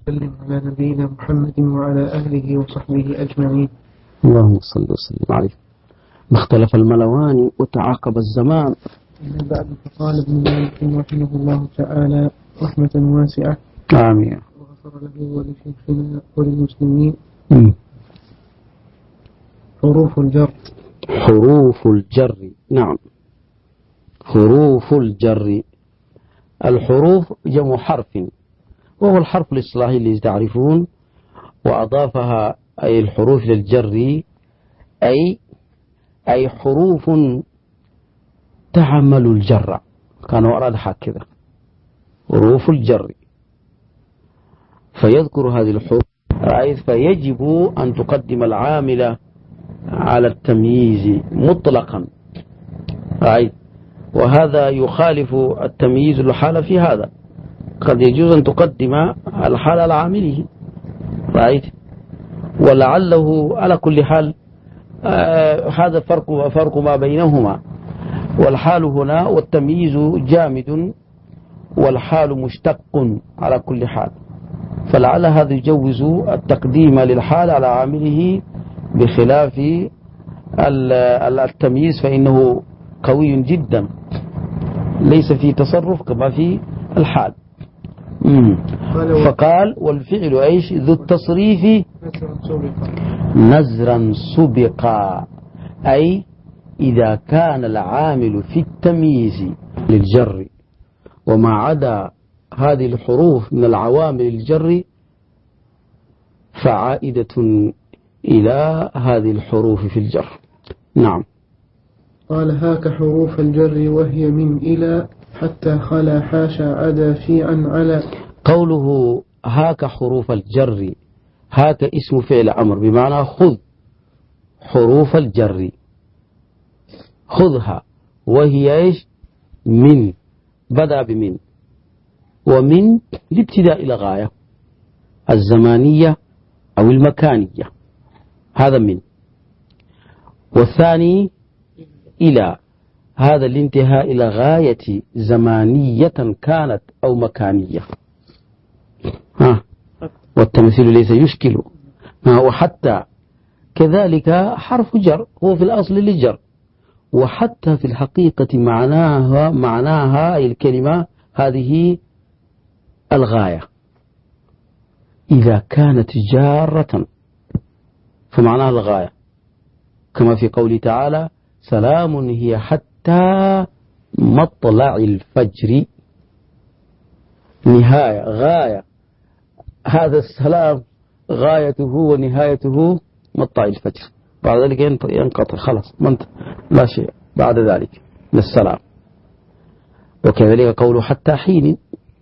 وسلم على نبينا محمد وعلى أهله وصحبه أجمعين. اللهم صل وسلم عليه. ما اختلف الملوان وتعاقب الزمان. من بعد فقال ابن مالك رحمه الله تعالى رحمة واسعة آمين. وغفر له ولشيخنا وللمسلمين. حروف الجر. حروف الجر، نعم، حروف الجر. الحروف جمع حرف، وهو الحرف الإصلاحي اللي تعرفون، وأضافها أي الحروف للجر أي حروف تعمل الجر، كانوا أراد هكذا حروف الجر. فيذكر هذه الحروف فيجب أن تقدم العامل على التمييز مطلقا، وهذا يخالف التمييز الحالة في هذا. قد يجوز أن تقدم الحال على عامله، ولعله على كل حال هذا فرق ما بينهما، والحال هنا والتمييز جامد والحال مشتق على كل حال، فلعل هذا يجوز التقديم للحال على عامله بخلاف التمييز، فإنه قوي جدا ليس في تصرف كما في الحال. فقال والفعل ايش ذو التصريف نزرا سبقا، أي إذا كان العامل في التمييز للجر، وما عدا هذه الحروف من العوامل الجر فعائدة إلى هذه الحروف في الجر. نعم. قال هاك حروف الجر وهي من إلى حتى خلا حاشا عدا في عن على. قوله هاك حروف الجر، هاك اسم فعل أمر بمعنى خذ حروف الجر، خذها، وهي ايش من، بدأ بمن، ومن الابتداء إلى غاية الزمانية أو المكانية، هذا من. والثاني إلى، هذا الانتهاء إلى غاية زمانية كانت أو مكانية. والتمثيل ليس يشكل. وحتى كذلك حرف جر، هو في الأصل للجر، وحتى في الحقيقة معناها الكلمة هذه الغاية، إذا كانت جارة فمعناها الغاية، كما في قوله تعالى سلام هي حتى مطلع الفجر، نهاية غاية، هذا السلام غايته ونهايته مطلع الفجر، بعد ذلك ينقطع خلاص، لا شيء بعد ذلك للسلام. وكذلك قوله حتى حين،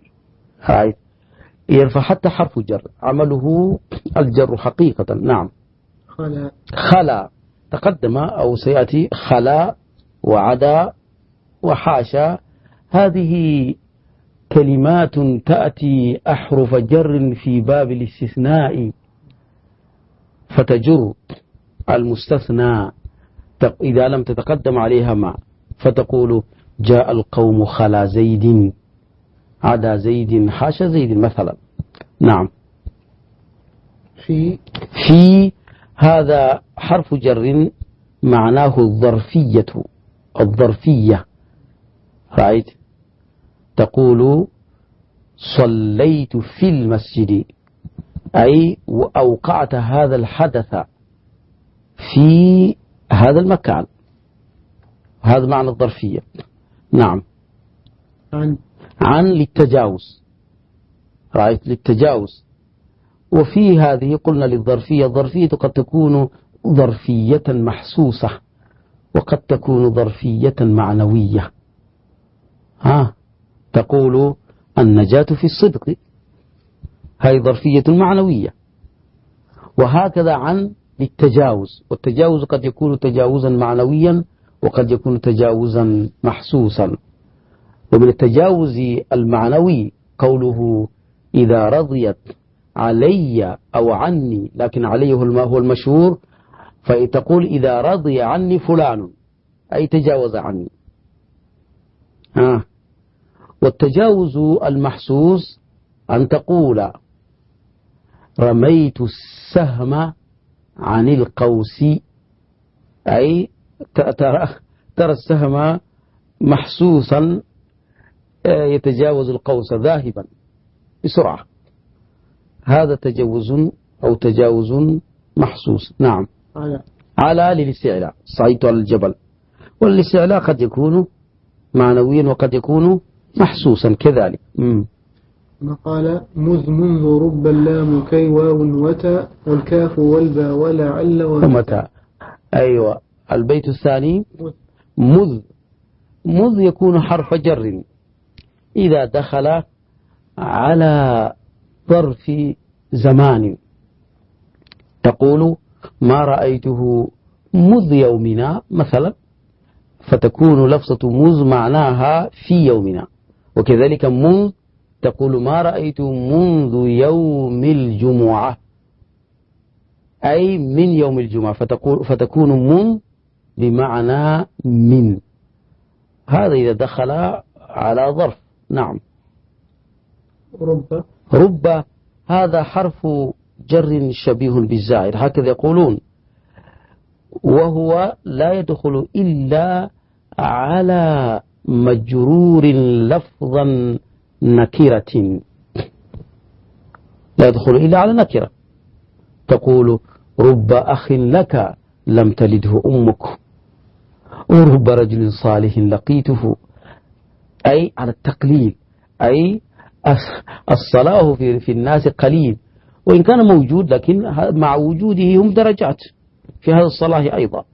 يرفع حتى حرف جر عمله الجر حقيقة. نعم. خلا تقدم أو سيأتي خلا وعدا وحاشا، هذه كلمات تأتي أحرف جر في باب الاستثناء فتجر المستثنى إذا لم تتقدم عليها ما، فتقول جاء القوم خلا زيد، عدا زيد، حاشا زيد مثلا. نعم. في هذا حرف جر معناه الظرفية، رأيت تقول صليت في المسجد، أي وأوقعت هذا الحدث في هذا المكان، هذا معنى الظرفية. نعم. عن للتجاوز، رأيت للتجاوز. وفي هذه قلنا للظرفية، الظرفية قد تكون ظرفية محسوسة وقد تكون ظرفية معنوية. تقول النجاة في الصدق، هذه ظرفية معنوية. وهكذا عن للتجاوز، والتجاوز قد يكون تجاوزا معنويا وقد يكون تجاوزا محسوسا. ومن التجاوز المعنوي قوله إذا رضيت علي أو عني، لكن علي هو المشهور، فتقول إذا رضي عني فلان أي تجاوز عني. والتجاوز المحسوس أن تقول رميت السهم عن القوس، أي ترى السهم محسوسا يتجاوز القوس ذاهبا بسرعة، هذا تجاوز أو تجاوز محسوس. نعم. على للاستعلاء، صعدت على الجبل، والاستعلاء قد يكون معنويا وقد يكون محسوسا كذلك. قال منذ رب اللام كي واو وتا والكاف والبا ولعل ومتى. أيوة. البيت الثاني مذ يكون حرف جر إذا دخل على ظرف زمان، تقول ما رأيته مذ يومنا مثلا، فتكون لفظة مذ معناها في يومنا. وكذلك منذ تقول ما رأيت منذ يوم الجمعة، أي من يوم الجمعة، فتكون من بمعنى من، هذا إذا دخل على ظرف. نعم. رب هذا حرف جر شبيه بالزائد، هكذا يقولون، وهو لا يدخل إلا على مجرور لفظا نكرة، لا يدخل إلا على نكرة. تقول رب أخ لك لم تلده أمك، ورب رجل صالح لقيته، أي على التقليل، أي الصلاة في الناس قليل، وإن كان موجود لكن مع وجوده هم درجات في هذا الصلاة أيضا.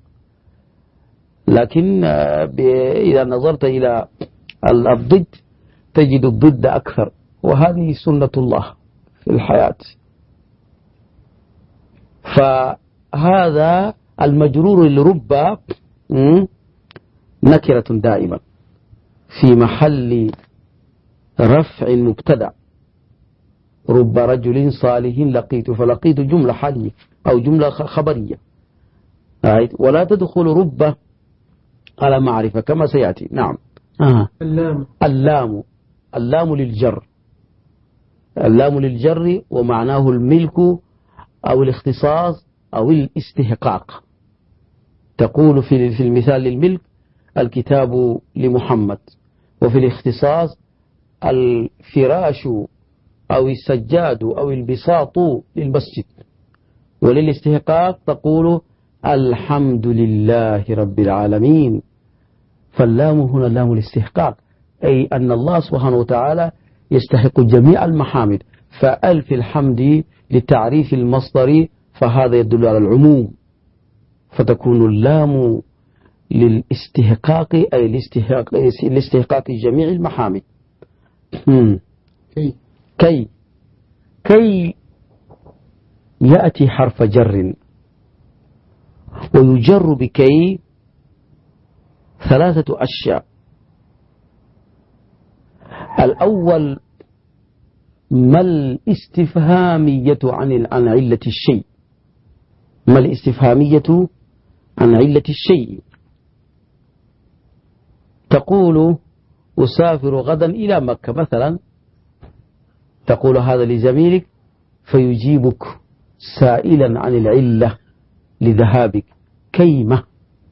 لكن إذا نظرت إلى الضد تجد الضد أكثر، وهذه سنة الله في الحياة. فهذا المجرور لرب نكرة دائما في محل رفع مبتدأ، رب رجل صالح لقيت، فلقيت جملة حالية أو جملة خبرية، ولا تدخل رب على معرفة كما سيأتي. نعم. اللام للجر، اللام للجر ومعناه الملك أو الاختصاص أو الاستحقاق. تقول في المثال للملك الكتاب لمحمد، وفي الاختصاص الفراش أو السجاد أو البساط للمسجد، وللاستحقاق تقول الحمد لله رب العالمين. فاللام هنا لام الاستحقاق، أي أن الله سبحانه وتعالى يستحق جميع المحامد، فألف الحمد لتعريف المصدر، فهذا يدل على العموم، فتكون اللام للاستحقاق، أي الاستحقاق جميع المحامد. كي يأتي حرف جر، ويجر بكي 3 أشياء. الأول ما الاستفهامية عن علة الشيء، ما الاستفهامية عن علة الشيء. تقول أسافر غدا إلى مكة مثلا، تقول هذا لزميلك فيجيبك سائلا عن العلة لذهابك، كيمة،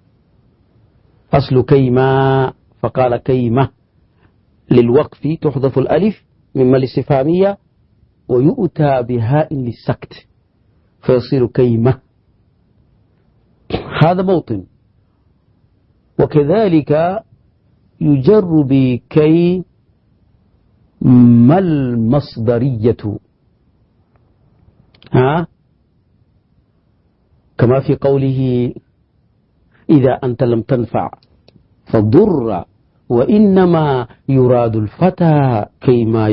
أصل كيما فقال كيمة، للوقف تحذف الألف مما الاستفهامية ويؤتى بهاء للسكت فيصير كيمة، هذا موطن. وكذلك يجر بكي ما المصدرية، كما في قوله إذا أنت لم تنفع فضر، وإنما يراد الفتى كيما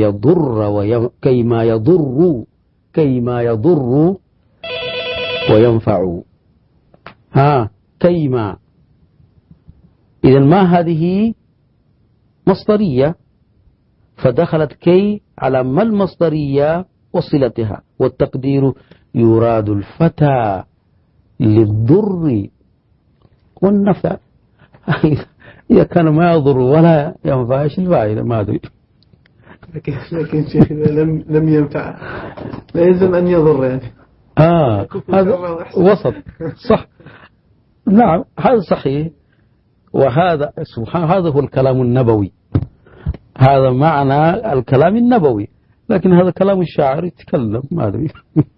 يضر وينفع. كيما، إذن ما هذه مصدرية، فدخلت كي على ما المصدرية وصلتها، والتقدير يراد الفتى للضر والنفع. إذا كان ما يضر ولا ينفع ايش الفائدة؟ ما أدري. لكن شيخ لم ينفع لا يلزم أن يضر يعني. هذا وسط صح. نعم هذا صحيح. وهذا سبحان هذا هو الكلام النبوي. هذا معنى الكلام النبوي. لكن هذا كلام الشاعر يتكلم ما أدري.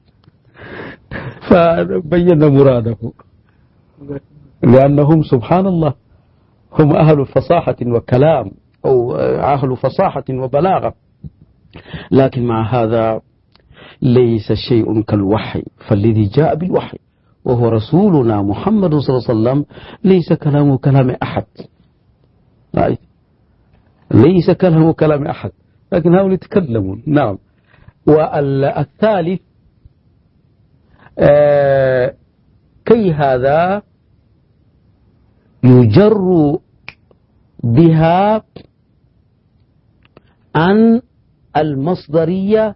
فبين مراده لأنهم سبحان الله هم أهل فصاحة وكلام أو أهل فصاحة وبلاغة. لكن مع هذا ليس شيء كالوحي. فالذي جاء بالوحي وهو رسولنا محمد صلى الله عليه وسلم ليس كلامه كلام أحد. ليس كلامه كلام أحد. لكن هؤلاء يتكلمون. نعم. والثالث كي هذا يجر بها عن المصدرية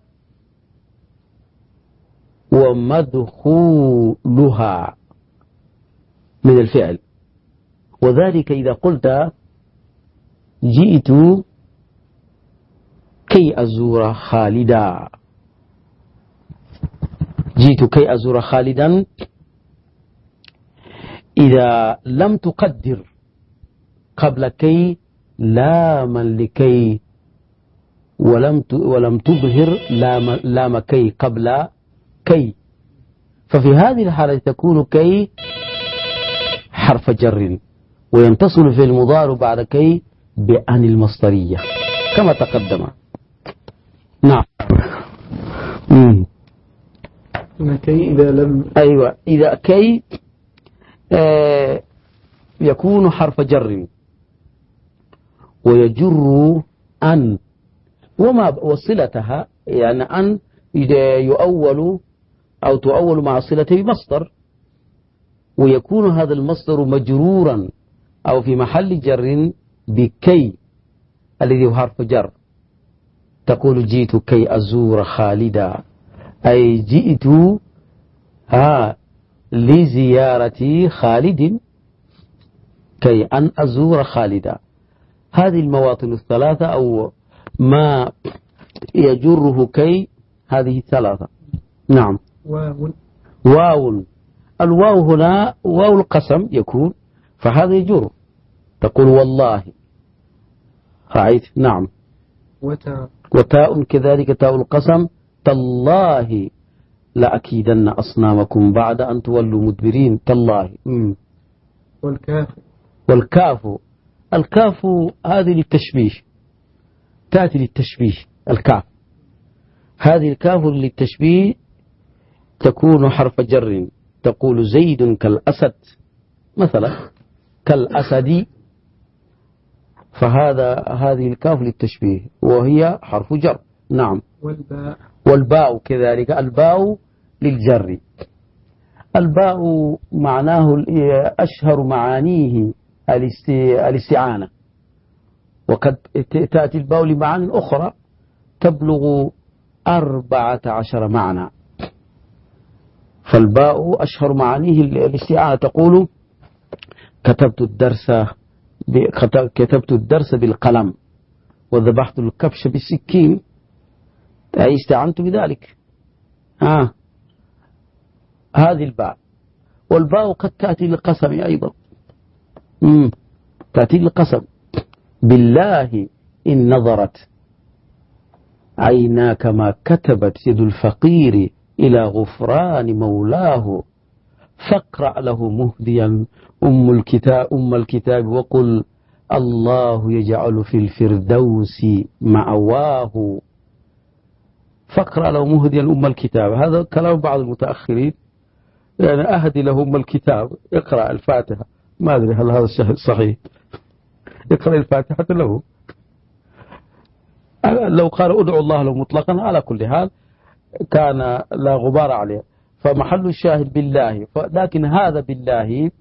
ومدخولها من الفعل. وذلك إذا قلت جئت كي أزور خالدا. جئت كي أزور خالدا إذا لم تقدر قبل كي لاما لكي ولم تظهر لام كي قبل كي، ففي هذه الحالة تكون كي حرف جر وينتصل في المضارع بعد كي بأن المصدرية كما تقدم. نعم. كي إذا لم أيوة إذا كي يكون حرف جر ويجر أن وما وصلتها يعني أن يؤول أو تؤول مع صلته بمصدر ويكون هذا المصدر مجرورا أو في محل جر بكي الذي هو حرف جر. تقول جئت كي أزور خالدا أي جئت لزيارة خالد كي أن أزور خالدا. هذه المواطن الثلاثة أو ما يجره كي هذه الثلاثة. نعم. واو. الواو هنا واو القسم يكون فهذا يجر. تقول والله رأيت. نعم. وتاء كذلك تاء القسم تالله لأكيدن أصنامكم بعد أن تولوا مدبرين. تالله. والكاف الكاف هذه للتشبيه تأتي للتشبيه. الكاف هذه الكاف للتشبيه تكون حرف جر. تقول زيد كالأسد مثلا كالأسد هذه الكاف للتشبيه وهي حرف جر. نعم. والباء كذلك الباء للجر. الباء معناه أشهر معانيه الاستعانة وقد تأتي الباء لمعاني أخرى تبلغ 14 معنى. فالباء أشهر معانيه الاستعانة. تقول كتبت الدرس بالقلم وذبحت الكبش بالسكين أي استعنت بذلك. هذه الباء. والباء قد تأتي للقسم أيضا. تأتي للقسم. بالله إن نظرت عيناك ما كتبت يد الفقير إلى غفران مولاه فاقرأ له مهديا أم الكتاب وقل الله يجعل في الفردوس مأواه. فاقرأ له مهديا أم الكتاب. هذا كلام بعض المتأخرين يعني أهدي له أم الكتاب اقرأ الفاتحة. ما أدري هل هذا صحيح. اقرأ الفاتحة له. لو قال أدعو الله له مطلقا على كل حال كان لا غبار عليه. فمحل الشاهد بالله. لكن هذا بالله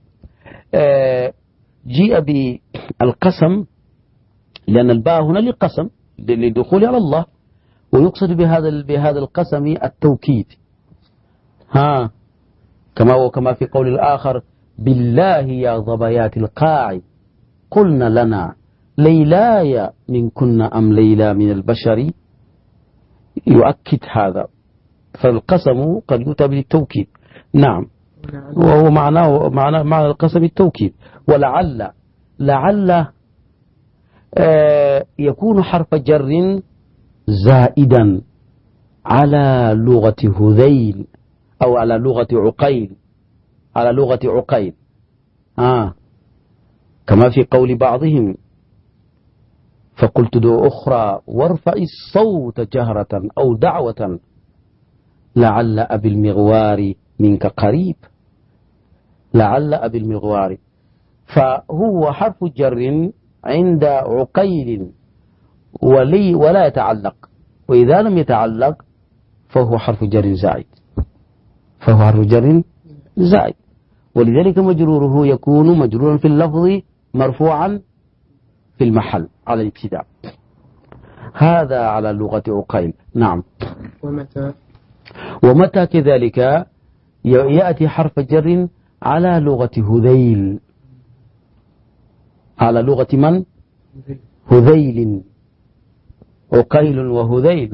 جيء بالقسم لأن الباء هنا للقسم للدخول على الله ويقصد بهذا القسم التوكيد. كما في قول الآخر بالله يا ضبيات القاع قلنا لنا ليلاي من كنا أم ليلى من البشر. يؤكد هذا. فالقسم قد يؤتى بالتوكيد. نعم، وهو معنى القسم التوكيد. ولعل يكون حرف جر زائدا على لغة هذيل أو على لغة عقيل كما في قول بعضهم فقلت دعو أخرى وارفع الصوت جهرة أو دعوة لعل أبي المغوار منك قريب. لعل أبي المغوار، فهو حرف جر عند عقيل ولا يتعلق، وإذا لم يتعلق فهو حرف جر زائد. ولذلك مجروره يكون مجرورا في اللفظ مرفوعا في المحل على الابتداء. هذا على لغة عقيل. نعم. ومتى كذلك يأتي حرف جر على لغة هذيل. على لغة من؟ هذيل. عقيل وهذيل.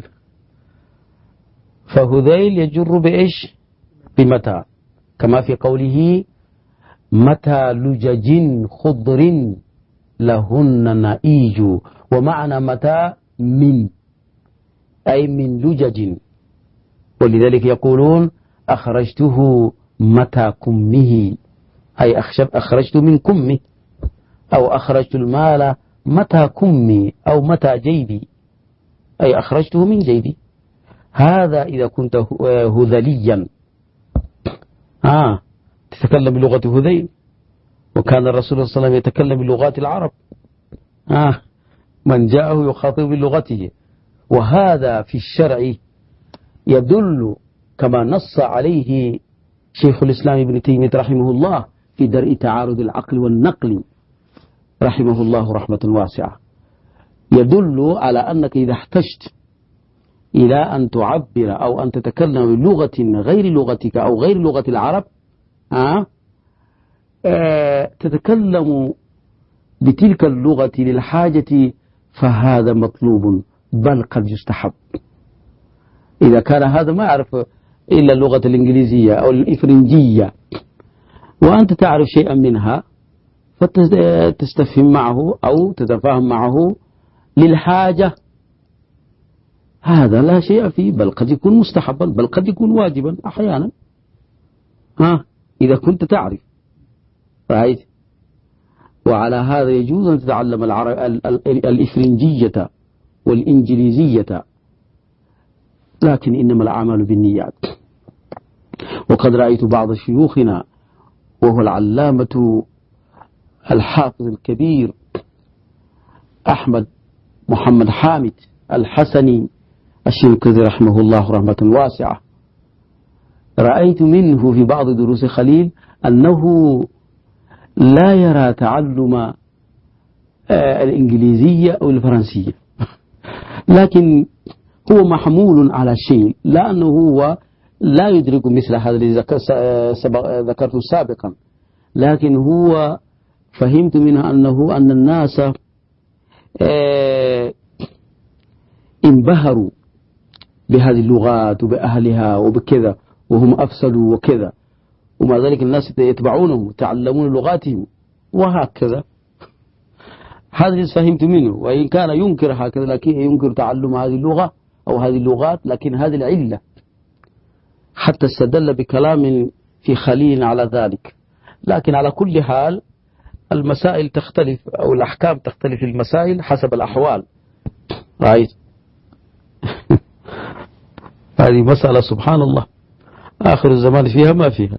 فهذيل يجر بإيش؟ بمتى، كما في قوله متى لجج خضر لهن نئيج. ومعنى متى من، أي من لجج. ولذلك يقولون أخرجته متى كمه، أي أخرجت من كمه، أو أخرجت المال متى كمي أو متى جيبي، أي أخرجته من جيبي. هذا إذا كنت هذليا تتكلم بلغة هذيل. وكان الرسول صلى الله عليه وسلم يتكلم بلغات العرب، من جاءه يخاطب بلغته. وهذا في الشرع يدل كما نص عليه شيخ الإسلام ابن تيمية رحمه الله في درء تعارض العقل والنقل رحمه الله رحمة واسعة، يدل على أنك إذا احتجت إلى أن تعبر أو أن تتكلم بلغة غير لغتك أو غير لغة العرب تتكلم بتلك اللغة للحاجة، فهذا مطلوب بل قد يستحب. إذا كان هذا ما يعرف إلا اللغة الإنجليزية أو الإفرنجية وأنت تعرف شيئا منها فتستفهم معه أو تتفاهم معه للحاجة، هذا لا شيء فيه، بل قد يكون مستحبا، بل قد يكون واجبا أحيانا إذا كنت تعرف. رأيت؟ وعلى هذا يجوز أن تتعلم الإفرنجية والإنجليزية، لكن إنما الأعمال بالنيات. وقد رأيت بعض شيوخنا وهو العلامة الحافظ الكبير أحمد محمد حامد الحسني الشنقيطي رحمه الله رحمة واسعة، رأيت منه في بعض دروس خليل أنه لا يرى تعلم الإنجليزية أو الفرنسية، لكن هو محمول على شيء، لأنه هو لا يدرك مثل هذا الذي ذكرته سابقا، لكن هو فهمت منه أن الناس انبهروا بهذه اللغات وبأهلها وبكذا، وهم أفسدوا وكذا، ومع ذلك الناس يتبعونهم وتعلمون لغاتهم وهكذا. هذا الذي فهمت منه، وإن كان ينكر هكذا لكن ينكر تعلم هذه اللغة أو هذه اللغات، لكن هذه العلة حتى استدل بكلام في خليل على ذلك. لكن على كل حال المسائل تختلف أو الأحكام تختلف في المسائل حسب الأحوال. رأيت؟ هذه مسألة سبحان الله آخر الزمان فيها ما فيها.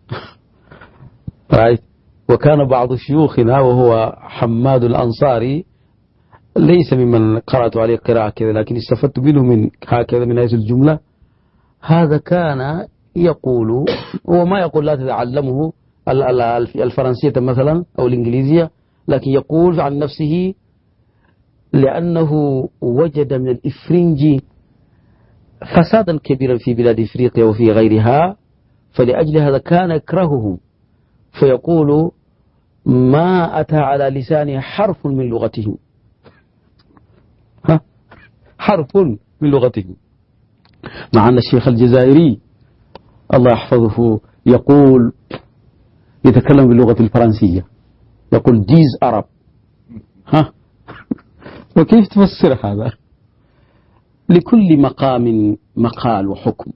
رأيت؟ وكان بعض شيوخنا وهو حماد الأنصاري ليس ممن قرأت عليه قراءة كذا، لكن استفدت منه من هكذا من هذه الجملة. هذا كان يقول، هو ما يقول لا تتعلمه الفرنسية مثلا أو الإنجليزية، لكن يقول عن نفسه لأنه وجد من الإفرنج فسادا كبيرا في بلاد إفريقيا وفي غيرها، فلأجل هذا كان يكرههم، فيقول ما أتى على لسانه حرف من لغتهم، حرف من لغتهم. مع أن الشيخ الجزائري الله يحفظه يقول يتكلم باللغة الفرنسية، يقول جيز أرب. ها وكيف تفسر هذا؟ لكل مقام مقال وحكم.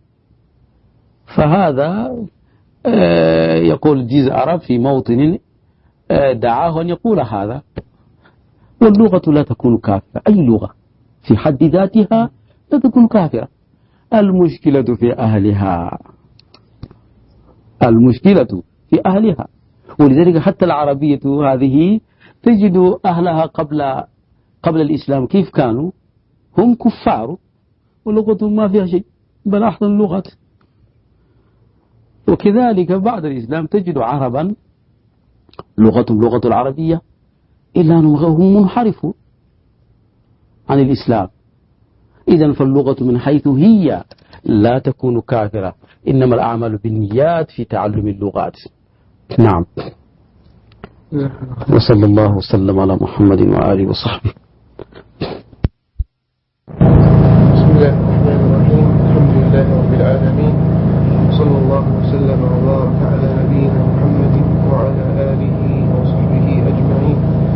فهذا يقول جيز أرب في موطن دعاه أن يقول هذا. واللغة لا تكون كافرة، أي لغة في حد ذاتها لا تكون كافرة. المشكلة في أهلها، المشكلة في أهلها. ولذلك حتى العربية هذه تجد أهلها قبل الإسلام كيف كانوا؟ هم كفار ولغتهم ما فيها شيء بل أحسن اللغات. وكذلك بعد الإسلام تجد عربا لغتهم لغة العربية إلا أنهم منحرفون عن الإسلام. إذن فاللغة من حيث هي لا تكون كافرة، إنما الأعمال بالنيات في تعلم اللغات. نعم. وصلى الله وسلم على محمد وآله وصحبه. بسم الله الرحمن الرحيم. الحمد لله رب العالمين، صلى الله وسلم وبارك على نبينا محمد وعلى آله وصحبه أجمعين.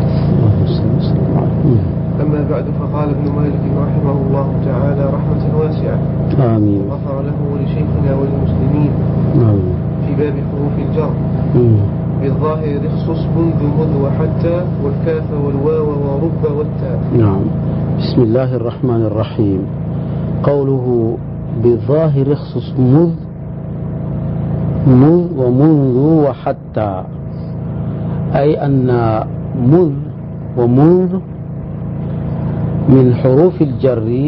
أما بعد، فقال ابن مالك رحمه الله تعالى رحمة واسعة، آمين، غفر له ولشيخنا وللمسلمين في باب حروف الجر بالظاهر اخصص منذ مذ وحتى والكاف والواو ورب والتاء. نعم. بسم الله الرحمن الرحيم. قوله بالظاهر اخصص مذ ومنذ وحتى، أي أن مذ ومنذ من حروف الجر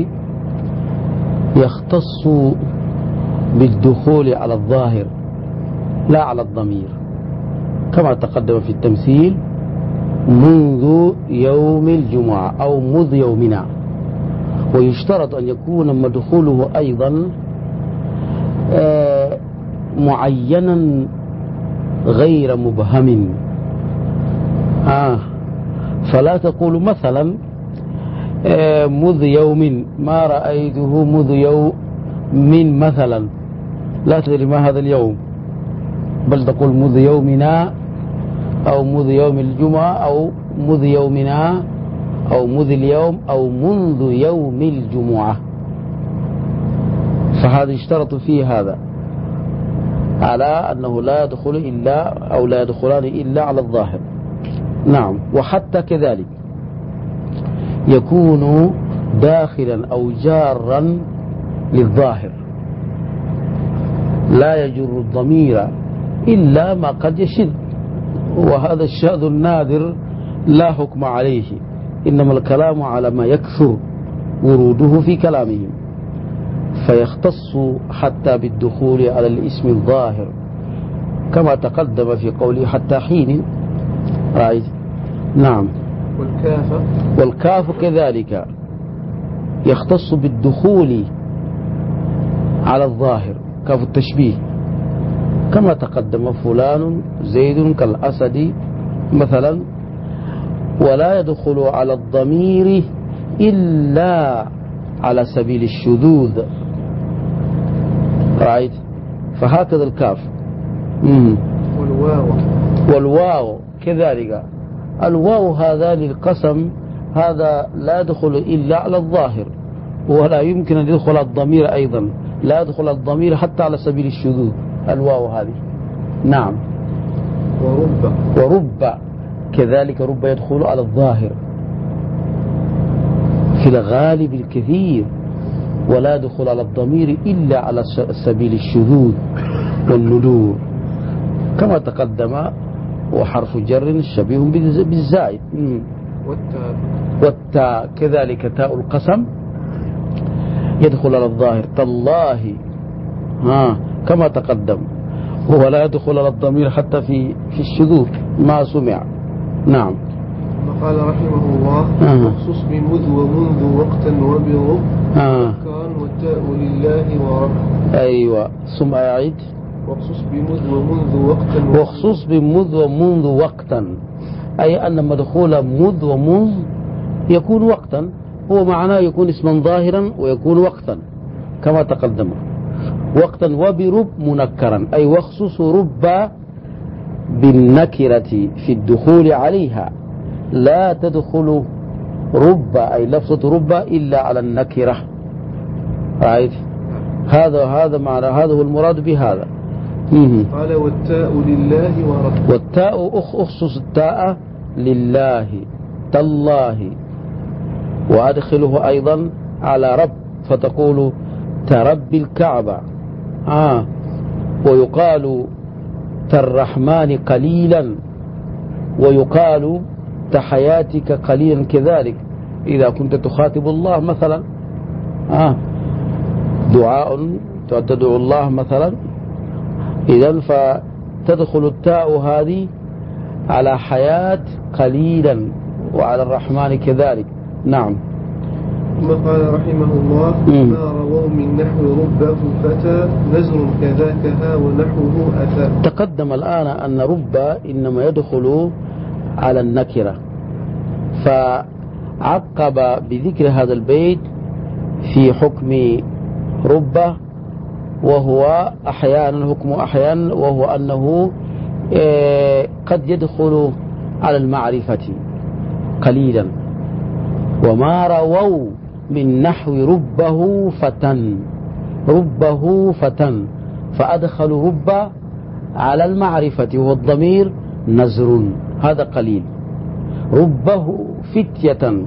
يختص بالدخول على الظاهر لا على الضمير، كما تقدم في التمثيل منذ يوم الجمعة أو مذ يومنا. ويشترط أن يكون مدخوله أيضا معينا غير مبهم. فلا تقول مثلا مذ يوم ما رأيته مذ يوم من مثلا، لا تدري ما هذا اليوم، بل تقول مذ يومنا أو مذ يوم الجمعة أو مذ يومنا أو مذ اليوم أو منذ يوم الجمعة. فهذا يشترط فيه هذا على أنه لا يدخل إلا أو لا يدخلان إلا على الظاهر. نعم. وحتى كذلك يكون داخلا أو جارا للظاهر، لا يجر الضمير إلا ما قد يشد، وهذا الشاذ النادر لا حكم عليه، إنما الكلام على ما يكثر وروده في كلامهم، فيختص حتى بالدخول على الاسم الظاهر كما تقدم في قوله حتى حين. رأيت؟ نعم. والكاف كذلك يختص بالدخول على الظاهر، كاف التشبيه، كما تقدم فلان زيد كالأسد مثلا، ولا يدخل على الضمير إلا على سبيل الشذوذ. رأيت؟ فهكذا الكاف. والواو كذلك. الواو هذا للقسم، هذا لا يدخل إلا على الظاهر، ولا يمكن أن يدخل الضمير أيضا، لا يدخل الضمير حتى على سبيل الشذوذ الواو هذه. نعم. ورب كذلك، رب يدخل على الظاهر في الغالب الكثير، ولا يدخل على الضمير إلا على سبيل الشذوذ والندور كما تقدم. وحرف جر شبيه بالزائد. والتاء كذلك، تاء القسم يدخل على الظاهر، تالله كما تقدم، ولا يدخل على الضمير حتى في الشذوذ ما سمع. نعم. قال رحمه الله مخصوص بمذ ومنذ وقتا وبرب كان والتاء لله ورب. أيوة. ثم أعيد. وخصوص بمذ ومنذ وقتا. وخصوص بمذ ومنذ وقتا، أي أن مدخول مذ ومنذ يكون وقتا، هو معناه يكون اسما ظاهرا ويكون وقتا. كما تقدم وقتا. وبرب منكرا أي واخصص رب بالنكرة في الدخول عليها، لا تدخل رب أي لفظة رب إلا على النكرة. رأيت هذا معنى، هذا هو المراد بهذا. قال والتاء لله ورب، والتاء أخصص التاء لله تالله، وأدخله أيضا على رب فتقول ترب الكعبة. ويقال تالرحمن قليلا، ويقال تحياتك قليلا كذلك إذا كنت تخاطب الله مثلا، دعاء تدعو الله مثلا. إذن فتدخل التاء هذه على حياة قليلا وعلى الرحمن كذلك. نعم. ثم قال رحمه الله ما رووا من نحو ربه فتى نزر كذاك ها ونحوه أتى. تقدم الآن أن رب إنما يدخل على النكرة، فعقب بذكر هذا البيت في حكم رب، وهو أحيانا حكم أحيانا، وهو أنه قد يدخل على المعرفة قليلا. وما رووا من نحو ربه فتن، ربه فتن، فأدخل رب على المعرفة وهو الضمير نزر، هذا قليل. ربه فتية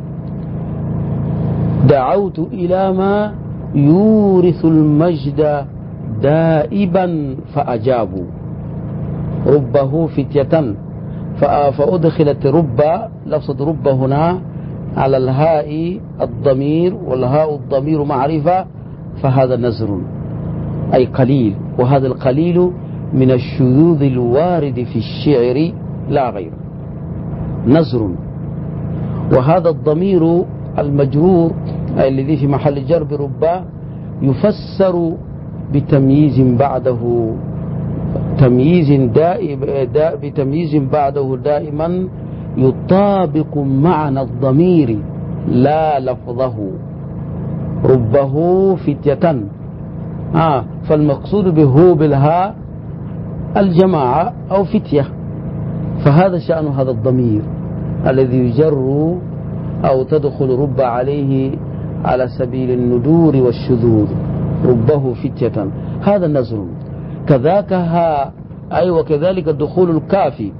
دعوت إلى ما يورث المجد دائبا فأجابوا، ربه فتية، فأدخلت رب، لفظة رب هنا على الهاء الضمير، والهاء الضمير معرفة، فهذا نزر أي قليل. وهذا القليل من الشذوذ الوارد في الشعر لا غير، نزر. وهذا الضمير المجرور أي الذي في محل جر برب يفسر بتمييز بعده، بتمييز بعده دائما يطابق معنى الضمير لا لفظه. ربه فتية، فالمقصود به بالهاء الجماعة أو فتية، فهذا شأن هذا الضمير الذي يجر أو تدخل رب عليه على سبيل الندور والشذوذ. ربه فتية هذا نزر. كذاك ها أي وكذلك دخول الكافي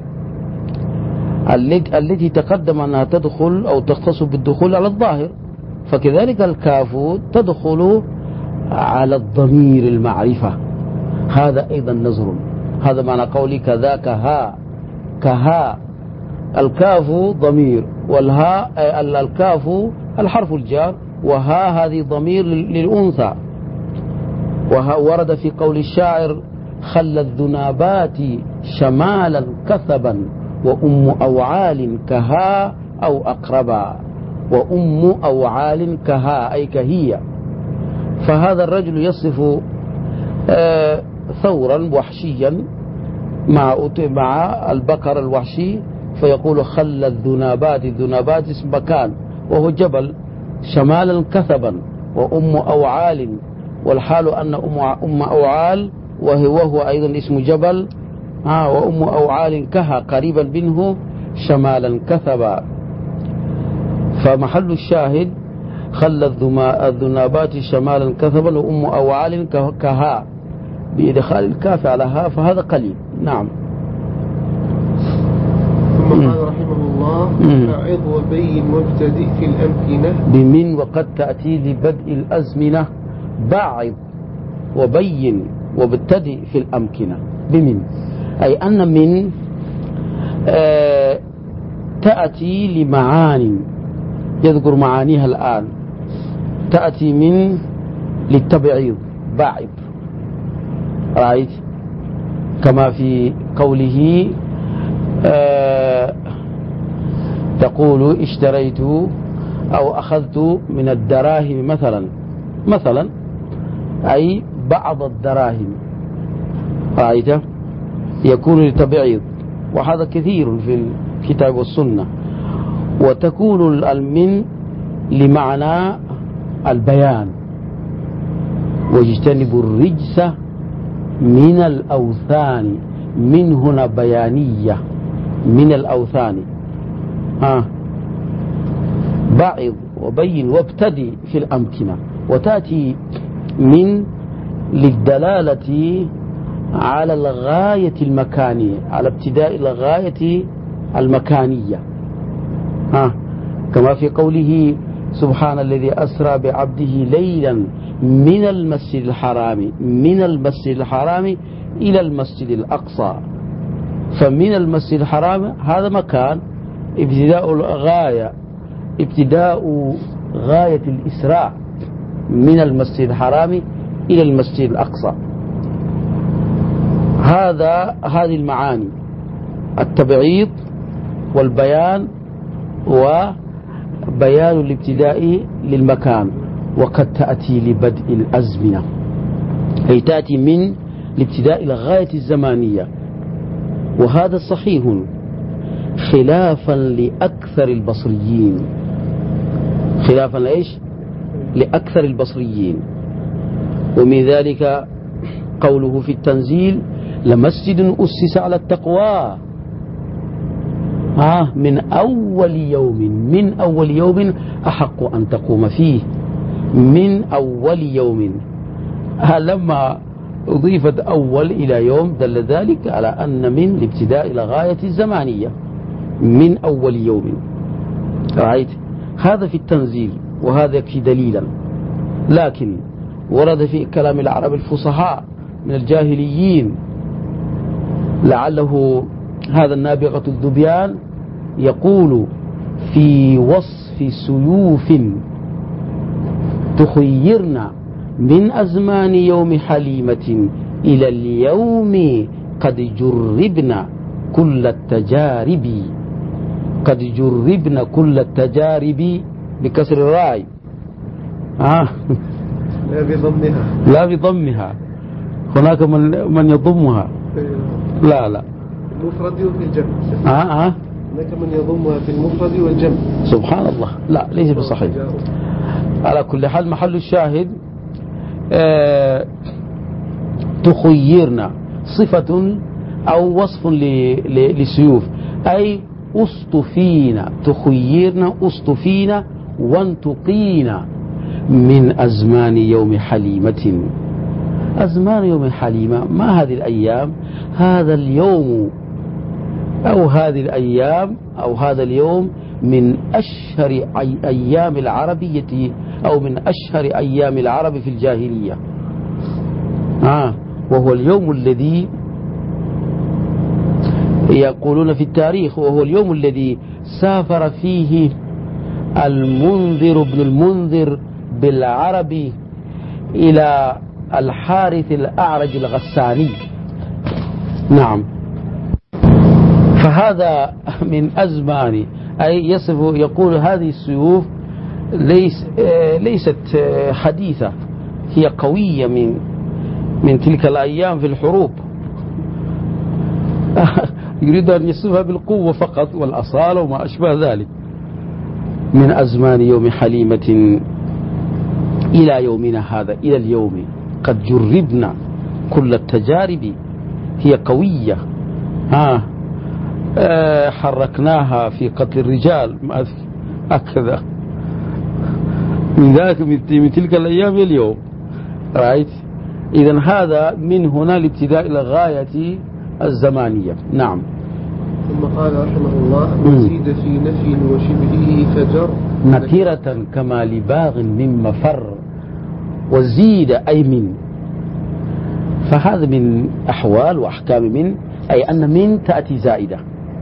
التي تقدم أنها تدخل أو تختص بالدخول على الظاهر، فكذلك الكاف تدخل على الضمير المعرفة، هذا أيضا نزر. هذا معنى قولي كذاك ها، كها الكاف ضمير، والهاء الكاف الحرف الجار، وها هذه ضمير للأنثى. ورد في قول الشاعر خل الذنابات شمالا كثبا وأم أوعال كها أو أقربا، وأم أوعال كها أي كهية. فهذا الرجل يصف ثورا وحشيا مع البقر الوحشي، فيقول خل الذنابات، الذنابات اسم مكان وهو جبل، شمالا كثبا وأم أوعال، والحال أن أم أوعال وهو أيضا اسم جبل، وأم أوعال كها قريبا منه شمالا كثبا. فمحل الشاهد خل الذنابات شمالا كثبا وأم أوعال كها بإدخال الكاف على ها، فهذا قليل. نعم. ثم قال رحمه الله أعظ وبين وابتدئ في الأمكنة بمن وقد تأتي لبدء الأزمنة، باعظ وبين وابتدئ في الأمكنة بمن، أي أن من تأتي لمعاني يذكر معانيها الآن، تأتي من للتبعيض باعظ، رأيت كما في قوله تقول اشتريت أو أخذت من الدراهم مثلا أي بعض الدراهم، رأيت يكون للتبعيض، وهذا كثير في الكتاب والسنة. وتكون المن لمعنى البيان، واجتنبوا الرجس من الأوثان. من هنا بيانية، من الأوثان. بعض وبين وابتدي في الأمكنة، وتأتي من للدلالة على الغاية المكانية، على ابتداء الغاية المكانية. كما في قوله سبحان الذي أسرى بعبده ليلا من المسجد الحرام، من المسجد الحرام إلى المسجد الأقصى. فمن المسجد الحرام هذا مكان ابتداء الغاية، ابتداء غاية الإسراء من المسجد الحرام إلى المسجد الأقصى. هذه المعاني، التبعيض والبيان وبيان الابتداء للمكان. وقد تأتي لبدء الأزمنة، أي تأتي من الابتداء إلى غاية الزمانية، وهذا صحيح خلافا لأكثر البصريين. خلافا لإيش؟ لأكثر البصريين. ومن ذلك قوله في التنزيل لمسجد أسس على التقوى من أول يوم، من أول يوم أحق أن تقوم فيه، من أول يوم. لما أضيفت أول إلى يوم دل ذلك على أن من الابتداء إلى غاية الزمانية، من أول يوم. رأيت هذا في التنزيل، وهذا يكفي دليلا. لكن ورد في كلام العرب الفصحاء من الجاهليين، لعله هذا النابغة الذبيان يقول في وصف سيوف تخيرنا من أزمان يوم حليمة إلى اليوم قد جربنا كل التجارب. قد جربنا كل التجارب بكسر الراء. لا بضمها، لا بضمها، هناك من يضمها. لا المفرد وفي الجمع. هناك من يضمها في المفرد والجمع. سبحان الله، لا ليس بصحيح. على كل حال محل الشاهد تخيرنا صفة أو وصف لسيوف، أي أصطفينا، تخيرنا أصطفينا وانتقينا من أزمان يوم حليمة. أزمان يوم حليمة ما هذه الأيام، هذا اليوم أو هذه الأيام أو هذا اليوم من أشهر أيام العربية، أو من أشهر أيام العرب في الجاهلية. وهو اليوم الذي يقولون في التاريخ، وهو اليوم الذي سافر فيه المنذر بن المنذر بالعرب إلى الحارث الأعرج الغساني. نعم، فهذا من أزمان، أي يصف يقول هذه السيوف ليست حديثة، هي قوية من تلك الأيام في الحروب. يريد أن يصفها بالقوة فقط والأصالة وما أشبه ذلك. من أزمان يوم حليمة إلى يومنا هذا، إلى اليوم قد جربنا كل التجارب، هي قوية. حركناها في قتل الرجال هكذا، من ذلك من تلك الأيام اليوم. رأيت؟ إذن هذا من هنا الابتداء إلى غاية الزمانية. نعم. ثم قال رحمه الله وزيد في نفي وشبهه فجر نكرة كما لباغ من مفر. وزيد أي من، فهذا من أحوال وأحكام من، أي أن من تأتي زائدة،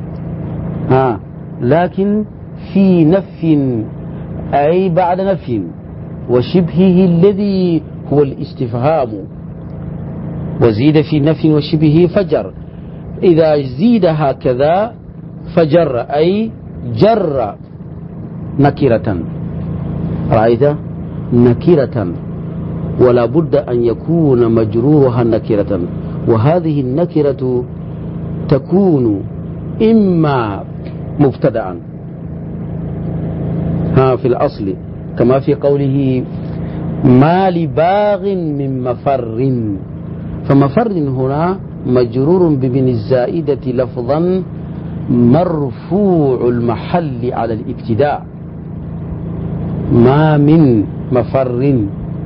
لكن في نفي أي بعد نفي، وشبهه الذي هو الاستفهام. وزيد في نفي وشبهه فجر، إذا زيد هكذا فجر أي جر نكرة. رأيت؟ نكرة، ولا بد أن يكون مجرورها نكرة، وهذه النكرة تكون إما مبتدعا في الأصل، كما في قوله ما لباغ من مفر. فمفر هنا مجرور بمن الزائدة لفظا مرفوع المحل على الابتداء. ما من مفر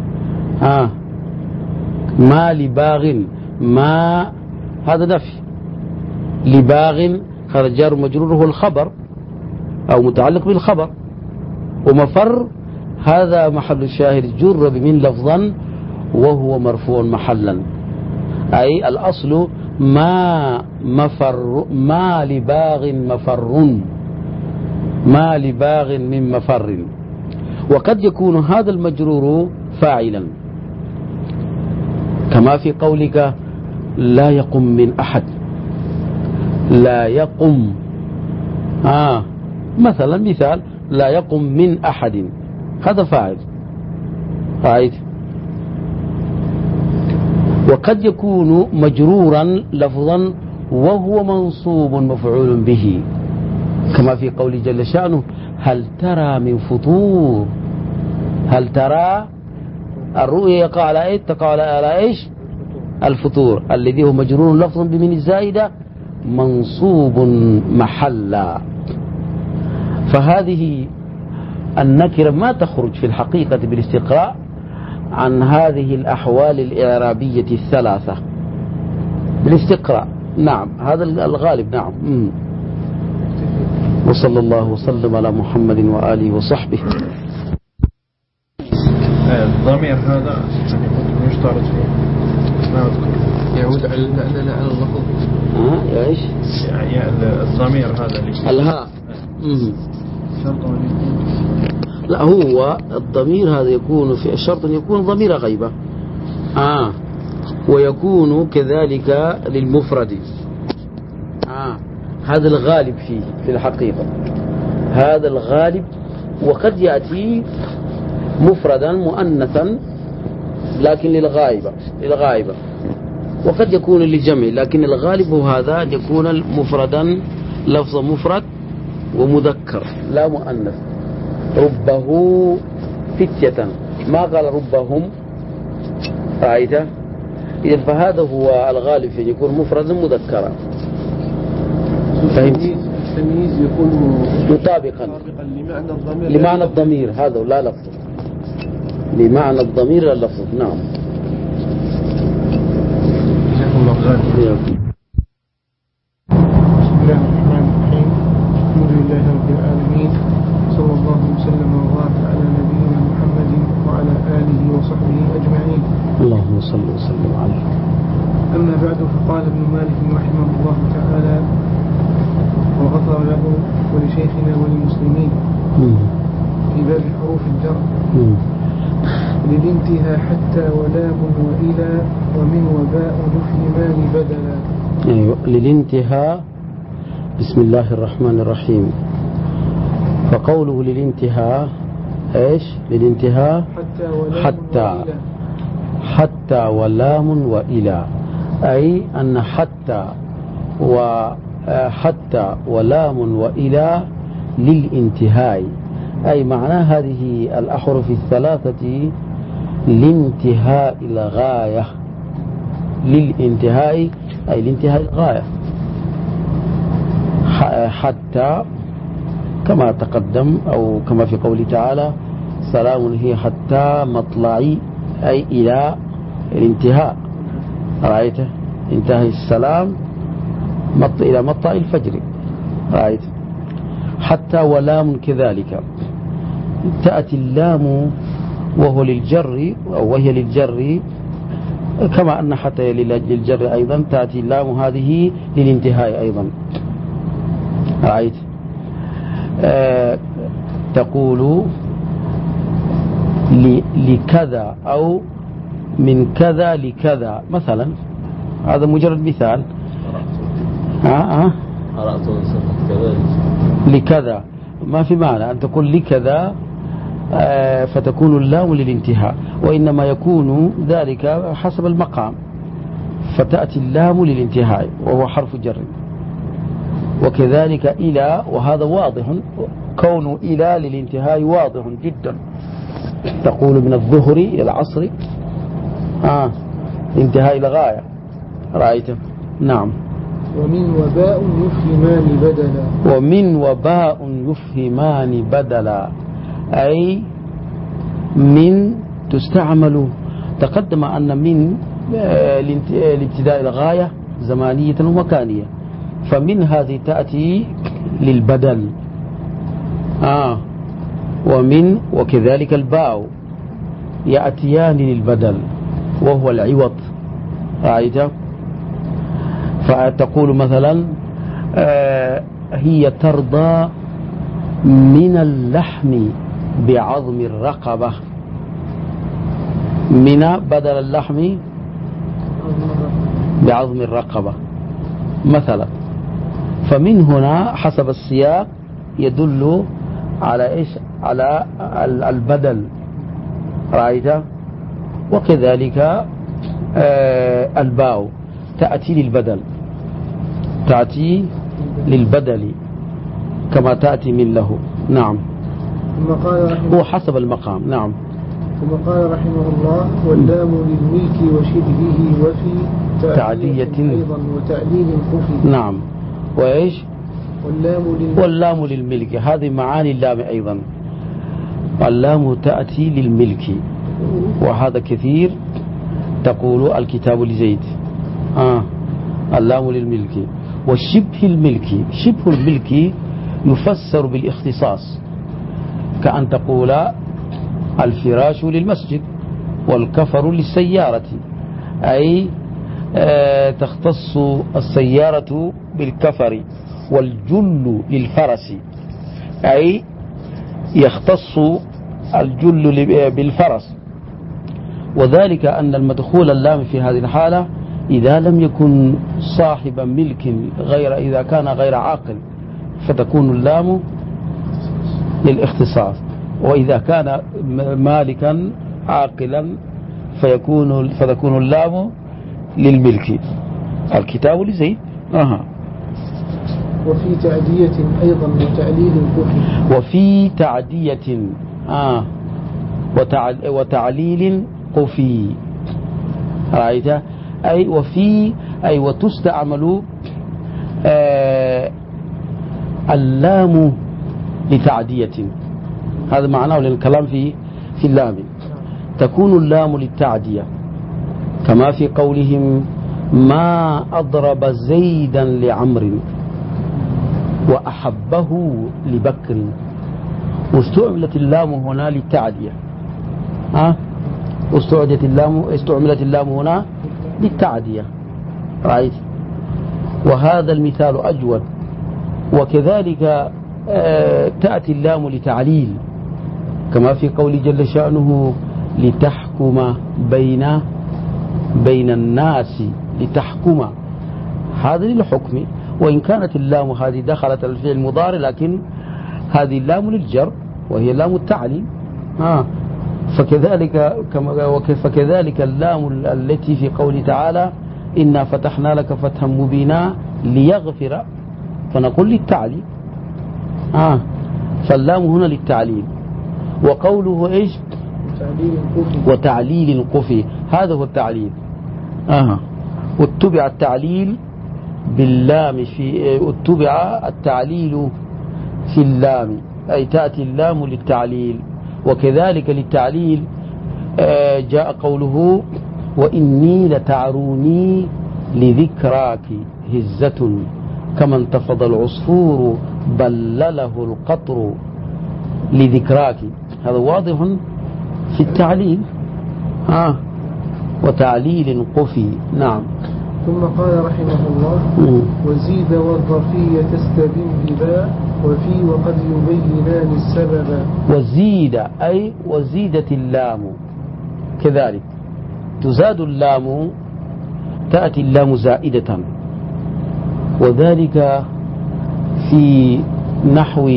ما لباغ، ما هذا نفي، لباغ هذا جار مجرور هو الخبر أو متعلق بالخبر، ومفر هذا محل الشاهد جر بمن لفظا وهو مرفوع محلا، أي الأصل ما مفر، ما لباغ مفر، ما لباغ من مفر. وقد يكون هذا المجرور فاعلا كما في قولك لا يقم من أحد، لا يقم مثلا مثال لا يقم من أحد، هذا فاعل رأيت. وقد يكون مجرورا لفظا وهو منصوب مفعول به كما في قول جل شأنه هل ترى من فطور. هل ترى الرؤيا يقع على ايش؟ تقع على ايش؟ الفطور الذي هو مجرور لفظا بمن الزائدة منصوب محلا. فهذه النكرة ما تخرج في الحقيقة بالاستقراء عن هذه الأحوال الإعرابية الثلاثة بالاستقراء. نعم هذا الغالب. نعم. وصلى الله وسلم على محمد وآله وصحبه. الضمير هذا ممكن يشترط فيه ما أذكر يعود على اللفظ. يا إيش؟ يعني الضمير هذا اللي الهاء. لا هو الضمير هذا يكون في الشرط أن يكون ضمير غيبة ويكون كذلك للمفرد. هذا الغالب فيه في الحقيقة، هذا الغالب. وقد يأتي مفردا مؤنثا لكن للغائبة، وقد يكون للجمع، لكن الغالب هو هذا أن يكون مفردا لفظ مفرد ومذكر لا مؤنث. ربه فتية ما قال ربهم رأيته. إذن فهذا هو الغالب في يكون مفردا مذكرا. فهمت؟ التمييز يكون مطابقا لمعنى الضمير هذا لا لفظ، لمعنى الضمير لا لفظ. نعم. بسم الله الرحمن الرحيم. الحمد لله رب العالمين، صلى الله وسلم وبارك على نبينا محمد وعلى آله وصحبه أجمعين. اللهم صل وسلم عليه. أما بعد، فقال ابن مالك رحمه الله تعالى وغفر له ولشيخنا وللمسلمين في باب حروف الجر للانتهاء حتى ولام وإلى ومن وباء نفيمان بدلا. أيوة للانتهاء. بسم الله الرحمن الرحيم. فقوله للانتهاء ايش؟ للانتهاء حتى ولام وإلى، أي أن حتى ولام وإلى للانتهاء، أي معنى هذه الأحرف الثلاثة لانتهاء الغاية، للانتهاء أي لانتهاء الغاية. حتى كما تقدم أو كما في قوله تعالى سلام هي حتى مطلعي، أي إلى الانتهاء. رأيته انتهى السلام إلى مطلع الفجر. رأيت. حتى ولام كذلك تأتي اللام وهو للجر أو وهي للجر، كما أن حتى للجر أيضا تأتي اللام هذه للانتهاء أيضا. رأيت. تقول لكذا أو من كذا لكذا مثلا، هذا مجرد مثال. لكذا ما في معنى أن تقول لكذا فتكون اللام للانتهاء، وإنما يكون ذلك حسب المقام، فتأتي اللام للانتهاء وهو حرف جر. وكذلك إلى، وهذا واضح، كون إلى للانتهاء واضح جدا. تقول من الظهر إلى العصر انتهاء إلى غاية. رأيته؟ نعم. ومن وباء يفهمان بدلا. ومن وباء يفهمان بدلا، أي من تستعمل. تقدم أن من الابتداء إلى غاية زمانية ومكانية، فمن هذه تأتي للبدل. ومن وكذلك الباء يأتيان للبدل وهو العوض. رأيت؟ فتقول مثلا هي ترضى من اللحم بعظم الرقبة. من بدل اللحم بعظم الرقبة مثلا. فمن هنا حسب السياق يدل على إيش؟ على البدل. رأيت؟ وكذلك الباء تأتي للبدل، تأتي للبدل كما تأتي من له. نعم. هو حسب المقام. نعم. ثم قال رحمه الله: واللام للملك وشبهه وفي تعدية أيضا وتعليل خفي. نعم. وإيش؟ واللام للملك. هذه معاني اللام أيضا. اللام تأتي للملك، وهذا كثير. تقول الكتاب لزيد. اللام للملك. والشبه الملك، شبه الملك يفسر بالاختصاص، كأن تقول الفراش للمسجد والكفر للسيارة، أي تختص السيارة بالكفر، والجل للفرس، أي يختص الجل بالفرس. وذلك أن المدخول اللام في هذه الحالة إذا لم يكن صاحب ملك، غير إذا كان غير عاقل فتكون اللام للاختصاص، وإذا كان مالكا عاقلا فتكون اللام للملك. الكتاب لزيد. وفي تعدية أيضا وتعليل كفي. وفي تعدية وتعليل قفي. رأيت؟ أي وفي أي وتستعمل اللام لتعدية. هذا معناه للكلام في اللام. تكون اللام للتعدية كما في قولهم: ما أضرب زيدا لعمر وأحبه لبكر. واستعملت اللام هنا للتعدية. استعملت اللام هنا للتعدية. رأيت؟ وهذا المثال أجود. وكذلك تأتي اللام لتعليل كما في قول جل شأنه: لتحكم بين الناس. لتحكم هذا للحكم، وإن كانت اللام هذه دخلت الفعل المضارع، لكن هذه اللام للجر وهي لام التعليل. فكذلك اللام التي في قول تعالى: إنا فتحنا لك فتحا مبينا ليغفر، فنقول للتعليل. فاللام هنا للتعليل. وقوله إيش؟ وتعليل قفي. هذا هو التعليل. واتبع التعليل باللام اتبع التعليل في اللام، أي تأتي اللام للتعليل. وكذلك للتعليل جاء قوله: وإني لتعروني لذكراك هزة كما انتفض العصفور بلله القطر لذكراك. هذا واضح في التعليل. وتعليل قفي. نعم. ثم قال رحمه الله: وزيد والظرفية تستبين بباء وفي وقد يبينان السبب. وزيد أي وزيدت اللام، كذلك تزاد اللام، تأتي اللام زائدة، وذلك في نحو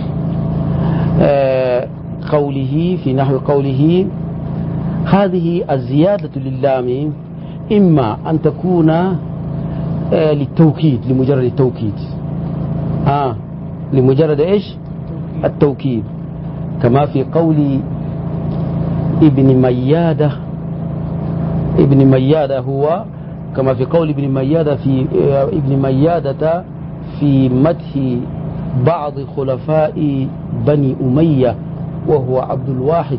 قوله هذه الزيادة لللام إما أن تكون للتوكيد، لمجرد التوكيد، لمجرد إيش؟ التوكيد، كما في قول ابن ميادة هو كما في قول ابن ميادة في مدح بعض خلفاء بني أمية، وهو عبد الواحد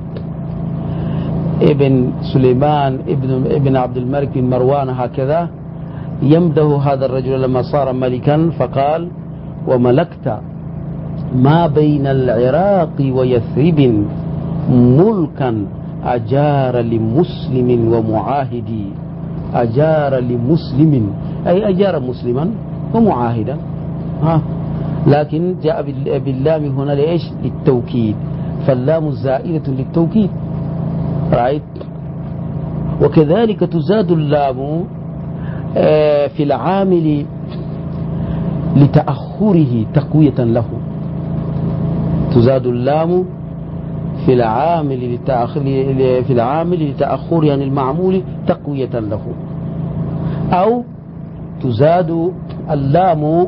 ابن سليمان ابن عبد الملك بن مروان، هكذا يمده هذا الرجل لما صار ملكا فقال: وملكت ما بين العراق ويثرب ملكا أجار لمسلم ومعاهد. أجار لمسلم أي أجار مسلما ومعاهدا، لكن جاء باللام هنا لإيش؟ للتوكيد، فاللام زائدة للتوكيد، رأيت؟ وكذلك تزاد اللام في العامل لتأخره تقوية له. تزاد اللام في العامل لتأخر يعني المعمول تقوية له، أو تزاد اللام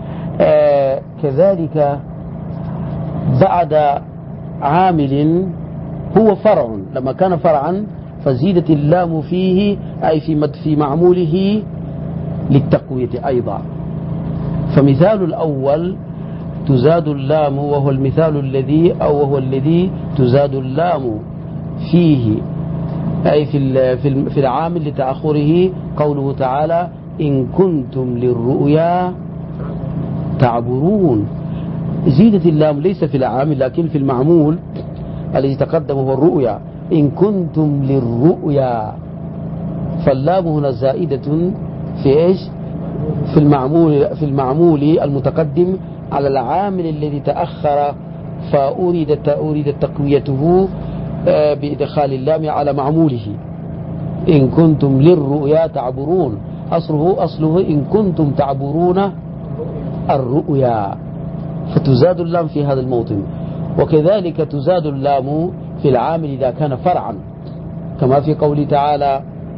كذلك بعد عامل هو فرع، لما كان فرعا فزيدت اللام فيه أي في معموله للتقوية أيضا. فمثال الأول تزاد اللام، وهو المثال الذي تزاد اللام فيه أي في العامل لتأخره، قوله تعالى: إن كنتم للرؤيا تعبرون. زيدت اللام ليس في العامل لكن في المعمول الذي تقدم هو الرؤيا، إن كنتم للرؤيا، فاللام هنا زائدة في إيش؟ في المعمول المتقدم على العامل الذي تأخر، فأريد تقويته بإدخال اللام على معموله. إن كنتم للرؤيا تعبرون، أصله إن كنتم تعبرون الرؤيا، فتزاد اللام في هذا الموطن. وكذلك تزاد اللام في العامل إذا كان فرعا، كما في قوله تعالى: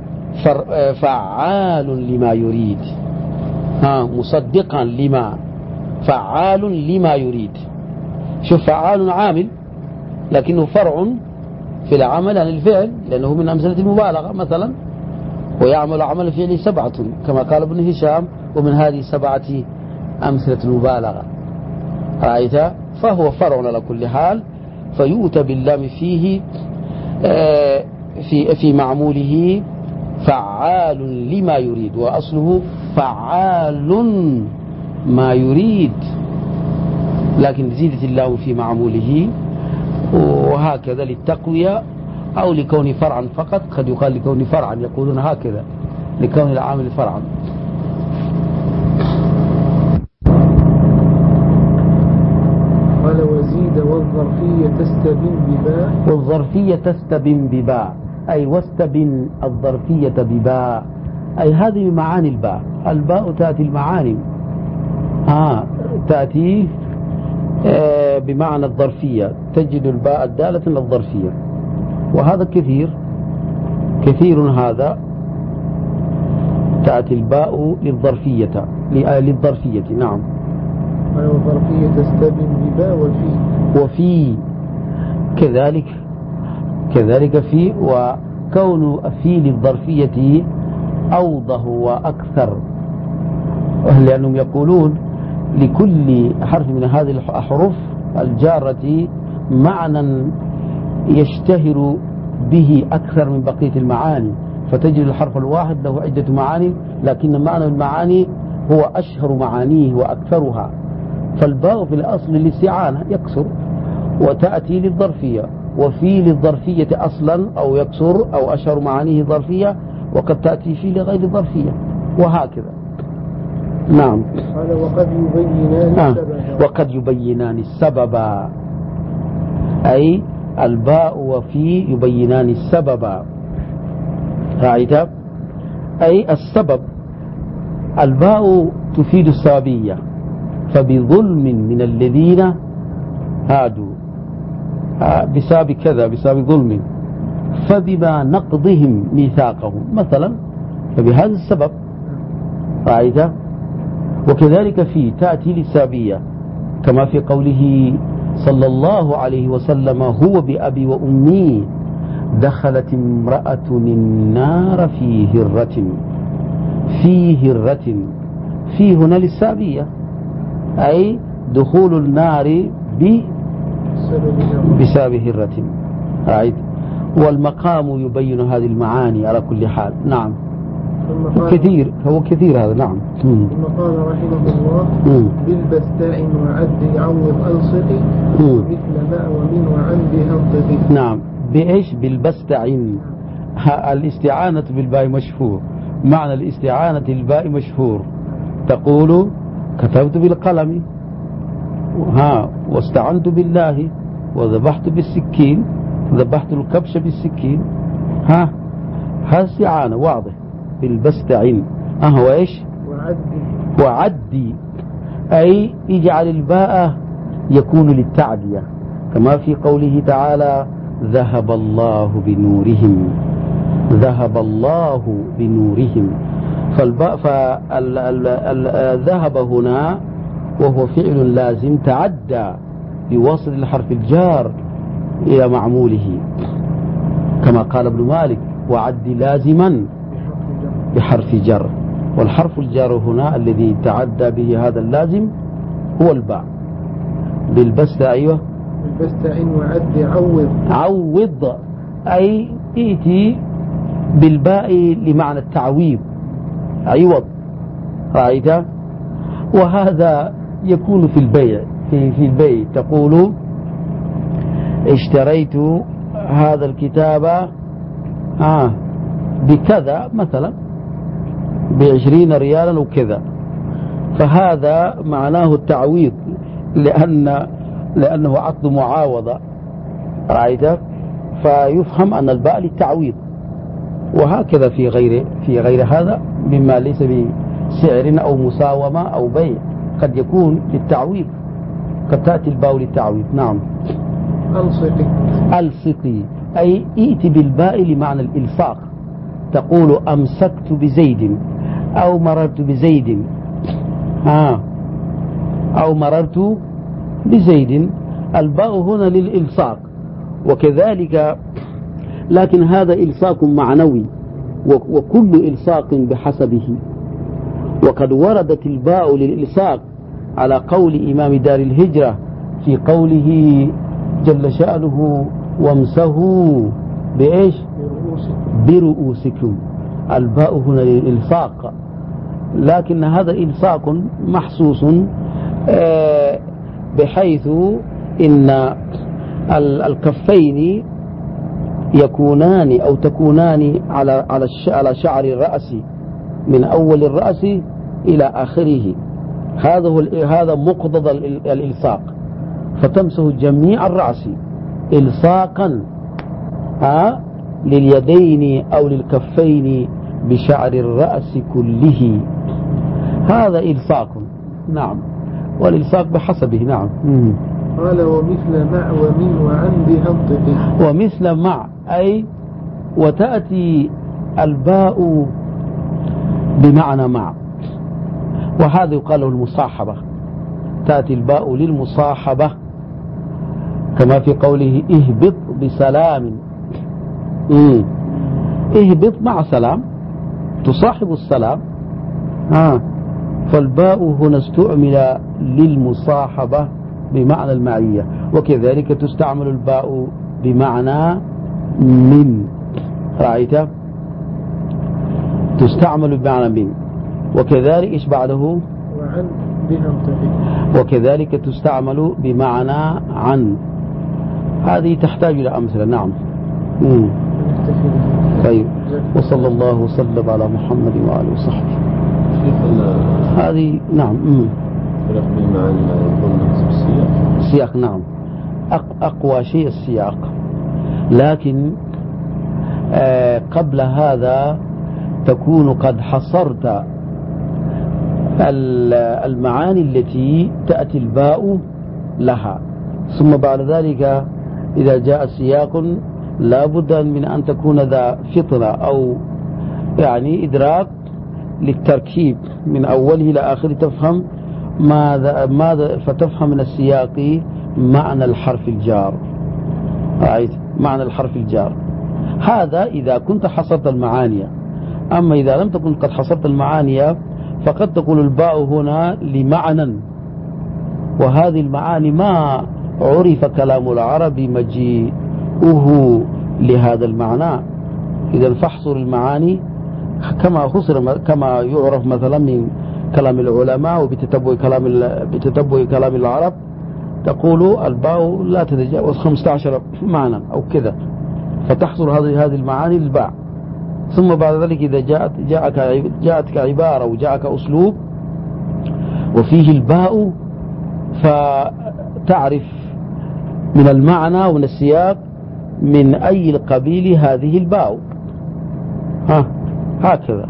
فعال لما يريد، مصدقا لما، فعال لما يريد. شوف، فعال عامل لكنه فرع في العمل عن الفعل، لأنه من أمثلة المبالغة مثلا، ويعمل عمل الفعل 7 كما قال ابن هشام، ومن هذه 7 أمثلة المبالغة، رأيت؟ فهو فرع على كل حال، فيؤتى باللام فيه في معموله فعال لما يريد، وأصله فعال ما يريد، لكن زيدت اللام في معموله، وهكذا للتقوية أو لكون فرعا فقط. قد يقال لكون فرعا، يقولون هكذا لكون العامل فرعا. قال: وزيد والظرفية تستبن بباء. والظرفية تستبن بباء أي واستبن الظرفية بباء، أي هذه معاني الباء. الباء تأتي المعاني، تأتي بمعنى الظرفية، تجد الباء الدالة على الظرفية، وهذا كثير هذا. تأتي الباء للظرفية نعم. والظرفية تستبن بباء وفي كذلك في، وكون في للظرفية أوضح وأكثر، لأنهم يقولون لكل حرف من هذه الأحرف الجارة معنى يشتهر به أكثر من بقية المعاني، فتجد الحرف الواحد له عدة معاني، لكن معنى المعاني هو أشهر معانيه وأكثرها. فالباء في الأصل للاستعانة يكسر، وتأتي للظرفية، وفي للظرفية أصلا أو يكسر أو أشهر معانيه ظرفية، وقد تأتي في لغير الظرفية، وهكذا. نعم. وقد يبينان السبب، أي الباء وفي يبينان السبب، رأيت؟ أي السبب. الباء تفيد السببية، فبظلم من الذين هادوا، بسبب كذا، بسبب ظلم، فبما نقضهم ميثاقهم مثلا، فبهذا السبب، رأيت؟ وكذلك في تأتي للسببية، كما في قوله صلى الله عليه وسلم: هو بأبي وأمي، دخلت امرأة النار في هرة. في هرة، في هنا للسابية، أي دخول النار بسبب هرة. رأيت؟ والمقام يبين هذه المعاني على كل حال. نعم. كثير، هو كثير هذا. نعم. ثم قال رحمه الله: بالبستاء وعد يعوض ألصقي مثل ما ومن وعن هنطقي. نعم. بإيش؟ بالبستاء. الاستعانة بالباء مشهور. معنى الاستعانة بالباء مشهور، تقول كتبت بالقلم، واستعنت بالله، وذبحت بالسكين، ذبحت الكبش بالسكين. هذا استعانة واضح. بالبستعين. هو ايش؟ وعدي، أي اجعل الباء يكون للتعدية، كما في قوله تعالى: ذهب الله بنورهم. ذهب الله بنورهم. فالباء ذهب هنا وهو فعل لازم تعدى بوصل الحرف الجار إلى معموله، كما قال ابن مالك: وعد لازما بحرف جر. والحرف الجار هنا الذي تعدى به هذا اللازم هو الباء. بالبستة. أيوة. بالبستة إن وعد عوض. عوض، أي ائتي بالباء لمعنى التعويض، عوض. رأيت؟ وهذا يكون في البيع. في البيع تقول: اشتريت هذا الكتاب بكذا، مثلا ب20 ريالا وكذا، فهذا معناه التعويض، لأنه عقد معاوضة. رأيت؟ فيفهم أن الباء للتعويض. وهكذا في غير هذا مما ليس بسعر أو مساومة أو بيع، قد يكون للتعويض، قد تأتي الباء للتعويض. نعم. ألصقي، أي ائت بالباء لمعنى الإلصاق، تقول: أمسكت بزيد، أو مررت بزيد، أو مررت بزيد. الباء هنا للإلصاق. وكذلك، لكن هذا إلصاق معنوي، وكل إلصاق بحسبه. وقد وردت الباء للإلصاق على قول إمام دار الهجرة في قوله جل شأنه: وامسحوا بإيش؟ برؤوسكم. الباء هنا للإلصاق، لكن هذا إلصاق محسوس، بحيث إن الكفين يكونان أو تكونان على شعر الرأس، من أول الرأس إلى آخره. هذا مقتضى الإلصاق، فتمسه جميع الرأس إلصاقا لليدين أو للكفين بشعر الرأس كله. هذا إلصاق. نعم. والإلصاق بحسبه. نعم. قال: ومثل مع ومن وعن بهنطقي. ومثل مع، أي وتأتي الباء بمعنى مع، وهذا يقال له المصاحبة. تأتي الباء للمصاحبة، كما في قوله: اهبط بسلام. اهبط مع سلام، تصاحب السلام. فالباء هنا استعمل للمصاحبة بمعنى المعية. وكذلك تستعمل الباء بمعنى من. رأيت؟ تستعمل بمعنى من. وكذلك إيش بعده؟ وعن بهنطقي. وكذلك تستعمل بمعنى عن. هذه تحتاج إلى أمثلة. نعم. طيب. وصلى الله وسلم على محمد وآله وصحبه. هذه نعم. فرق بين معنى السياق. السياق. نعم. أقوى شيء السياق، لكن قبل هذا تكون قد حصرت المعاني التي تأتي الباء لها، ثم بعد ذلك إذا جاء سياق لا بد من أن تكون ذا فطنة أو يعني إدراك للتركيب من أوله إلى آخره، تفهم ماذا فتفهم من السياق معنى الحرف الجار. رأيت؟ معنى الحرف الجار. هذا إذا كنت حصرت المعاني. أما إذا لم تكن قد حصرت المعاني فقد تقول الباء هنا لمعنى، وهذه المعاني ما عرف كلام العرب مجيئه لهذا المعنى. إذا فاحصر المعاني كما يعرف مثلا من كلام العلماء وبتتبع كلام العرب، تقول الباء لا تتجاوز 15 معنى أو كذا، فتحصر هذه المعاني للباء. ثم بعد ذلك إذا جاءتك عبارة وجاءك أسلوب وفيه الباء، فتعرف من المعنى ومن السياق من أي القبيل هذه الباء. هكذا.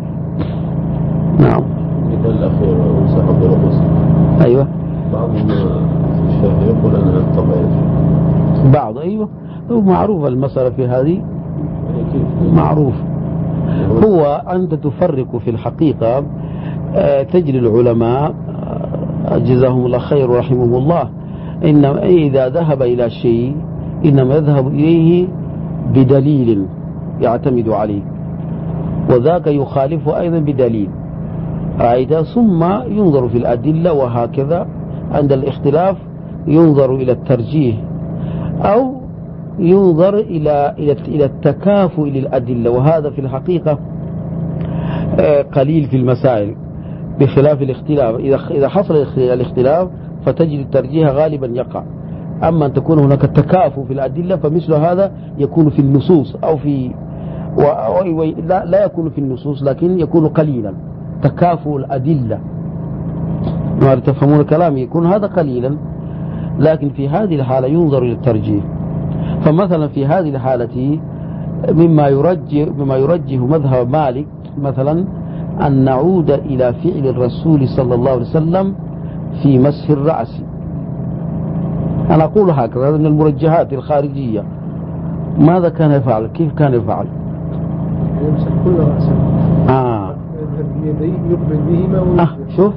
نعم. مثال الأخير وسحب الرؤوس. أيوة. بعض الشافعي يقول أن الطبع بعض. أيوة، معروف المسألة في هذه، معروف. هو أنت تفرق في الحقيقة. تجري العلماء جزاهم الله خير ورحمهم الله، إنما إذا ذهب إلى شيء إنما يذهب إليه بدليل يعتمد عليه، وذاك يخالف أيضا بدليل، رأيت؟ ثم ينظر في الأدلة، وهكذا عند الاختلاف ينظر إلى الترجيح أو ينظر إلى التكافؤ للأدلة، وهذا في الحقيقة قليل في المسائل بخلاف الاختلاف. إذا حصل الاختلاف فتجد الترجيح غالبا يقع. أما أن تكون هناك التكافؤ في الأدلة فمثل هذا يكون في النصوص أو في لا يكون في النصوص، لكن يكون قليلا تكافؤ الأدلة. ما تفهمون كلامي؟ يكون هذا قليلا، لكن في هذه الحالة ينظر إلى الترجيح. فمثلا في هذه الحالة مما يرجح مذهب مالك مثلا أن نعود إلى فعل الرسول صلى الله عليه وسلم في مسح الرأس. أنا أقول هكذا، هذا من المرجحات الخارجية. ماذا كان يفعل؟ كيف كان يفعل؟ يمسح كل رأسه. يذهب بيديه يقبل بهما شوف،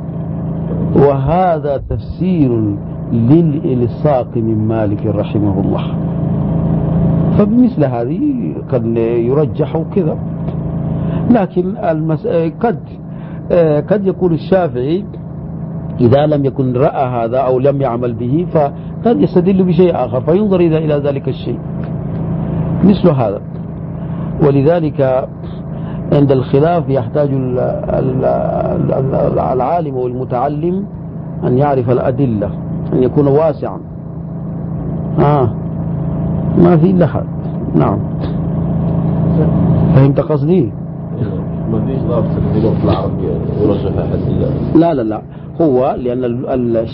وهذا تفسير للإلصاق من مالك رحمه الله. فبمثل هذه قد يرجح كذا، لكن قد يقول الشافعي إذا لم يكن رأى هذا أو لم يعمل به فقد يستدل بشيء آخر فينظر إلى ذلك الشيء مثل هذا. ولذلك عند الخلاف يحتاج العالم والمتعلم أن يعرف الأدلة، أن يكون واسعا. ما في إلا هذا. نعم، فهمت قصدي؟ ما فيش ضابط في اللغة العربية يرجح أحد إلا لا هو لأن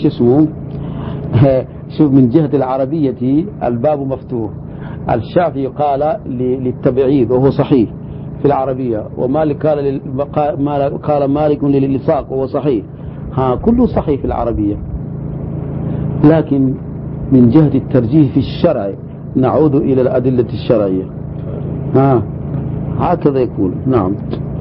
شوف من جهة العربية الباب مفتوح. الشافعي قال للتبعيد وهو صحيح في العربية، ومالك قال مالك للإلصاق وهو صحيح. كله صحيح في العربية، لكن من جهة الترجيح في الشرع نعود إلى الأدلة الشرعية. هكذا يقول. نعم.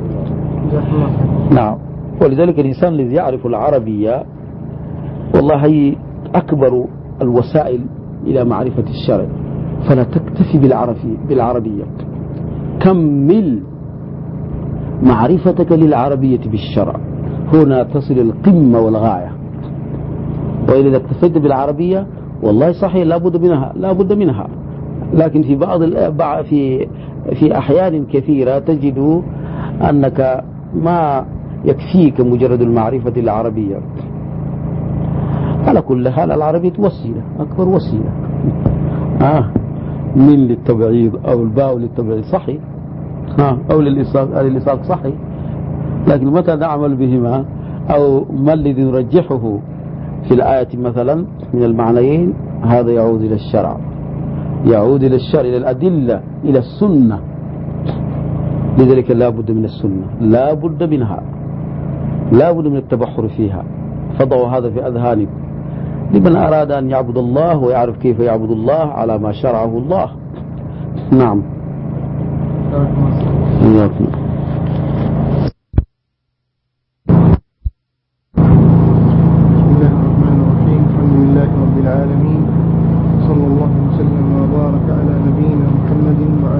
ولذلك الإنسان الذي يعرف العربية والله هي أكبر الوسائل إلى معرفة الشرع، فلا تكتفي بالعربية، كمل معرفتك للعربية بالشرع، هنا تصل القمة والغاية. وإذا اكتفيت بالعربية والله صحيح لا بد منها، لكن في أحيان كثيرة تجد أنك ما يكفيك مجرد المعرفة العربية. على كل حال العربية وسيلة، أكبر وسيلة. من للتبعيض أو الباء للتبعيض صحيح، أو للإلصاق صحيح، لكن متى نعمل بهما أو ما الذي نرجحه في الآية مثلا من المعنيين؟ هذا يعود إلى الشرع، إلى الأدلة، إلى السنة. لذلك لا بد من السنة، لا بد منها، لا بد من التبحر فيها. فضعوا هذا في أذهانكم لمن أراد أن يعبد الله ويعرف كيف يعبد الله على ما شرعه الله. نعم. العالمين، صلى الله وسلم وبارك على نبينا محمد وعلى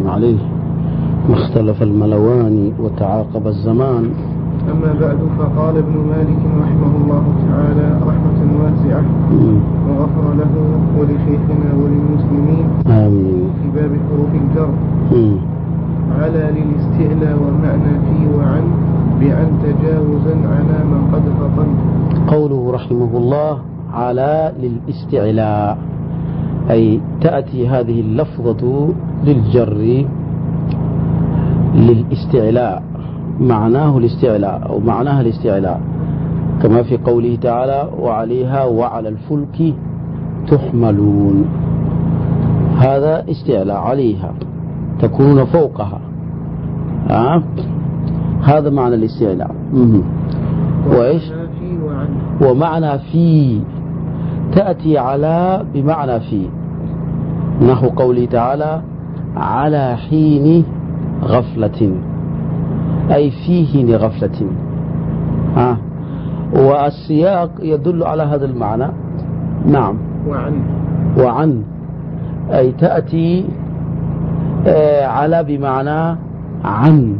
عليه ما اختلف الملوان وتعاقب الزمان. أما بعد، فقال ابن مالك رحمه الله تعالى رحمة واسعة وغفر له ولشيخنا وللمسلمين آمين في باب حروف الجر: على للاستعلاء ومعنى في وعن بعن تجاوزا على من قد فطن. قوله رحمه الله على للاستعلاء، أي تأتي هذه اللفظة للجر للاستعلاء، معناه الاستعلاء أو معناها الاستعلاء، كما في قوله تعالى وعليها وعلى الفلك تحملون. هذا استعلاء، عليها تكون فوقها. هذا معنى الاستعلاء. وإيش؟ ومعنى في تأتي على بمعنى في، نحو قوله تعالى على حين غفلة، أي في حين غفلة. والسياق يدل على هذا المعنى. نعم. وعن أي تأتي على بمعنى عن،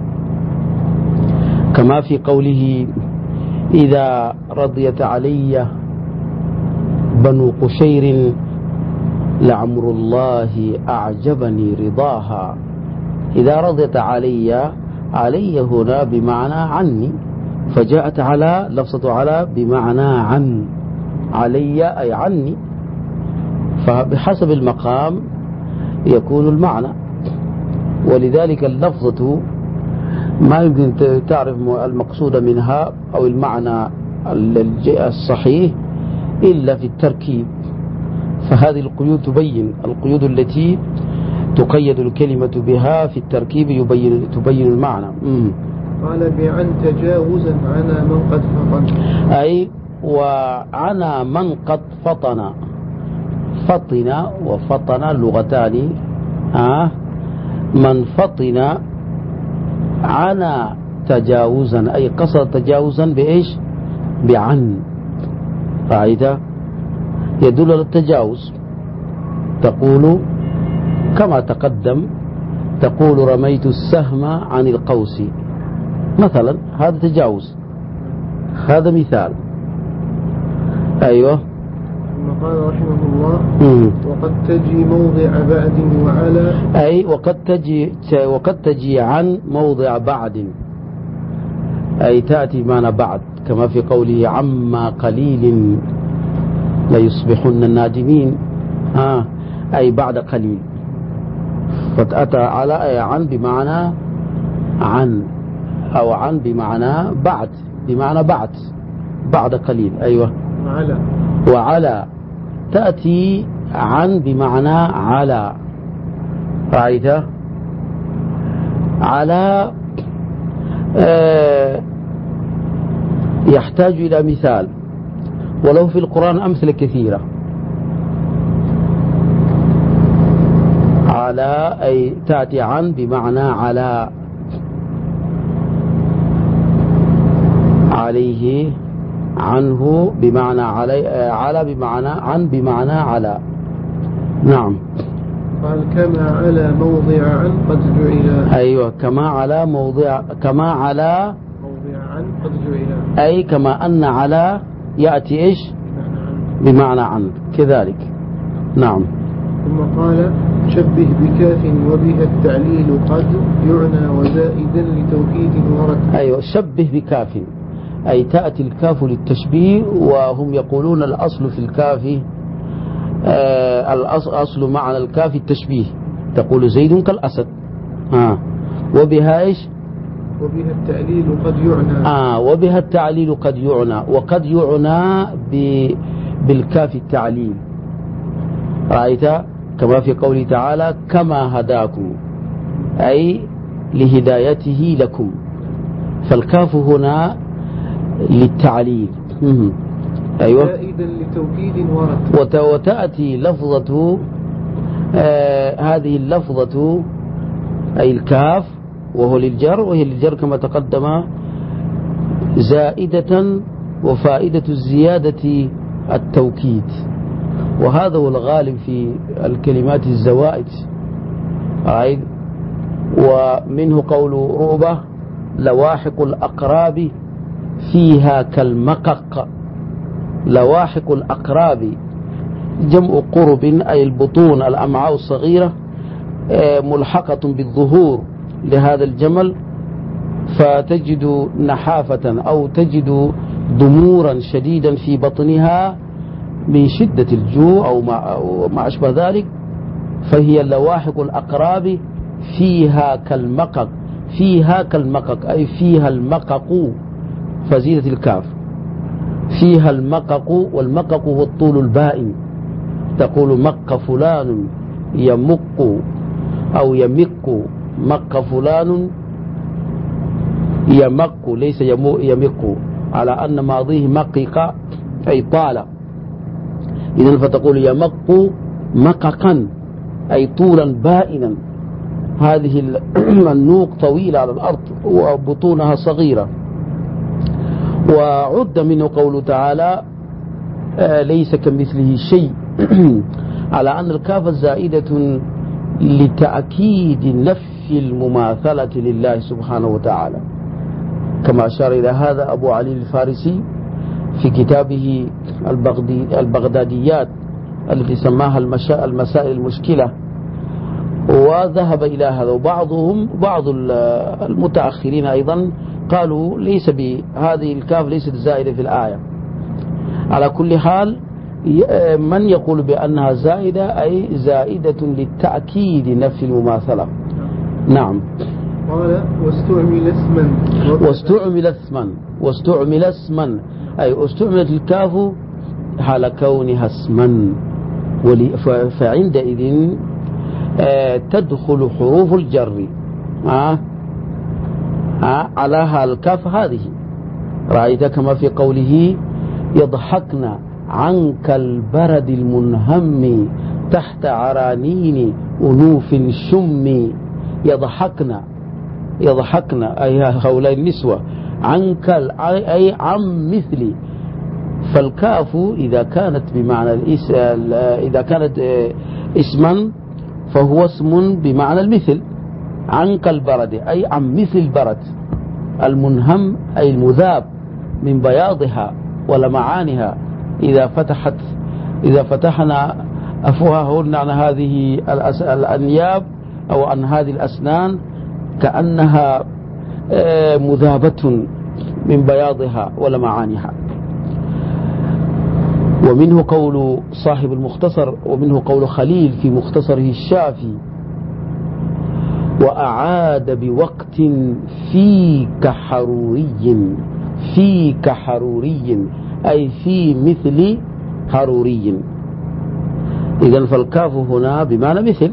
كما في قوله إذا رضيت علي بنو قشير لعمر الله أعجبني رضاها. إذا رضيت علي، علي هنا بمعنى عني، فجاءت على لفظة على بمعنى عن، علي أي عني، فبحسب المقام يكون المعنى. ولذلك اللفظة ما يمكن تعرف المقصود منها أو المعنى الصحيح إلا في التركيب. فهذه القيود تبين، القيود التي تقيد الكلمة بها في التركيب تبين المعنى. قال بعن تجاوزا على من قد فطن، أي وعلى من قد فطن. فطن وفطن لغتان. من فطن عنا تجاوزا، أي قصد تجاوزا بإيش؟ بعن. رأيت؟ يدل على التجاوز. تقول كما تقدم، تقول رميت السهم عن القوس مثلا، هذا تجاوز، هذا مثال. أيوة. ثم قال رحمه الله وقد تجي موضع بعد وعلى، أي وقد تجي عن موضع بعد، أي تأتي معنى بعد، كما في قوله عما قليل ليصبحن النادمين، أي بعد قليل. فتأتى على أي عن بمعنى عن، أو عن بمعنى بعد، بمعنى بعد قليل. أيوة. وعلى تأتي عن بمعنى على. رأيت؟ على يحتاج إلى مثال، ولو في القرآن أمثلة كثيرة. على أي تأتي عن بمعنى على، عليه عنه بمعنى علي، على بمعنى عن بمعنى على. نعم. قال كما على موضع عن قد جعل. أيوة، كما على موضع، كما على موضع عن قد جعل، أي كما أن على يأتي إيش؟ بمعنى عن كذلك. نعم. ثم قال شبه بكاف وبها التعليل قد يعنى وزائدا لتوكيد ورد. أيوة، شبه بكاف، أي تأتي الكاف للتشبيه، وهم يقولون الأصل في الكاف، الأصل معنى الكاف التشبيه، تقول زيد كالأسد. وبها إيش؟ وبها التعليل قد يعنى. وبها التعليل قد يعنى، وقد يعنى بالكاف التعليل. رأيت؟ كما في قوله تعالى كما هداكم، أي لهدايته لكم، فالكاف هنا للتعليل. أيوة. زائدا لتوكيد ورد. وتأتي لفظة هذه اللفظة أي الكاف وهو للجر، وهي للجر كما تقدم، زائدة، وفائدة الزيادة التوكيد، وهذا هو الغالب في الكلمات الزوائد. ومنه قول رؤبة لواحق الأقراب فيها كالمقق. لواحق الأقراب جمع قرب أي البطون الأمعاء الصغيرة ملحقة بالظهور لهذا الجمل، فتجد نحافة أو تجد ضمورا شديدا في بطنها من شدة الجوع أو ما أشبه ذلك، فهي لواحق الأقراب فيها كالمقق. فيها كالمقق أي فيها المقق، فزيدة الكاف، فيها المقق. والمقق هو الطول البائن، تقول مق فلان يمق أو يمق، مق فلان يمق ليس يمق، على أن ماضيه مقق أي طال، إذن فتقول يمق مققا أي طولا بائنا. هذه النوق طويلة على الأرض وبطونها صغيرة. وعد منه قوله تعالى ليس كمثله شيء على أن الكاف زائدة لتأكيد نفي المماثلة لله سبحانه وتعالى، كما أشار إلى هذا أبو علي الفارسي في كتابه البغداديات التي سماها المسائل المشكلة، وذهب إلى هذا. بعض المتأخرين أيضا قالوا ليس بهذه الكاف ليست زائدة في الآية. على كل حال من يقول بأنها زائدة أي زائدة للتأكيد نفي المماثلة. نعم. قال واستعمل اسما أي استعملت الكاف حال كونها اسما، فعندئذ تدخل حروف الجر على الكاف هذه. رأيت كما في قوله يضحكن عنك البرد المنهم تحت عرانين أنوف شم. يضحكن أي هؤلاء النسوة، عنك أي عن مثلي. فالكاف إذا كانت بمعنى إذا كانت اسما فهو اسم بمعنى المثل. عنك البرد أي عن مثل البرد، المنهم أي المذاب من بياضها ولمعانها. إذا فتحنا أفواههن عن هذه الأنياب أو عن هذه الأسنان كأنها مذابة من بياضها ولمعانها. ومنه قول صاحب المختصر، ومنه قول خليل في مختصره الشافي وأعاد بوقت فيك حروري أي في مثل حروري. إذن فالكاف هنا بمعنى مثل،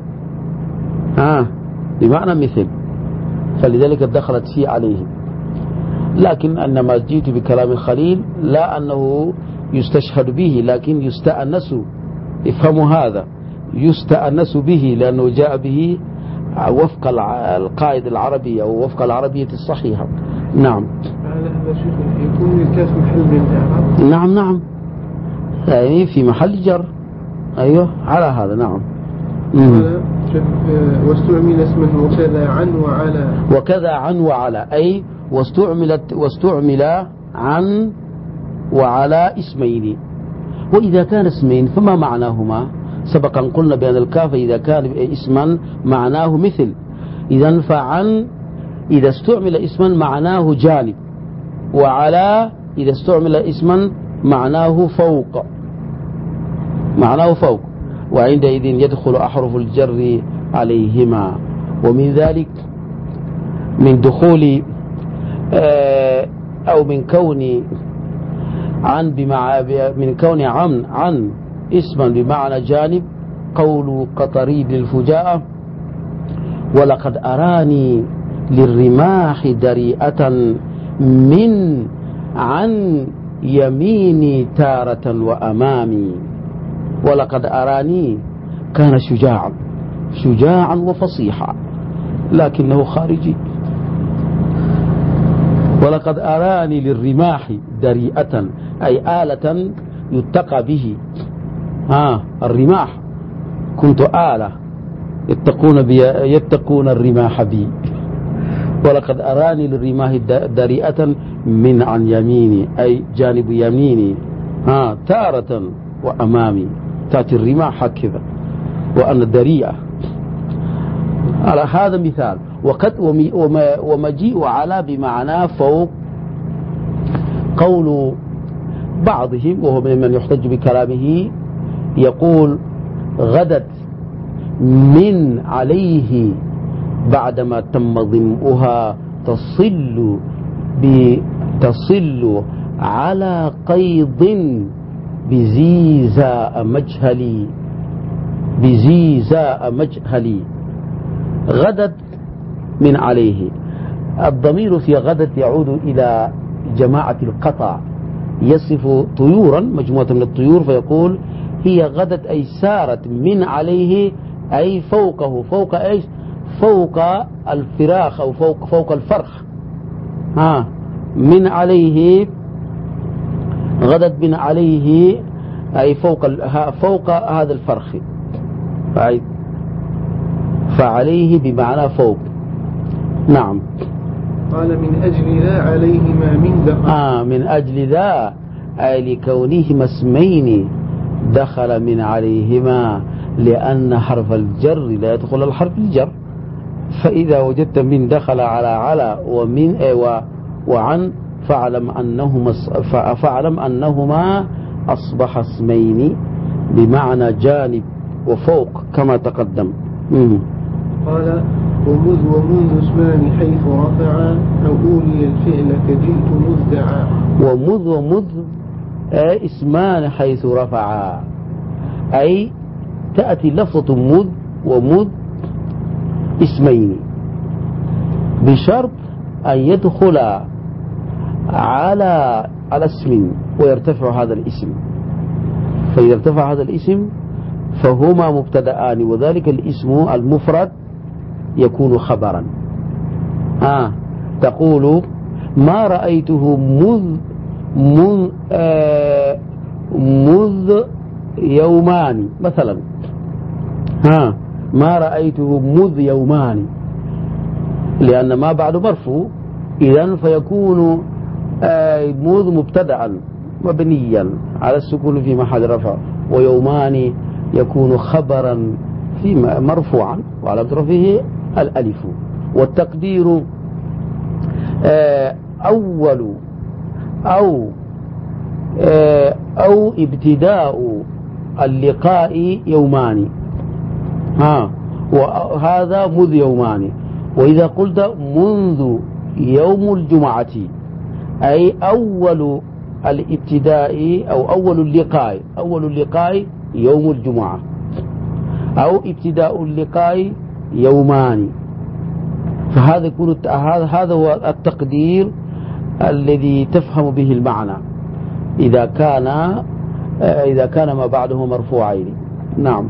بمعنى مثل، فلذلك دخلت في عليه. لكن أنما جئت بكلام خليل لا أنه يستشهد به، لكن يستأنس. افهموا هذا، يستأنس به لأنه جاء به وفق القاعدة العربية أو وفق العربية الصحيحة. نعم. هذا شيخ يكون الكاف محل من الإعراب. نعم يعني في محل جر. أيوه على هذا. نعم. واستعمل اسما وكذا عن وعلى أي واستعمل عن وعلى اسمين. وإذا كان اسمين فما معناهما؟ سبقا قلنا بأن الكاف إذا كان اسما معناه مثل، إذن فعن إذا استعمل اسما معناه جانب، وعلى إذا استعمل اسما معناه فوق، وعندئذ يدخل أحرف الجر عليهما. ومن ذلك من دخول أو من كون عن اسما بمعنى جانب قول قطريد للفجاءة ولقد أراني للرماح دريئة من عن يميني تارة وأمامي. ولقد أراني كان شجاعا وفصيحا لكنه خارجي. ولقد أراني للرماح دريئة أي آلة يتقى به. الرماح كنت آلة يتقون الرماح بي، ولقد أراني للرماح دريئة من عن يميني، أي جانب يميني تارة وأمامي، تأتي الرماح هكذا وأنا دريئة. على هذا مثال. ومجيء على بمعنى فوق، قول بعضهم وهو من يحتج بكلامه يقول غدت من عليه بعدما تم ضمؤها تصل على قيض بزيزاء مجهلي. غدت من عليه، الضمير في غدت يعود إلى جماعة القطع، يصف طيورا، مجموعة من الطيور، فيقول هي غدت أي سارت من عليه، أي فوقه، فوق إيش؟ فوق الفراخ أو فوق الفرخ. من عليه، غدت من عليه أي فوق هذا الفرخ، فعليه بمعنى فوق. نعم. قال من أجل ذا عليهما من دخل. من أجل ذا أي لكونهما اسمين دخل من عليهما، لأن حرف الجر لا يدخل الحرف الجر، فإذا وجدت من دخل على ومن وعن فاعلم أنهما أصبح اسمين بمعنى جانب وفوق كما تقدم. قال ومذ اسمان حيث رفعا أو أولي الفعل كجئت مذدعا. ومذ اسمان حيث رفعا، أي تأتي لفظة مذ ومذ اسمين بشرط أن يدخل على اسم ويرتفع هذا الاسم، فإذا ارتفع هذا الاسم فهما مبتدآن، وذلك الاسم المفرد يكون خبرا. تقول ما رأيته مذ يومان مثلا، ما رأيته مذ يومان، لأن ما بعد مرفوع، إذن فيكون مذ مبتدأ مبنيا على السكون في محل رفع، ويومان يكون خبرا في مرفوعا وعلى رفعه الألف. والتقدير أول أو ابتداء اللقاء يومان، وهذا مذ يومان. وإذا قلت منذ يوم الجمعة أي أول الابتداء أو أول اللقاء يوم الجمعة، أو ابتداء اللقاء يومان. فهذا يكون هذا هو التقدير الذي تفهم به المعنى إذا كان ما بعده مرفوعين. نعم.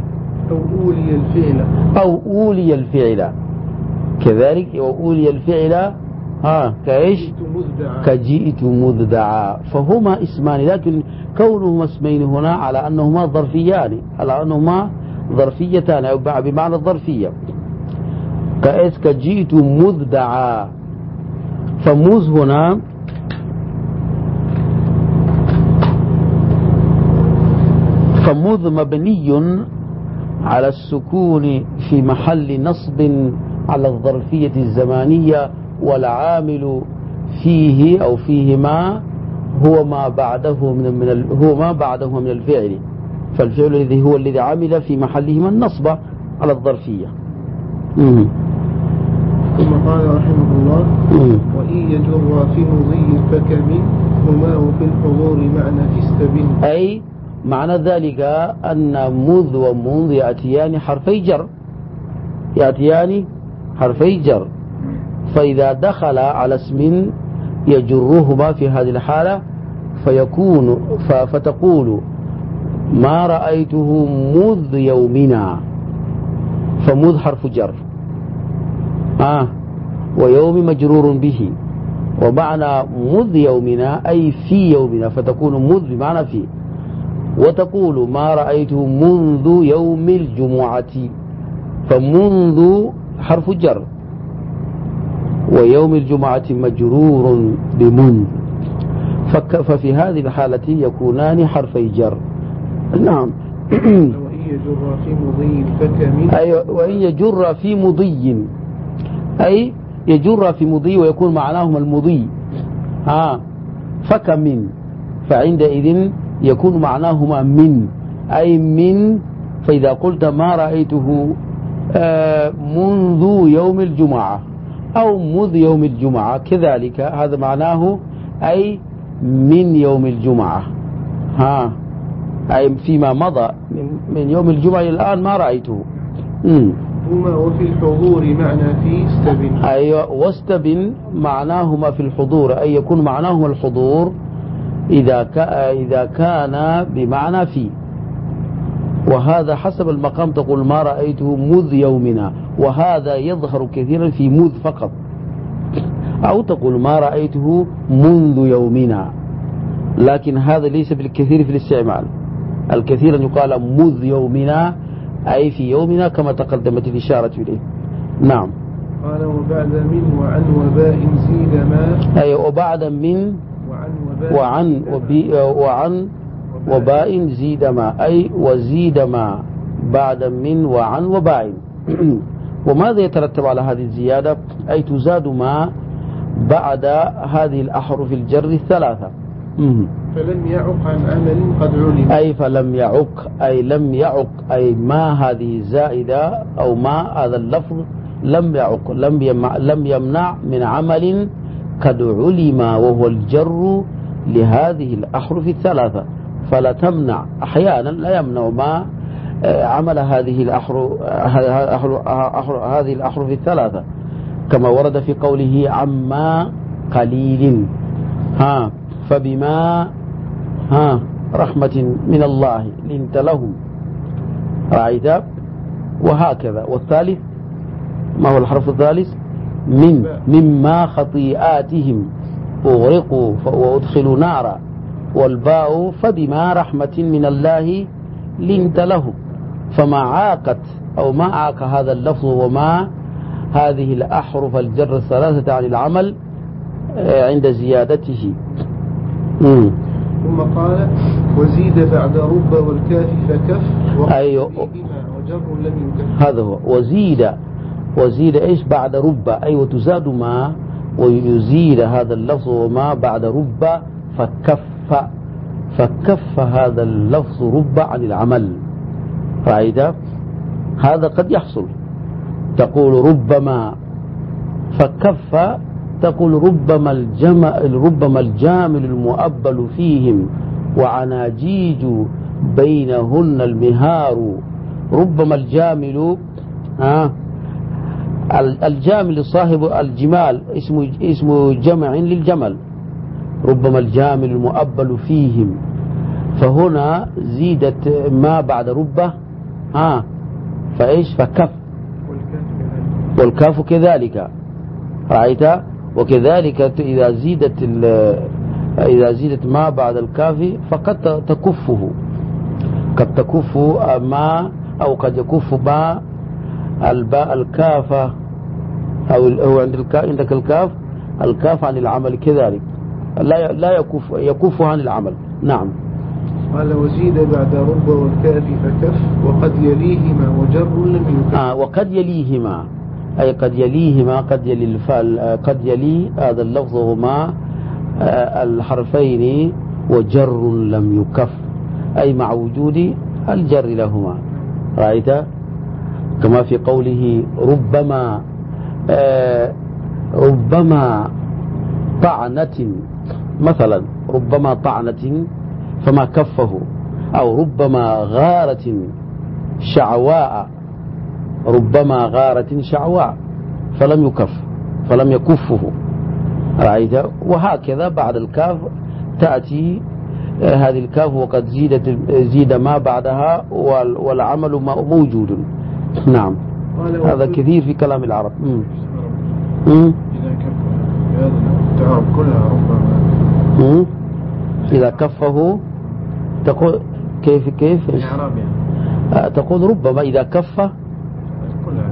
أو أولي الفعل كذلك. وأولي الفعل كإيش؟ كجئت مذدعا، فهما اسمان، لكن كونهما اسمين هنا على أنهما ظرفيان، على أنهما ظرفيتان أو بمعنى الظرفية. كإيش؟ كجئت مذدعا. فمذ هنا فمذ مبني على السكون في محل نصب على الظرفية الزمانية، والعامل فيه أو فيهما هو ما بعده من الفعل، فالفعل الذي هو الذي عمل في محلهما النصب على الظرفية. ثم قال رحمه الله وإن يجر في مضي فكمن هما وفي الحضور معنى فاستبن. أي معنى ذلك أن مذ ومنذ يأتيان حرفي جر، فإذا دخل على اسم يجرهما في هذه الحالة فتقول ما رأيته مذ يومنا، فمذ حرف جر ويوم مجرور به، ومعنى مذ يومنا أي في يومنا، فتكون مذ بمعنى في. وتقول ما رأيته منذ يوم الجمعة، فمنذ حرف جر، ويوم الجمعة مجرور بمنذ، ففي هذه الحالة يكونان حرفي جر. نعم. وإن يجر في مضي فكمن. أيوة، وإن يجر في مضي، أي يجر في مضي ويكون معناهما المضي، فكمن، فعندئذ يكون معناهما من، أي من. فإذا قلت ما رأيته منذ يوم الجمعة أو مذ يوم الجمعة كذلك، هذا معناه أي من يوم الجمعة، أي فيما مضى من يوم الجمعة إلى الآن ما رأيته. هما وفي الحضور معنى في استبن. أيوة، واستبن معناهما في الحضور، أي يكون معناهما الحضور إذا كان بمعنى في، وهذا حسب المقام تقول ما رأيته مذ يومنا، وهذا يظهر كثيرا في مذ فقط، أو تقول ما رأيته منذ يومنا، لكن هذا ليس بالكثير في الاستعمال. الكثير أن يقال مذ يومنا، أي في يومنا كما تقدمت الإشارة إليه. نعم. قال وبعد من وعن وباء زيد ما. أي وبعد من وعن وباء زيد ما، أي وزيد ما بعد من وعن وباء. وماذا يترتب على هذه الزيادة؟ أي تزاد ما بعد هذه الأحرف الجر الثلاثة. فلم يعق عن عمل قد علم. أي فلم يعق، أي لم يعق، أي ما هذه زائدة، أو ما هذا اللفظ لم يعق، لم يمنع من عمل قد علم، وهو الجر لهذه الأحرف الثلاثة. فلا تمنع، أحيانا لا يمنع ما عمل هذه الأحرف الثلاثة، كما ورد في قوله عما قليل، فبما رحمة من الله لنت لهم، رأيت؟ وهكذا. والثالث ما هو الحرف الثالث؟ مما خطيئاتهم أغرقوا وأدخلوا نارا، والباء فبما رحمة من الله لنت لهم. فما عاقت أو ما عاق هذا اللفظ وما هذه الأحرف الجر الثلاثة عن العمل عند زيادته. ثم قال وزيد بعد رب والكاف فكف، أيوه، وجر لم يكف. هذا هو وزيد إيش بعد رب، أي وتزاد ما ويزيد هذا اللفظ وما بعد رب فكف هذا اللفظ رب عن العمل، رأيت؟ هذا قد يحصل، تقول ربما فكف، تقول ربما الجامل المؤبل فيهم وعناجيج بينهن المهار. ربما الجامل الجامل صاحب الجمال اسم جمع للجمل، ربما الجامل المؤبل فيهم، فهنا زيدت ما بعد ربه فإيش فكف، والكاف كذلك، رأيت؟ وكذلك إذا زيدت ما بعد الكاف فقد تكفه، قد تكف ما، أو قد يكف ما الباء الكافة، أو عندك الكاف عن العمل كذلك، لا يكف عن العمل. نعم. قال وزيد بعد رب والكاف فكف، وقد يليهما وجر لم يكف. وقد يليهما، أي قد يليهما، قد يلي هذا اللفظ هما الحرفين وجر لم يكف، أي مع وجود الجر لهما، رأيت؟ كما في قوله ربما طعنة مثلا، ربما طعنة فما كفه، أو ربما غارة شعواء، ربما غارة شعواء فلم يكفه، رأيت؟ وهكذا بعد الكاف تأتي هذه الكاف وقد زيد ما بعدها والعمل موجود. نعم. هذا كثير في كلام العرب. إذا كفه تعرف كلها ربما، إذا كفه تقول كيف الإعراب تقول ربما إذا كف كلها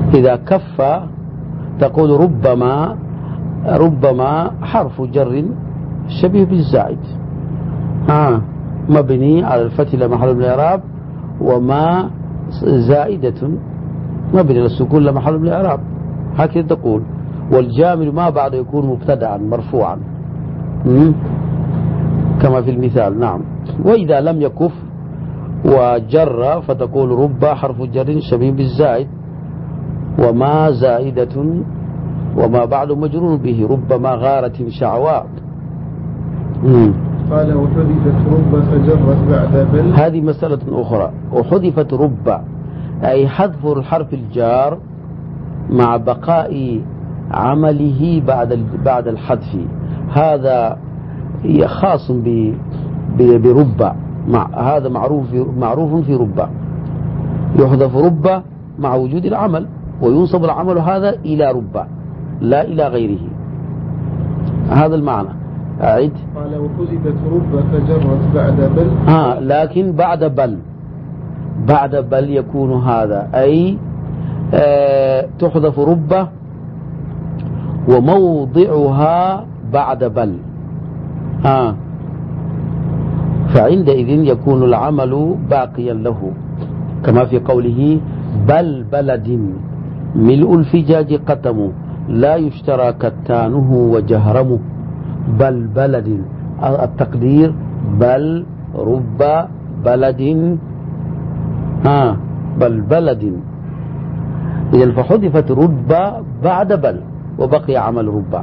إذا كف تقول ربما حرف جر شبيه بالزائد مبني على الفتح لا محل من الإعراب، وما زائدة مبني على السكون لا محل من الإعراب، هكذا تقول. والجامد ما بعد يكون مبتدعا مرفوعا كما في المثال. نعم. وإذا لم يكف وجر فتقول رب حرف جر شبيه بالزائد، وما زائدة وما بعد مجرور به، ربما غارة شعواء. قال وحذفت رب فجرت بعد بل. هذه مسألة أخرى. وحذفت رب أي حذف الحرف الجار مع بقاء عمله بعد الحذف. هذا خاص برب، هذا معروف في رب. يحذف رب مع وجود العمل، وينصب العمل هذا إلى رب لا إلى غيره. هذا المعنى. أعد. قال وحذفت رب فجرت بعد بل. لكن بعد بل يكون هذا، أي تحذف رب وموضعها بعد بل. فعندئذ يكون العمل باقيا له، كما في قوله بل بلد ملء الفجاج قتم لا يشترى كتانه وجهرمه. بل بلد، التقدير بل رب بلد بل بلد. إذن فحذفت رب بعد بل وبقي عمل رب.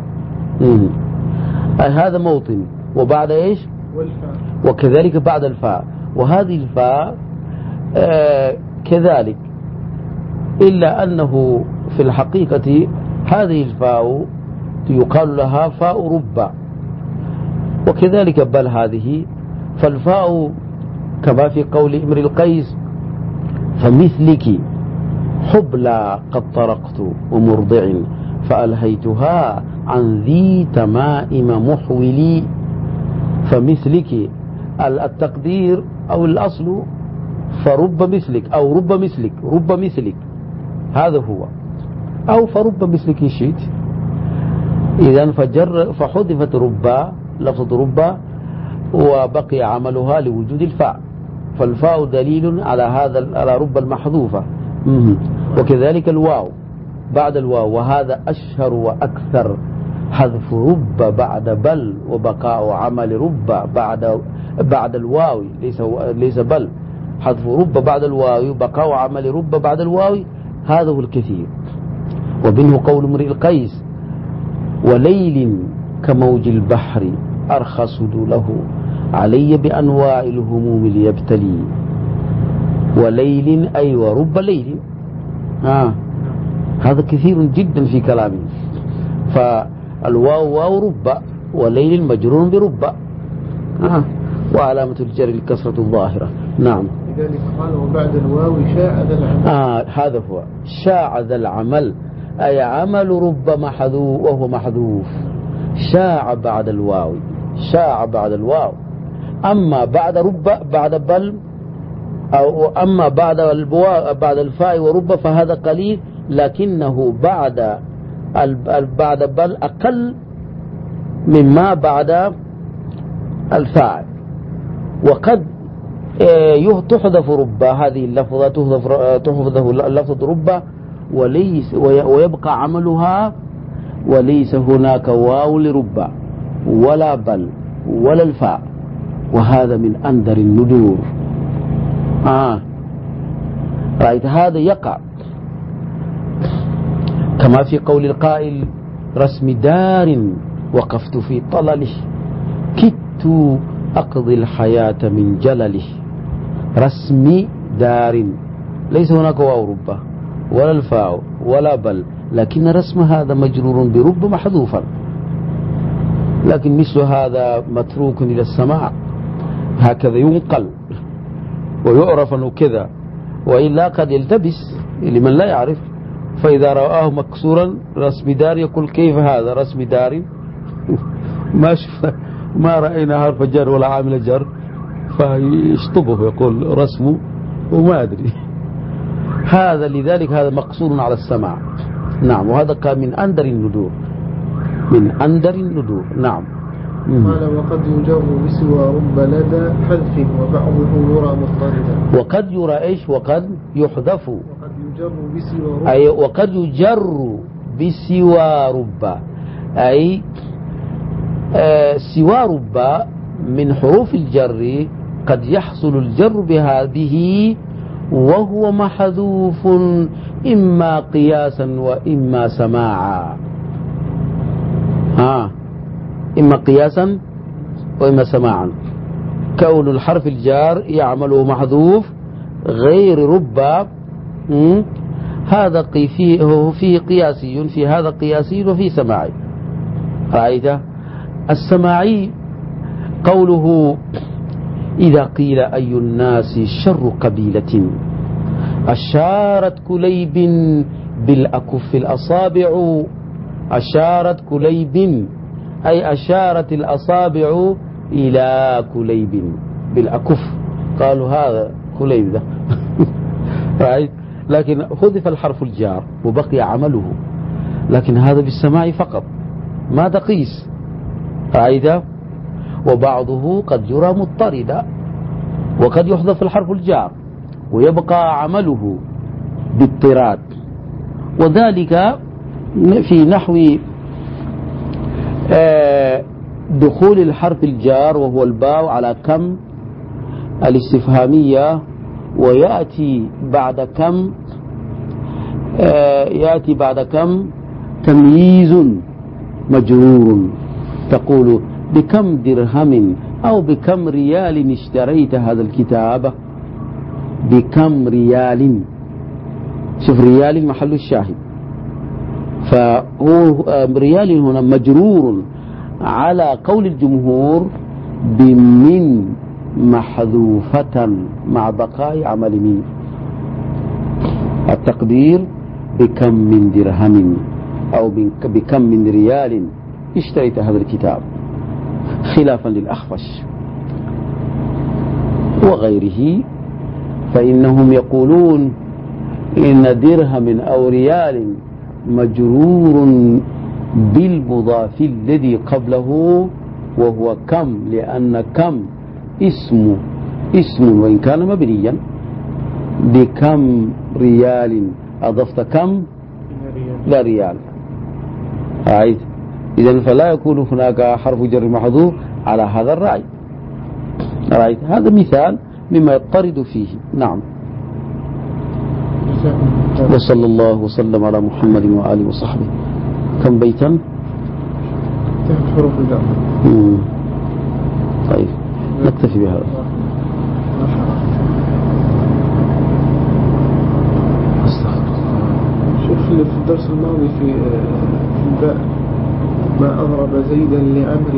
هذا موطن. وبعد إيش؟ والفاء. وكذلك بعد الفاء. وهذه الفاء كذلك، إلا أنه في الحقيقة هذه الفاء يقال لها فاء رب، وكذلك بل هذه. فالفاء كما في قول امرئ القيس فمثلك حبلى قد طرقت ومرضع فألهيتها عن ذي تمائم محولي. فمثلك التقدير أو الأصل فرب مثلك أو رب مثلك هذا هو، أو فرب مثلك شئت. إذن فحذفت رب، لفظ رب، وبقي عملها لوجود الفاء. فالفاء دليل على رب المحذوفة. وكذلك الواو بعد الواو، وهذا أشهر وأكثر، حذف رب بعد بل وبقاء عمل رب بعد الواو، ليس بل. حذف رب بعد الواو بقاء عمل رب بعد الواو، هذا هو الكثير. ومنه قول امرئ القيس وليل كموج البحر أرخصد له علي بأنواع الهموم ليبتلي. وليل أي ورب ليل. هذا كثير جدا في كلامه. فالواو واو رب، وليل مجرور برب، وعلامة الجر الكسرة الظاهرة. نعم. لذلك قال وبعد الواو شاع ذا العمل. هذا هو شاع ذا العمل، أي عمل رب محذوف وهو محذوف. شاع بعد الواو، شاع بعد الواو. أما بعد رب بعد بل، أو أما بعد الفاء ورب فهذا قليل، لكنه بعد بل أقل مما بعد الفاء. وقد تحذف رب، هذه اللفظة تحذف لفظة رب ويبقى عملها، وليس هناك واو لرب ولا بل ولا الفاء، وهذا من أندر الندور. رأيت هذا يقع كما في قول القائل رسم دار وقفت في طلله كدت أقضي الحياة من جلله. رسم دار، ليس هناك واو رب ولا الفاء ولا بل، لكن رسم هذا مجرور برب محذوفا، لكن مثل هذا متروك إلى السماع، هكذا ينقل ويعرف أنه كذا، وإلا قد يلتبس لمن لا يعرف. فإذا رآه مكسورا رسم دار يقول كيف هذا رسم دار؟ ما رأينا حرف جر ولا عامل جر، فيشطبه يقول رسم وما أدري. هذا لذلك هذا مقصور على السماع. نعم. وهذا كان من أندر الندور، من أندر الندور. نعم. قال وقد يجر بسوى رب لدى حذف وبعضه يرى مضطردا. وقد يرى إيش؟ وقد يحذف. وقد يجر بسوى رب، أي وقد يجر بسوى رب، أي سوى رب من حروف الجر قد يحصل الجر بهذه وهو محذوف إما قياسا وإما سماعا. إما قياسا وإما سماعا. كون الحرف الجار يعمل محذوف غير رب، هذا فيه قياسي، في هذا قياسي وفي سماعي. رأيت؟ السماعي قوله إذا قيل أي الناس شر قبيلة أشارت كليب بالأكف الأصابع. أشارت كليب أي أشارت الأصابع إلى كليب بالأكف، قالوا هذا كليب ده. لكن حذف الحرف الجار وبقي عمله، لكن هذا بالسماع فقط ما تقيس. رأيت؟ وبعضه قد يرى مضطردا، وقد يحذف الحرف الجار ويبقى عمله باضطراد. وذلك في نحو دخول الحرف الجار وهو الباء على كم الاستفهامية، ويأتي بعد كم تمييز مجرور، تقول بكم درهم أو بكم ريال اشتريت هذا الكتاب. بكم ريال، شوف ريال محل الشاهد، فهو ريال هنا مجرور على قول الجمهور بمن محذوفة مع بقاء عمل من. التقدير بكم من درهم أو بكم من ريال اشتريت هذا الكتاب، خلافا للأخفش وغيره، فإنهم يقولون إن درهم أو ريال مجرور بالمضاف الذي قبله وهو كم، لأن كم اسم وإن كان مبنيا. بكم ريال أضفت كم لا ريال. إذن فلا يكون هناك حرف جر محذوف على هذا الرأي. هذا مثال مما يضطرد فيه. نعم. وصلى الله وسلم على محمد وآله وصحبه. كم بيتا؟ حروف الجر. طيب نكتفي بهذا. شوف في الدرس الماضي في الباء ما أغرب زيدا لعمر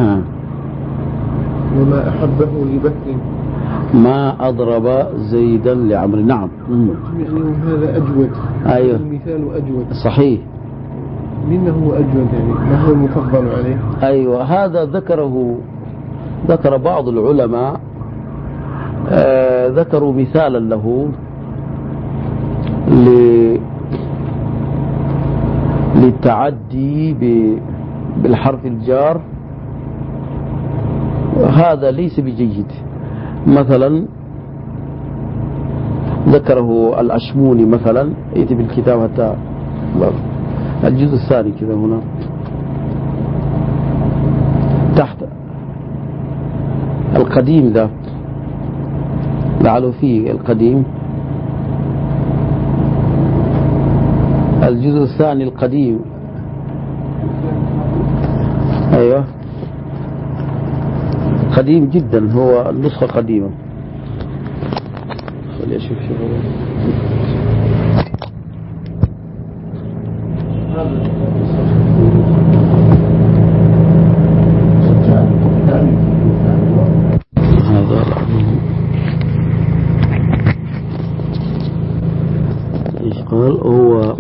وما أحبه لبكر. ما أضرب زيدا لعمر. نعم. يعني هذا أجود. أيوه. المثال أجود. صحيح. من هو أجود يعني؟ ما هو المفضل عليه؟ أيوه. هذا ذكر بعض العلماء، ذكروا مثالا له للتعدي بالحرف الجار، هذا ليس بجيد. مثلا ذكره الأشموني مثلا، يأتي بالكتاب حتى الجزء الثاني كذا هنا تحت القديم ذا، لعله فيه القديم، الجزء الثاني القديم. أيوه قديم جدا، هو النسخة قديمة. خلي أشوف هذا ايش قال. هو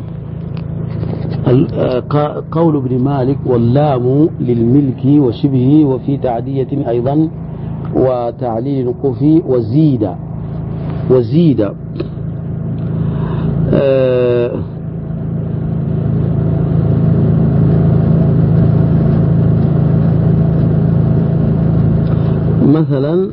قول ابن مالك واللام للملك وشبهه وفي تعدية أيضا وتعليل القفي وزيد مثلا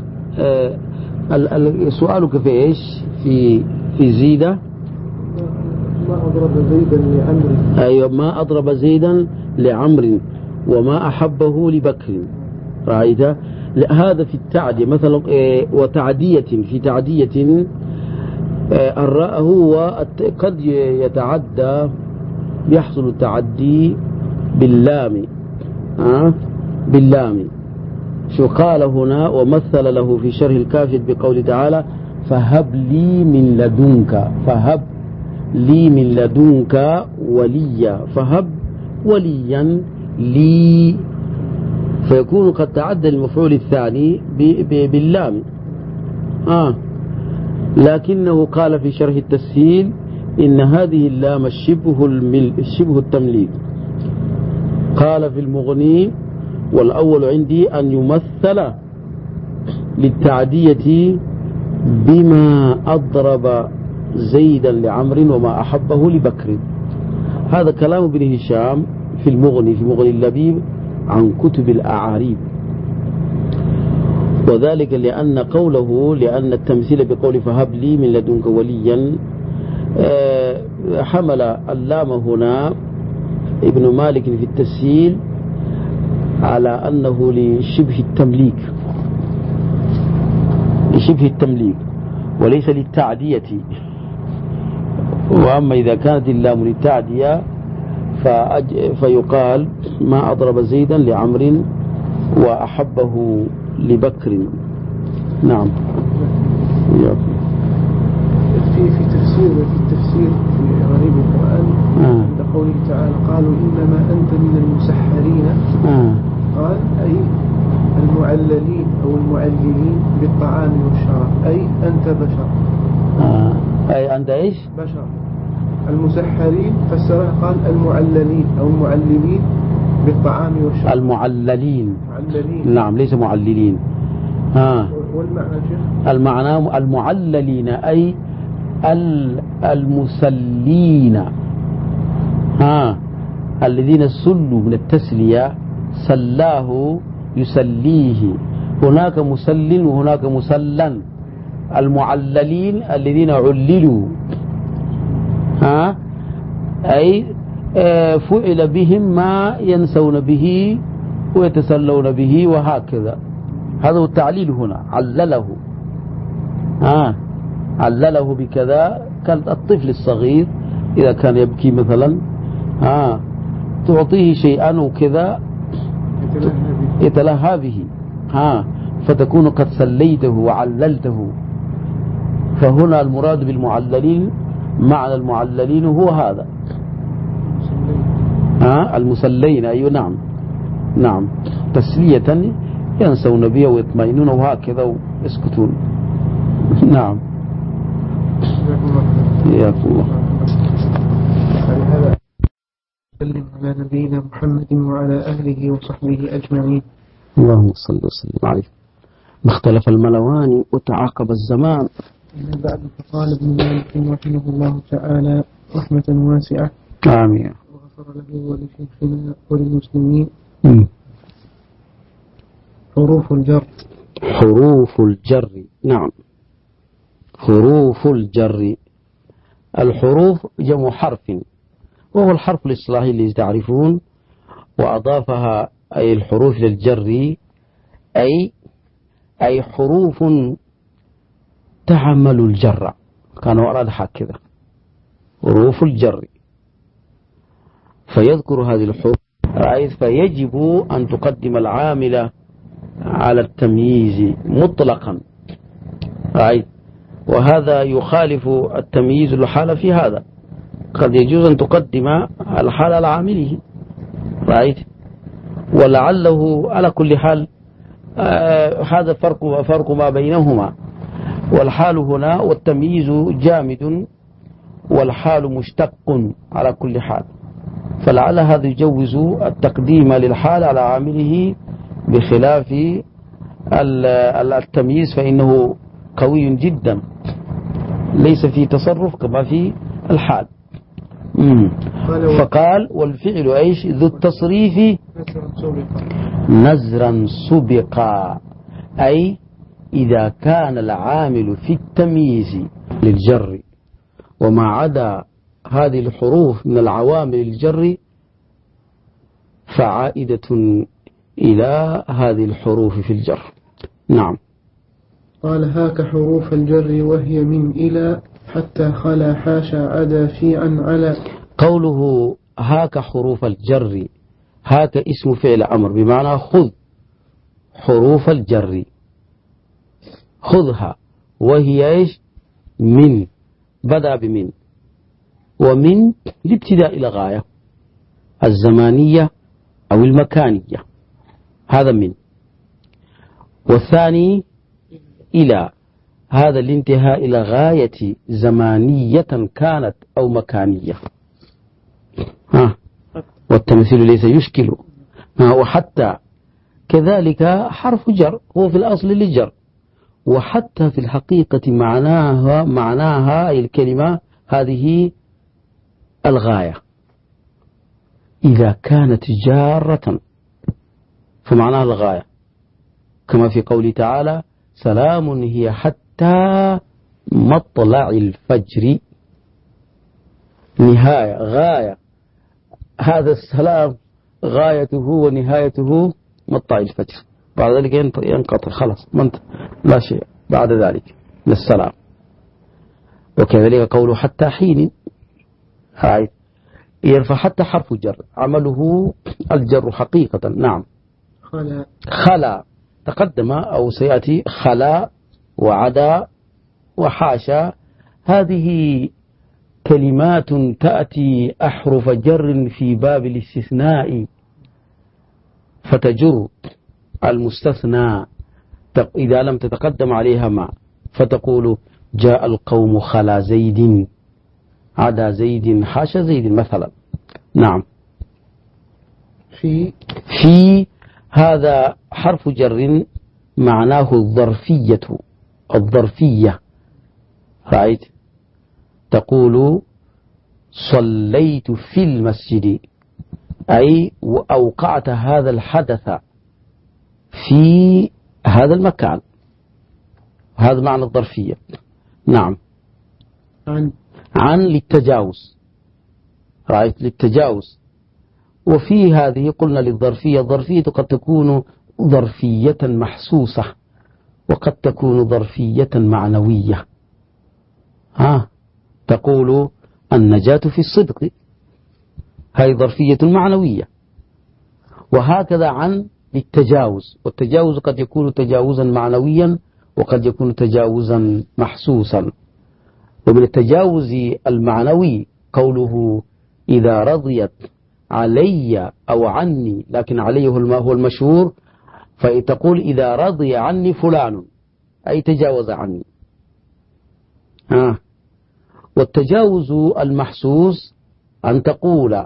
سؤالك في إيش؟ في زيدة. ما أضرب زيدا لعمر. أيوة، ما أضرب زيدا لعمر وما أحبه لبكر. رأيت هذا في التعدية مثلا. وتعدية، في تعدية الراء هو قد يتعدى، يحصل التعدي باللام. باللام. شو قال هنا؟ ومثل له في شرح الكافي بقول تعالى فهب لي من لدنك، فهب لي من لدنك وليا، فهب وليا لي، فيكون قد تعدى المفعول الثاني باللام. لكنه قال في شرح التسهيل إن هذه اللام شبه التمليك. قال في المغني والأول عندي أن يمثل للتعدية بما أضرب زيدا لعمر وما أحبه لبكر. هذا كلام ابن هشام في المغني، في مغني اللبيب عن كتب الأعاريب. وذلك لأن التمثيل بقول فهب لي من لدنك وليا حمل اللام هنا ابن مالك في التسهيل على أنه لشبه التمليك وليس للتعدية. وأما إذا كانت اللام للتعدية فيقال ما أضرب زيدا لعمر وأحبه لبكر. نعم. في التفسير في غريب القرآن عند قوله تعالى قالوا إنما أنت من المسحرين. قال أي المعللين أو المعللين بالطعام والشراب، أي أنت بشر. أي أنت إيش؟ بشر. المسحرين فسرها قال المعللين أو المعللين بالطعام والشراب. المعللين. نعم، ليس معللين. والمعنى شيخ؟ المعنى المعللين أي المسلين. الذين سلوا من التسلية، سلاه يسليه. هناك مسل وهناك مسلا. المعللين الذين عللوا، أي فعل بهم ما ينسون به ويتسلون به وهكذا. هذا هو التعليل هنا. علله بكذا. كالطفل الصغير إذا كان يبكي مثلا تعطيه شيئا وكذا يتلهى به فتكون قد سليته وعللته. فهنا المراد بالمعللين، معنى المعللين هو هذا المسلين. أيوة نعم تسلية ينسون بها ويطمئنون وهكذا ويسكتون. نعم. حياكم الله. على نبينا محمد وعلى أهله وصحبه أجمعين. اللهم صل وسلم عليه. ما اختلف الملوان وتعاقب الزمان. بعد فقال ابن مالك رحمه الله تعالى رحمة واسعة آمين وغفر له ولشيخنا وللمسلمين. حروف الجر. نعم، حروف الجر. الحروف جمع حرف، وهو الحرف الإصلاحي اللي تعرفون، وأضافها أي الحروف للجر أي حروف تعمل الجر. كانوا أراد هكذا حروف الجر. فيذكر هذه الحروف فيجب أن تقدم العامل على التمييز مطلقا. وهذا يخالف التمييز الحالة في هذا. قد يجوز أن تقدم الحال على عامله. ولعله على كل حال هذا فرق ما بينهما. والحال هنا والتمييز جامد والحال مشتق على كل حال. فلعل هذا يجوز التقديم للحال على عامله بخلاف التمييز، فإنه قوي جدا ليس في تصرف كما في الحال. فقال والفعل ايش ذو التصريف نزرا سبقا، أي إذا كان العامل في التمييز للجر وما عدا هذه الحروف من العوامل الجر فعائدة إلى هذه الحروف في الجر. نعم. قال هاك حروف الجر وهي من إلى حتى خلا حاشا عدا في عن على. قوله هاك حروف الجر، هاك اسم فعل أمر بمعنى خذ حروف الجر، خذها، وهي ايش من، بدأ بمن، ومن الابتداء إلى غاية الزمانية أو المكانية، هذا من. والثاني إلى، هذا الانتهاء إلى غاية زمانية كانت أو مكانية. والتمثيل ليس يشكل. وحتى كذلك حرف جر هو في الأصل للجر، وحتى في الحقيقة معناها الكلمة هذه الغاية إذا كانت جارة فمعناها الغاية، كما في قوله تعالى سلام هي حتى مطلع الفجر، نهاية غاية، هذا السلام غايته ونهايته مطلع الفجر، بعد ذلك ينقطع خلاص لا شيء بعد ذلك للسلام. وكذلك قوله حتى حين، يرفع حتى حرف جر عمله الجر حقيقة. نعم. خلا تقدم أو سيأتي خلا وعدا وحاشا، هذه كلمات تأتي أحرف جر في باب الاستثناء فتجر المستثنى إذا لم تتقدم عليها ما، فتقول جاء القوم خلا زيد عدا زيد حاشا زيد مثلا. نعم. في هذا حرف جر معناه الظرفية رأيت تقول صليت في المسجد، أي وأوقعت هذا الحدث في هذا المكان، هذا معنى الظرفية. نعم. عن للتجاوز، رأيت للتجاوز. وفي هذه قلنا للظرفية، الظرفية قد تكون ظرفية محسوسة وقد تكون ظرفية معنوية. تقول النجاة في الصدق، هذه ظرفية معنوية. وهكذا عن للتجاوز، والتجاوز قد يكون تجاوزا معنويا وقد يكون تجاوزا محسوسا. ومن التجاوز المعنوي قوله إذا رضيت علي أو عني، لكن علي هو المشهور، فتقول إذا رضي عني فلان أي تجاوز عني. والتجاوز المحسوس أن تقول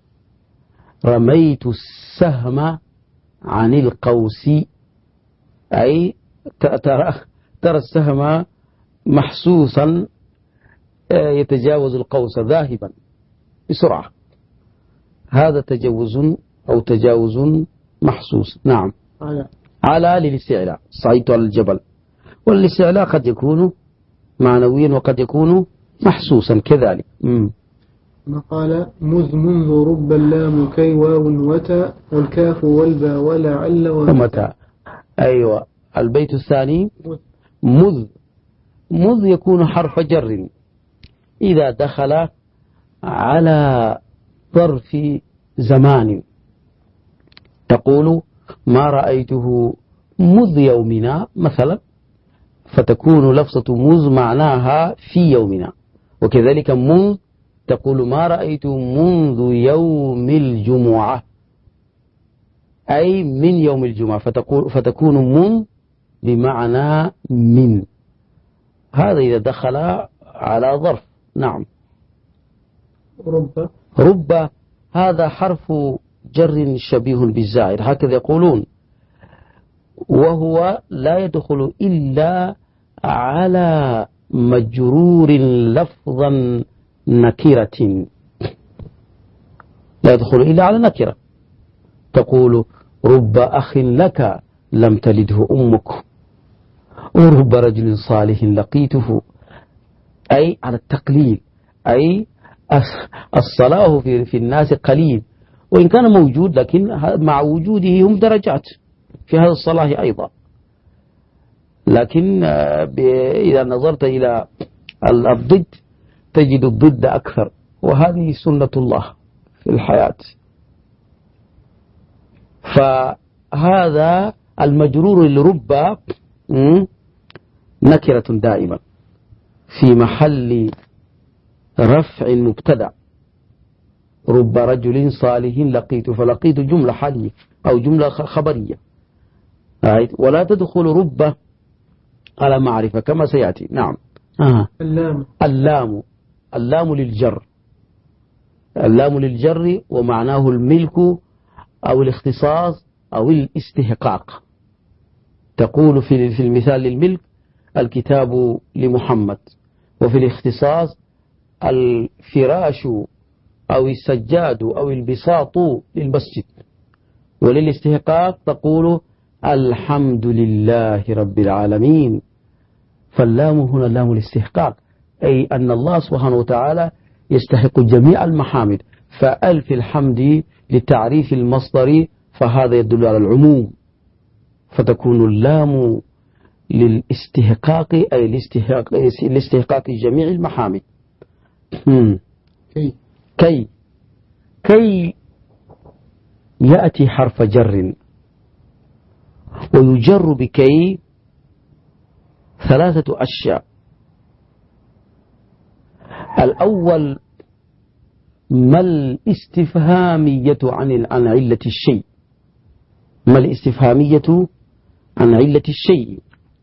رميت السهم عن القوس، أي ترى السهم محسوسا يتجاوز القوس ذاهبا بسرعة، هذا تجاوز أو تجاوز محسوس. نعم. على للاستعلاء، صعدت على الجبل، والاستعلاء قد يكون معنويا وقد يكون محسوسا كذلك. ما قال منذ رب اللام كي واو وتا والكاف والبا ولعل ومتى. أيوة. البيت الثاني مذ يكون حرف جر إذا دخل على ظرف زمان، تقول ما رأيته مذ يومنا مثلا، فتكون لفظة مذ معناها في يومنا. وكذلك منذ تقول ما رأيت منذ يوم الجمعة، أي من يوم الجمعة، فتكون من بمعنى من، هذا إذا دخل على ظرف. نعم. رب هذا حرف جر شبيه بالزائد، هكذا يقولون، وهو لا يدخل إلا على مجرور لفظا نكرة، لا يدخل إلا على نكرة. تقول رب أخ لك لم تلده أمك، ورب رجل صالح لقيته، أي على التقليل، أي الصلاة في الناس قليل، وإن كان موجود لكن مع وجوده هم درجات في هذا الصلاة أيضا. لكن إذا نظرت إلى الضد تجد الضد أكثر، وهذه سنة الله في الحياة. فهذا المجرور لرب نكرة دائما في محل رفع مبتدأ. رب رجل صالح لقيت، فلقيت جملة حالية أو جملة خبرية، ولا تدخل رب على معرفة كما سيأتي. نعم. اللام للجر، اللام للجر ومعناه الملك أو الاختصاص أو الاستحقاق. تقول في المثال للملك الكتاب لمحمد، وفي الاختصاص الفراش أو السجاد أو البساط للمسجد، وللاستحقاق تقول الحمد لله رب العالمين. فاللام هنا لام الاستحقاق، أي أن الله سبحانه وتعالى يستحق جميع المحامد، فألف الحمد لتعريف المصدر، فهذا يدل على العموم، فتكون اللام للاستحقاق، أي لاستحقاق جميع المحامد. كي يأتي حرف جر، ويجر بكي ثلاثة أشياء. الأول ما الاستفهامية عن علة الشيء، ما الاستفهامية عن علة الشيء.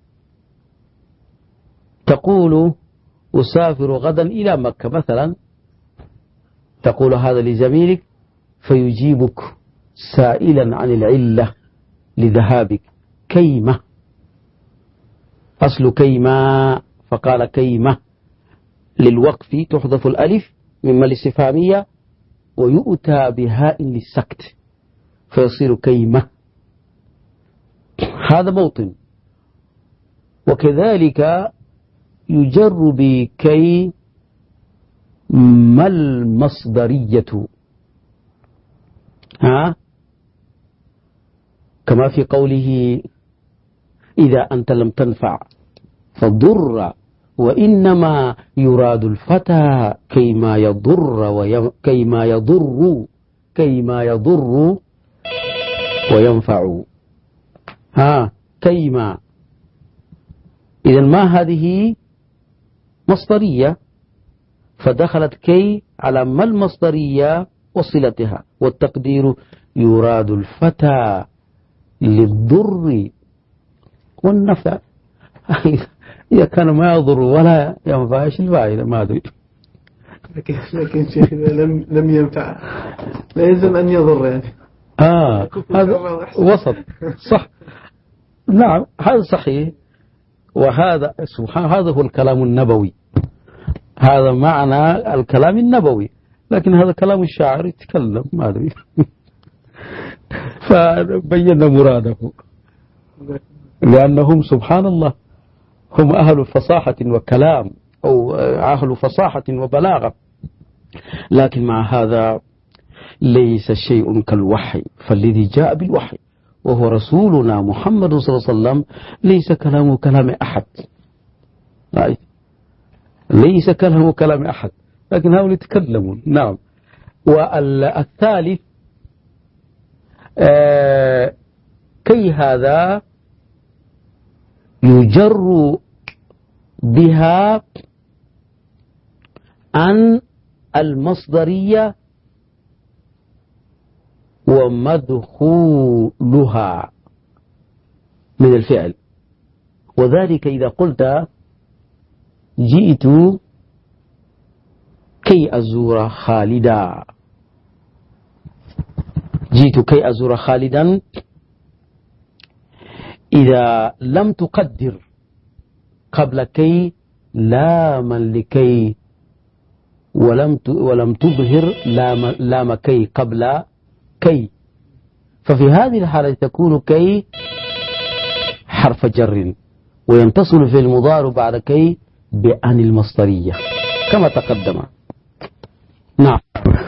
تقول أسافر غدا إلى مكة مثلا، تقول هذا لزميلك فيجيبك سائلا عن العلة لذهابك، كيمة، أصل كيما فقال كيمة، للوقف تحذف الألف مما الاستفهامية ويؤتى بهاء للسكت فيصير كيمة، هذا موطن. وكذلك يجر بكي ما المصدرية، كما في قوله إذا أنت لم تنفع فضر، وإنما يراد الفتى كيما يضر وينفع. كيما، إذن ما هذه مصدرية، فدخلت كي على ما المصدرية وصلتها، والتقدير يراد الفتى للضر والنفع. إذا كان ما يضر ولا ينفع إيش الفائدة؟ ما أدري. لكن شيخ إذا لم ينفع لا يلزم أن يضر يعني. هذا وسط صح. نعم هذا صحيح، وهذا سبحان هذا هو الكلام النبوي، هذا معنى الكلام النبوي، لكن هذا كلام الشاعر يتكلم ما أدري. فبين مراده، لأنهم سبحان الله هم أهل فصاحة وكلام، أو أهل فصاحة وبلاغة، لكن مع هذا ليس شيء كالوحي، فالذي جاء بالوحي وهو رسولنا محمد صلى الله عليه وسلم ليس كلامه كلام أحد، ليس كلامه كلام أحد، لكن هؤلاء يتكلمون. نعم. والثالث كي هذا يجر بها عن المصدرية ومدخولها من الفعل، وذلك إذا قلت جئت كي أزور خالدا، جئت كي أزور خالدا، إذا لم تقدر قبل كي لاما لكي ولم تظهر لام كي قبل كي، ففي هذه الحالة تكون كي حرف جر، وينتصل في المضارع بعد كي بأن المصدرية كما تقدم. نعم.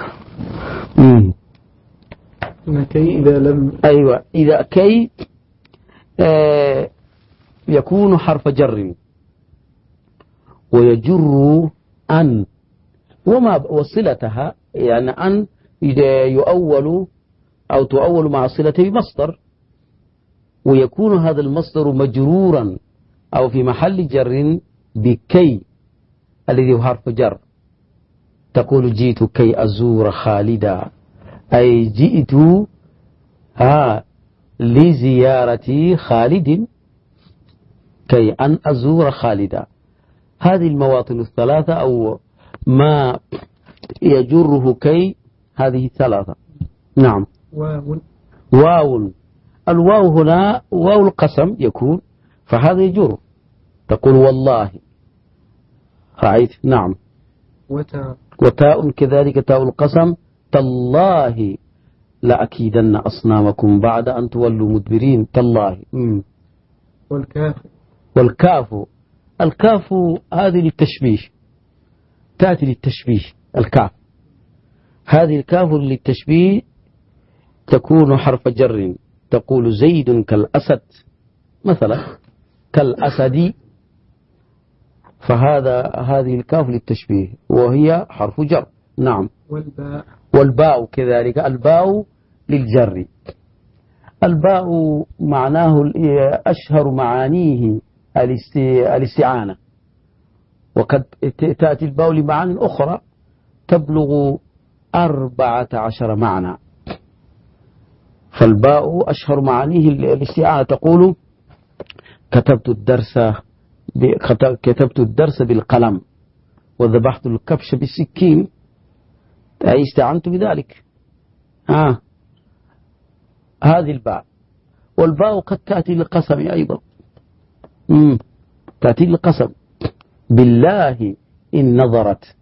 كي إذا لم، أيوة، إذا كي يكون حرف جر ويجر أن وما وصلتها، يعني أن يؤول أو تؤول مع صلته بمصدر، ويكون هذا المصدر مجرورا أو في محل جر بكي الذي هو حرف جر. تقول جئت كي أزور خالدا، أي جئت لزيارة خالد، كي أن أزور خالدا. هذه المواطن الثلاثة أو ما يجره كي، هذه ثلاثة. نعم. واو، الواو هنا واو القسم يكون، فهذا يجر. تقول والله رأيت. نعم. وتاء كذلك تاء القسم، تالله لأكيدن أصنامكم بعد أن تولوا مدبرين، تالله. والكاف الكاف هذه للتشبيه، تأتي للتشبيه. الكاف هذه الكاف للتشبيه تكون حرف جر. تقول زيد كالأسد مثلا، كالأسد، هذه الكاف للتشبيه وهي حرف جر. نعم. والباء كذلك، الباء للجر. الباء معناه أشهر معانيه الاستعانة، وقد تأتي الباء لمعان أخرى تبلغ 14 معنى. فالباء أشهر معانيه الاستعانة. تقول كتبت الدرس بالقلم وذبحت الكبش بالسكين، أي استعنت بذلك. هذه الباء. والباء قد تأتي للقسم أيضا، تأتي للقسم. بالله إن نظرت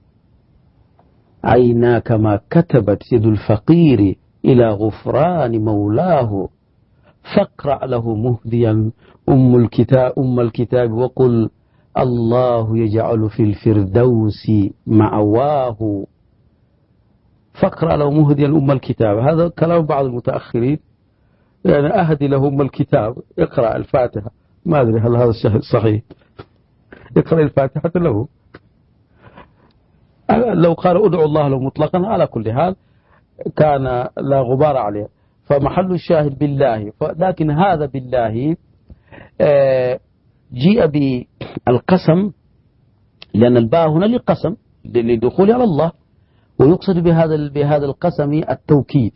عيناك ما كتبت يد الفقير إلى غفران مولاه، فاقرأ له مهديا أم الكتاب وقل الله يجعل في الفردوس مأواه. فاقرأ له مهديا أم الكتاب، هذا كلام بعض المتأخرين، يعني أهدي له أم الكتاب، اقرأ الفاتحة. ما أدري هل هذا صحيح، اقرأ الفاتحة له. لو قال أدعو الله له مطلقا على كل حال كان لا غبار عليه. فمحل الشاهد بالله، لكن هذا بالله جيء بالقسم لأن الباء هنا للقسم للدخول على الله، ويقصد بهذا القسم التوكيد.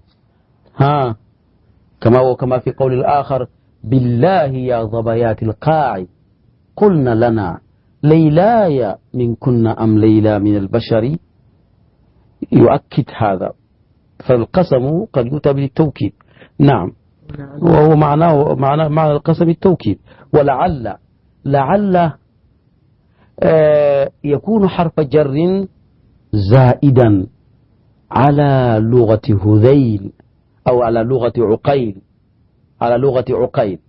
كما في قول الآخر بالله يا ظبيات القاع قلنا لنا ليلاي من كنا أم ليلى من البشر، يؤكد هذا. فالقسم قد يؤتى بالتوكيد. نعم. وهو معنى القسم التوكيد. ولعل يكون حرف جر زائدا على لغة هذيل أو على لغة عقيل،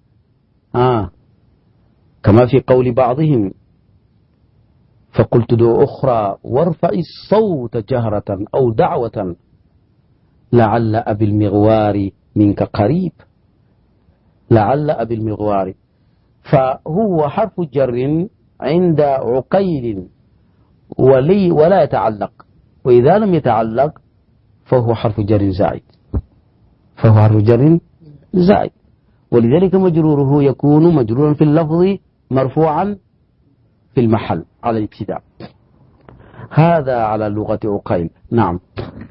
كما في قول بعضهم فقلت دعو أخرى وارفع الصوت جهرة أو دعوة لعل أبي المغوار منك قريب، لعل أبي المغوار. فهو حرف جر عند عقيل ولا يتعلق، وإذا لم يتعلق فهو حرف جر زائد، ولذلك مجروره يكون مجرورا في اللفظ مرفوعا في المحل على الابتداء. هذا على لغة عقيل. نعم.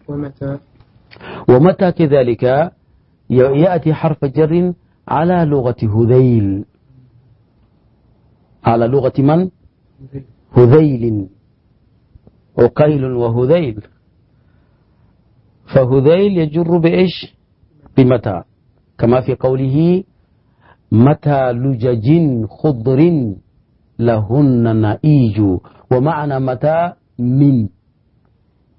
ومتى كذلك يأتي حرف جر على لغة هذيل. على لغة من؟ هذيل. عقيل وهذيل. فهذيل يجر بإيش؟ بمتى، كما في قوله متى لجج خضر لهن نئيج. ومعنى متى من،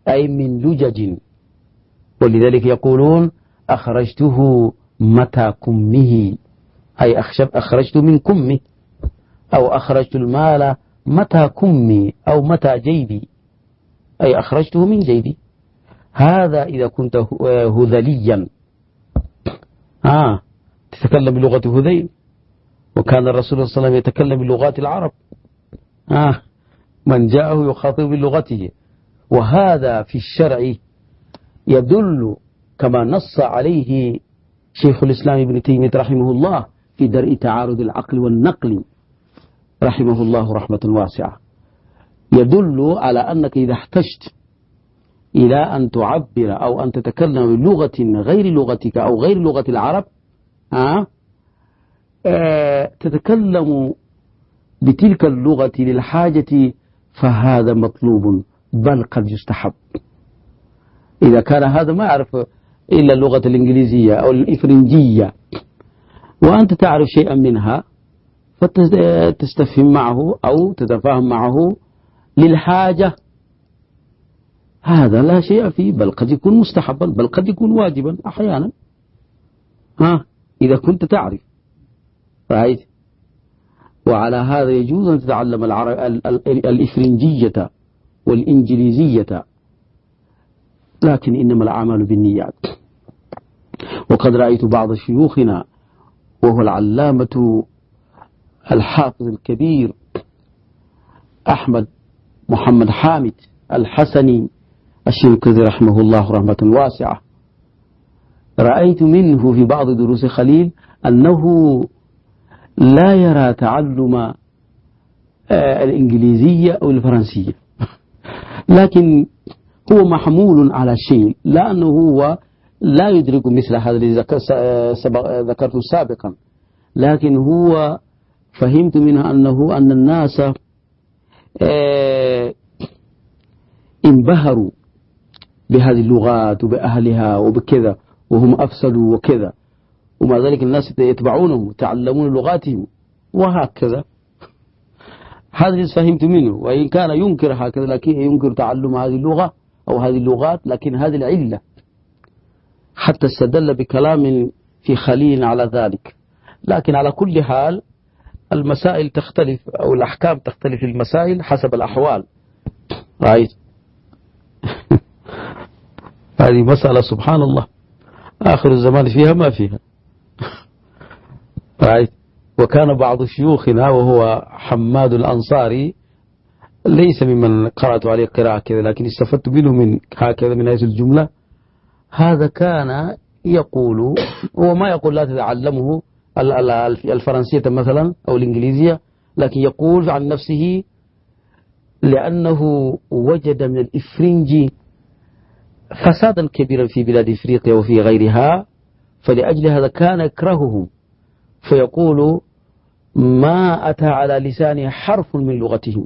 أي من لجج، ولذلك يقولون أخرجته متى كمه، أي أخرجت من كمه، أو أخرجت المال متى كمي أو متى جيبي، أي أخرجته من جيبي. هذا إذا كنت هذليا تتكلم بلغة هذيل، وكان الرسول صلى الله عليه وسلم يتكلم بلغات العرب، من جاءه يخاطب بلغته. وهذا في الشرع يدل كما نص عليه شيخ الإسلام ابن تيمية رحمه الله في درء تعارض العقل والنقل رحمه الله رحمة واسعة، يدل على أنك إذا احتجت إلى أن تعبر أو أن تتكلم بلغة غير لغتك أو غير لغة العرب، تتكلم بتلك اللغة للحاجة، فهذا مطلوب بل قد يستحب. إذا كان هذا ما يعرف إلا اللغة الإنجليزية أو الإفرنجية وأنت تعرف شيئا منها فتستفهم معه أو تتفاهم معه للحاجة، هذا لا شيء فيه، بل قد يكون مستحبا، بل قد يكون واجبا أحيانا، إذا كنت تعرف. رأيت؟ وعلى هذا يجوز أن تتعلم الإفرنجية والإنجليزية، لكن إنما الأعمال بالنيات. وقد رأيت بعض شيوخنا وهو العلامة الحافظ الكبير أحمد محمد حامد الحسني الشنقيطي رحمه الله رحمة واسعة، رأيت منه في بعض دروس خليل أنه لا يرى تعلم الإنجليزية أو الفرنسية، لكن هو محمول على شيء، لأنه هو لا يدرك مثل هذا الذي ذكرته سابقا، لكن هو فهمت منه أن الناس انبهروا بهذه اللغات وبأهلها وبكذا، وهم أفسدوا وكذا، ومع ذلك الناس يتبعونهم ويتعلمون لغاتهم وهكذا. هذا الذي فهمت منه، وإن كان ينكر هكذا لكن ينكر تعلم هذه اللغة أو هذه اللغات، لكن هذه العلة، حتى استدل بكلام في خليل على ذلك. لكن على كل حال المسائل تختلف أو الأحكام تختلف، المسائل حسب الأحوال. رأيت؟ هذه مسألة سبحان الله آخر الزمان فيها ما فيها. رأيت؟ وكان بعض شيوخنا وهو حماد الأنصاري، ليس ممن قرأت عليه قراءة كذا، لكن استفدت منه من هكذا من هذه الجملة. هذا كان يقول، هو ما يقول لا تتعلمه الفرنسية مثلا أو الإنجليزية، لكن يقول عن نفسه لأنه وجد من الإفرنج فسادا كبيرا في بلاد إفريقيا وفي غيرها، فلأجل هذا كان يكرههم، فيقول ما أتى على لسانه حرف من لغتهم،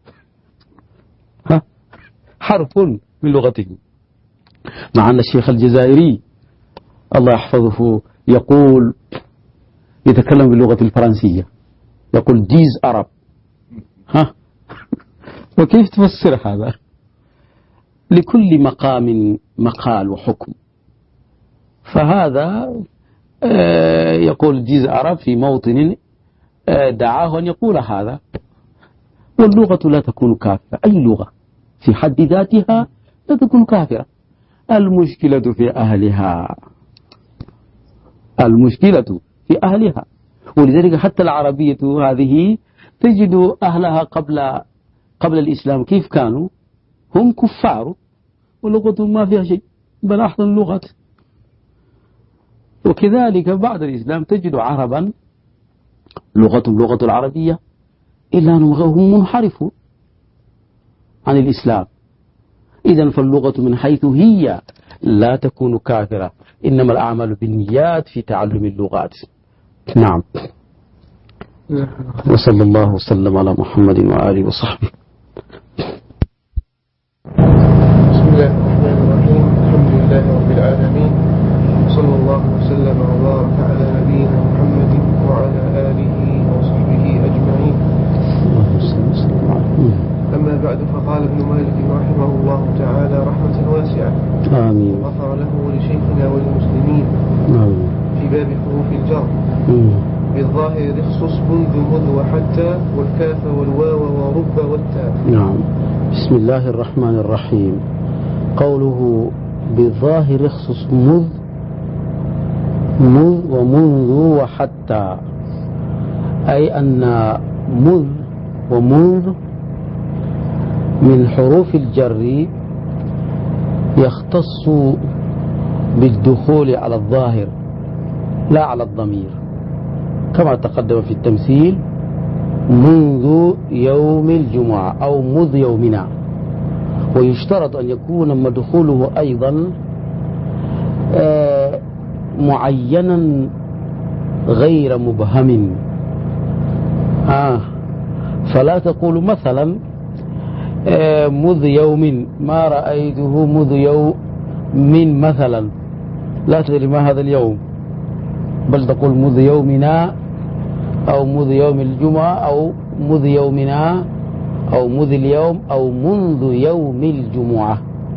حرف من لغتهم. مع أن الشيخ الجزائري الله يحفظه يقول يتكلم باللغة الفرنسية، يقول ديز أرب، وكيف تفسر هذا؟ لكل مقام مقال وحكم، فهذا يقول ديز أرب في موطن دعاه أن يقول هذا. واللغة لا تكون كافرة، أي لغة في حد ذاتها لا تكون كافرة، المشكلة في أهلها، المشكلة في أهلها. ولذلك حتى العربية هذه تجد أهلها قبل الإسلام كيف كانوا؟ هم كفار ولغتهم ما فيها شيء، بل أحسن اللغات. وكذلك بعد الإسلام تجد عربا لغتهم لغة العربية، إلا أنهم منحرفون عن الإسلام. إذن فاللغة من حيث هي لا تكون كافرة، إنما الأعمال بالنيات في تعلم اللغات. نعم. وصلى الله وسلم على محمد وآله وصحبه. بسم الله الرحمن الرحيم، الحمد لله رب العالمين، صلى الله وسلم وبارك على نبينا محمد وعلى آله وصحبه أجمعين. أما بعد، فقال ابن مالك رحمه الله تعالى رحمة آمين. وغفر له ولشيخنا والمسلمين. آمين. في باب حروف الجر بالظاهر اخصص منذ مذ وحتى والكاف والواو ورب والتاء. نعم. بسم الله الرحمن الرحيم. قوله بالظاهر اخصص مذ ومنذ وحتى، أي أن مذ ومنذ من حروف الجر يختص بالدخول على الظاهر لا على الضمير، كما تقدم في التمثيل منذ يوم الجمعة أو مذ يومنا. ويشترط أن يكون مدخوله أيضا معينا غير مبهم. فلا تقول مثلا مذ يوم ما رأيته مذ يوم من مثلا، لا تدري ما هذا اليوم، بل تقول مذ يومنا أو مذ يوم الجمعة أو مذ يومنا أو مذ اليوم أو منذ يوم الجمعة.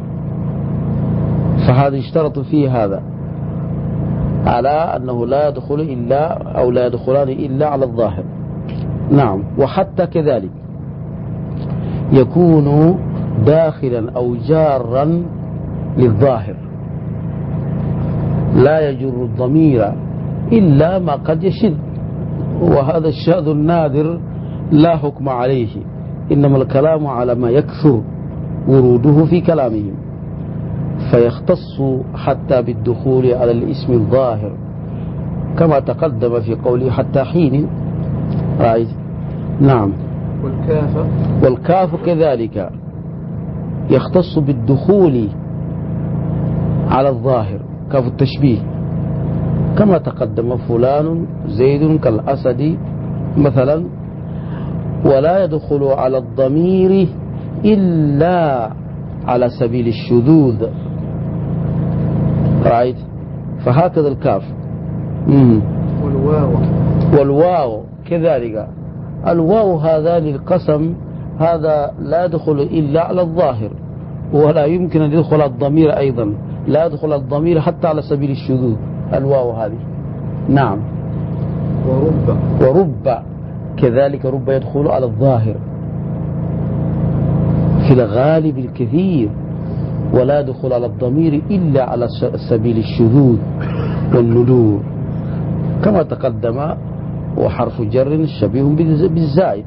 فهذا يشترط فيه هذا على أنه لا يدخل إلا أو لا يدخلان إلا على الظاهر. نعم. وحتى كذلك يكون داخلا أو جارا للظاهر، لا يجر الضمير إلا ما قد يشد، وهذا الشاذ النادر لا حكم عليه، إنما الكلام على ما يكثر وروده في كلامهم، فيختص حتى بالدخول على الاسم الظاهر كما تقدم في قوله حتى حين. رأيت؟ نعم. والكاف كذلك يختص بالدخول على الظاهر، كاف التشبيه، كما تقدم فلان زيد كالأسد مثلا، ولا يدخل على الضمير إلا على سبيل الشذوذ. رأيت؟ فهكذا الكاف. والواو كذلك. الواو هذا للقسم، هذا لا يدخل إلا على الظاهر، ولا يمكن أن يدخل الضمير أيضا، لا يدخل الضمير حتى على سبيل الشذوذ الواو هذه. نعم. ورب كذلك، رب يدخل على الظاهر في الغالب الكثير، ولا يدخل على الضمير إلا على سبيل الشذوذ والندور كما تقدم. وحرف جر شبيه بالزائد.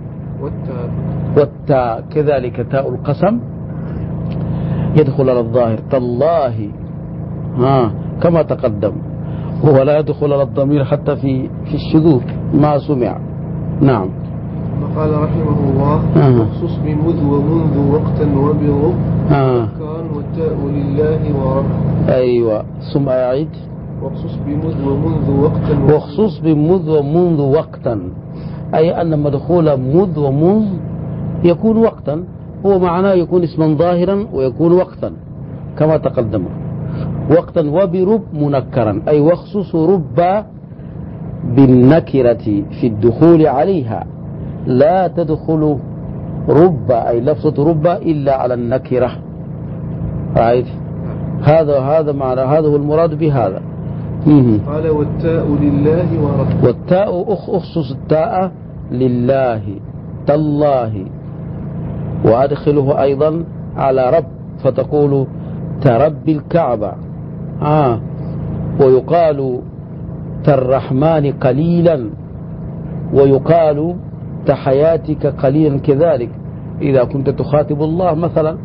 والتاء كذلك، تاء القسم يدخل على الظاهر، تالله كما تقدم، ولا يدخل على الضمير حتى في الشذوذ ما سمع. نعم. قال رحمه الله مخصوص بمذ ومنذ وقتا وبرب كان والتاء لله ورب. أيوة. ثم أعيد. وخصوص بمذ ومنذ وقتا. وخصوص بمذ ومنذ وقتا، أي أن مدخول مذ ومنذ يكون وقتا، هو معناه يكون اسما ظاهرا ويكون وقتا كما تقدم. وقتا وبرب منكرا، أي واخصص رب بالنكرة في الدخول عليها، لا تدخل رب أي لفظة رب إلا على النكرة. رأيت؟ هذا معنى، هذا هو المراد بهذا. قال والتاء لله ورب. والتاء أخصص التاء لله تالله، وأدخله أيضا على رب، فتقول ترب الكعبة. ويقال تالرحمن قليلا، ويقال تحياتك قليلا كذلك إذا كنت تخاطب الله مثلا،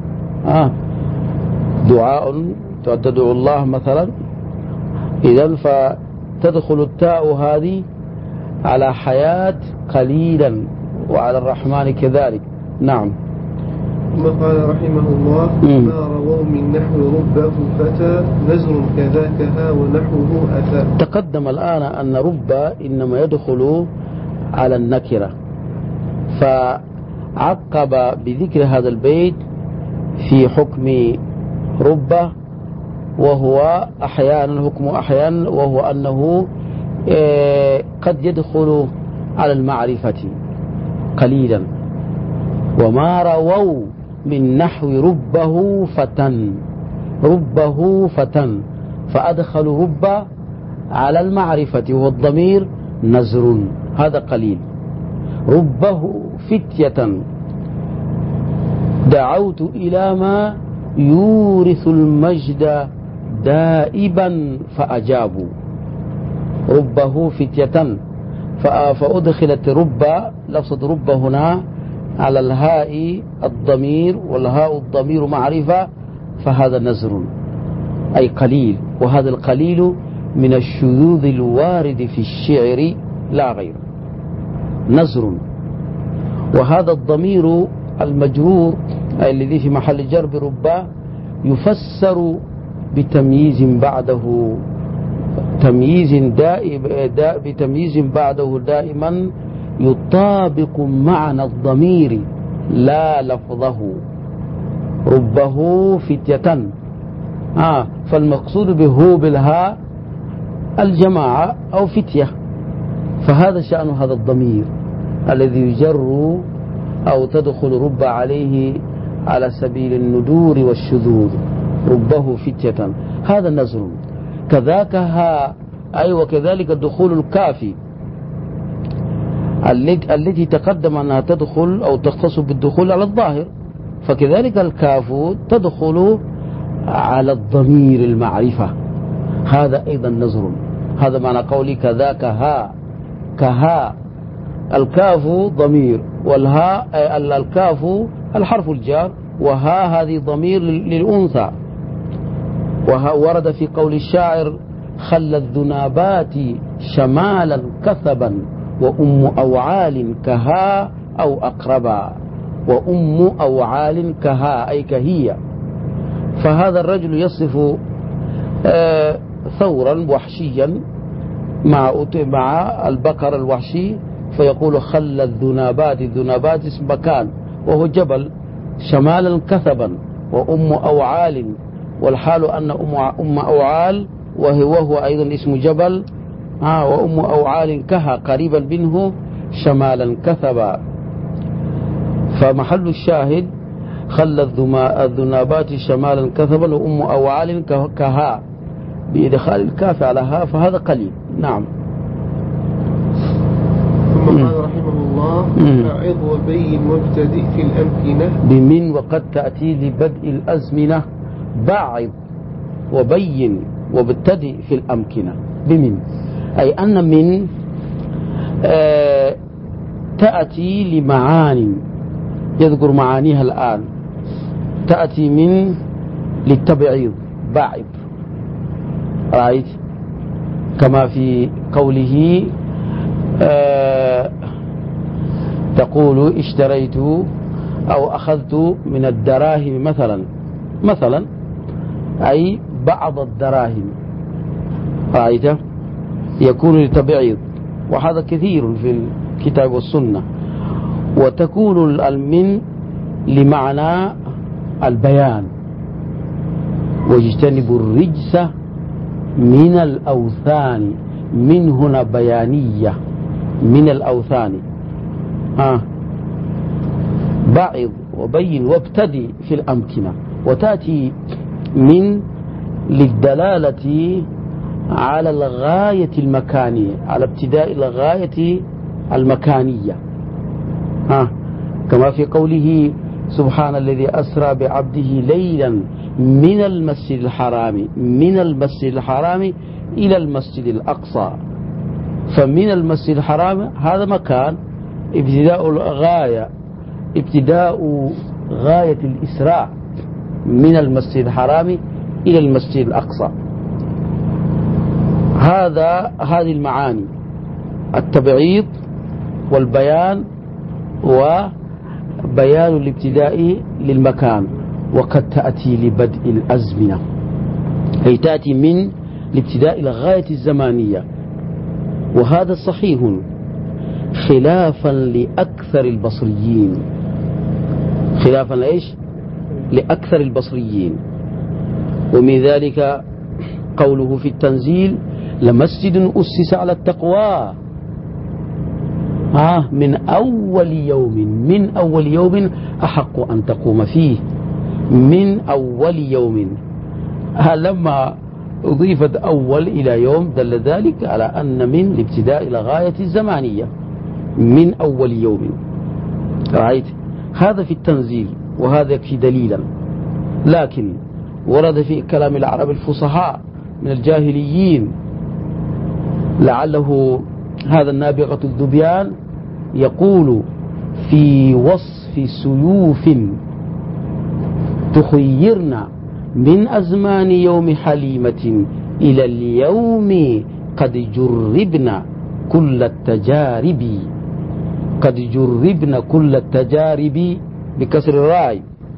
دعاء تدعو الله مثلا، إذن فتدخل التاء هذه على حياة قليلا، وعلى الرحمن كذلك. نعم. ثم قال رحمه الله ما رووا من نحو ربه فتى نزر كذاك ها ونحوه أتى. تقدم الآن أن رب إنما يدخل على النكرة، فعقب بذكر هذا البيت في حكم رب، وهو أحيانا حكم أحيانا، وهو أنه قد يدخل على المعرفة قليلا. وما رووا من نحو ربه فتى، ربه فتى، فأدخل رب على المعرفة والضمير نزر، هذا قليل. ربه فتية دعوت إلى ما يورث المجد دائبا فأجابوا. ربه فتية، فأدخلت رب، لفظة رب هنا على الهاء الضمير، والهاء الضمير معرفة، فهذا نزر أي قليل، وهذا القليل من الشذوذ الوارد في الشعر لا غير، نزر. وهذا الضمير المجرور أي الذي في محل جر بربا يفسر بتمييز بعده، بتمييز بعده دائما يطابق معنى الضمير لا لفظه. ربه فتية، فالمقصود به بالهاء الجماعة أو فتية، فهذا شأن هذا الضمير الذي يجر أو تدخل رب عليه على سبيل الندور والشذوذ. ربه فتية، هذا نزر. كذاك ها أي وكذلك دخول الكافي التي تقدم أنها تدخل أو تختص بالدخول على الظاهر، فكذلك الكاف تدخل على الضمير المعرفة، هذا أيضا نزر. هذا معنى قولي كذاك ها، كها الكاف ضمير، والهاء الكاف الحرف الجار، وها هذه ضمير للأنثى. ورد في قول الشاعر خل الذنابات شمالا كثبا وأم أوعال كها أو أقربا، وأم أوعال كها أي كهية. فهذا الرجل يصف ثورا وحشيا مع البقر الوحشي، فيقول خل الذنابات، الذنابات اسم مكان وهو جبل، شمالا كثبا وأم أوعال، والحال أن أم أوعال وهو أيضا اسم جبل، وأم أوعال كها قريبا منه شمالا كثبا. فمحل الشاهد خل الذنابات شمالا كثبا وأم أوعال كها بإدخال الكاف على ها، فهذا قليل. نعم. ثم قال رحمه الله أعظ وبين وابتدئ في الأمكنة بمن وقد تأتي لبدء الأزمنة، باعظ وبين وابتدئ في الأمكنة بمن، أي أن من تأتي لمعاني يذكر معانيها الآن، تأتي من للتبعيض باعظ، رأيت كما في قوله تقول اشتريت أو أخذت من الدراهم مثلا أي بعض الدراهم، رأيت يكون لتبعيض، وهذا كثير في الكتاب والسنة. وتكون المن لمعنى البيان، واجتنبوا الرجس من الأوثان، من هنا بيانية من الأوثان. بعض وبين وابتدي في الأمكنة. وتأتي من للدلالة على الغاية المكانية، على ابتداء الغاية المكانية، كما في قوله سبحان الذي أسرى بعبده ليلا من المسجد الحرام إلى المسجد الأقصى. فمن المسجد الحرام هذا مكان ابتداء غاية الإسراء من المسجد الحرام إلى المسجد الأقصى. هذه المعاني التبعيض والبيان وبيان الابتداء للمكان. وقد تأتي لبدء الأزمنة، أي تأتي من لابتداء الغاية الزمانية، وهذا صحيح خلافا لأكثر البصريين، خلافا لإيش؟ لأكثر البصريين. ومن ذلك قوله في التنزيل لمسجد أسس على التقوى من أول يوم أحق أن تقوم فيه، من أول يوم لما أضيفت أول إلى يوم دل ذلك على أن من الابتداء إلى غاية الزمانية من أول يوم. رأيت هذا في التنزيل وهذا يكفي دليلا. لكن ورد في كلام العرب الفصحاء من الجاهليين لعله هذا النابغة الذبيان يقول في وصف سيوف تخيرنا من أزمان يوم حليمة إلى اليوم قد جربنا كل التجارب. قد جربنا كل التجارب بكسر الراء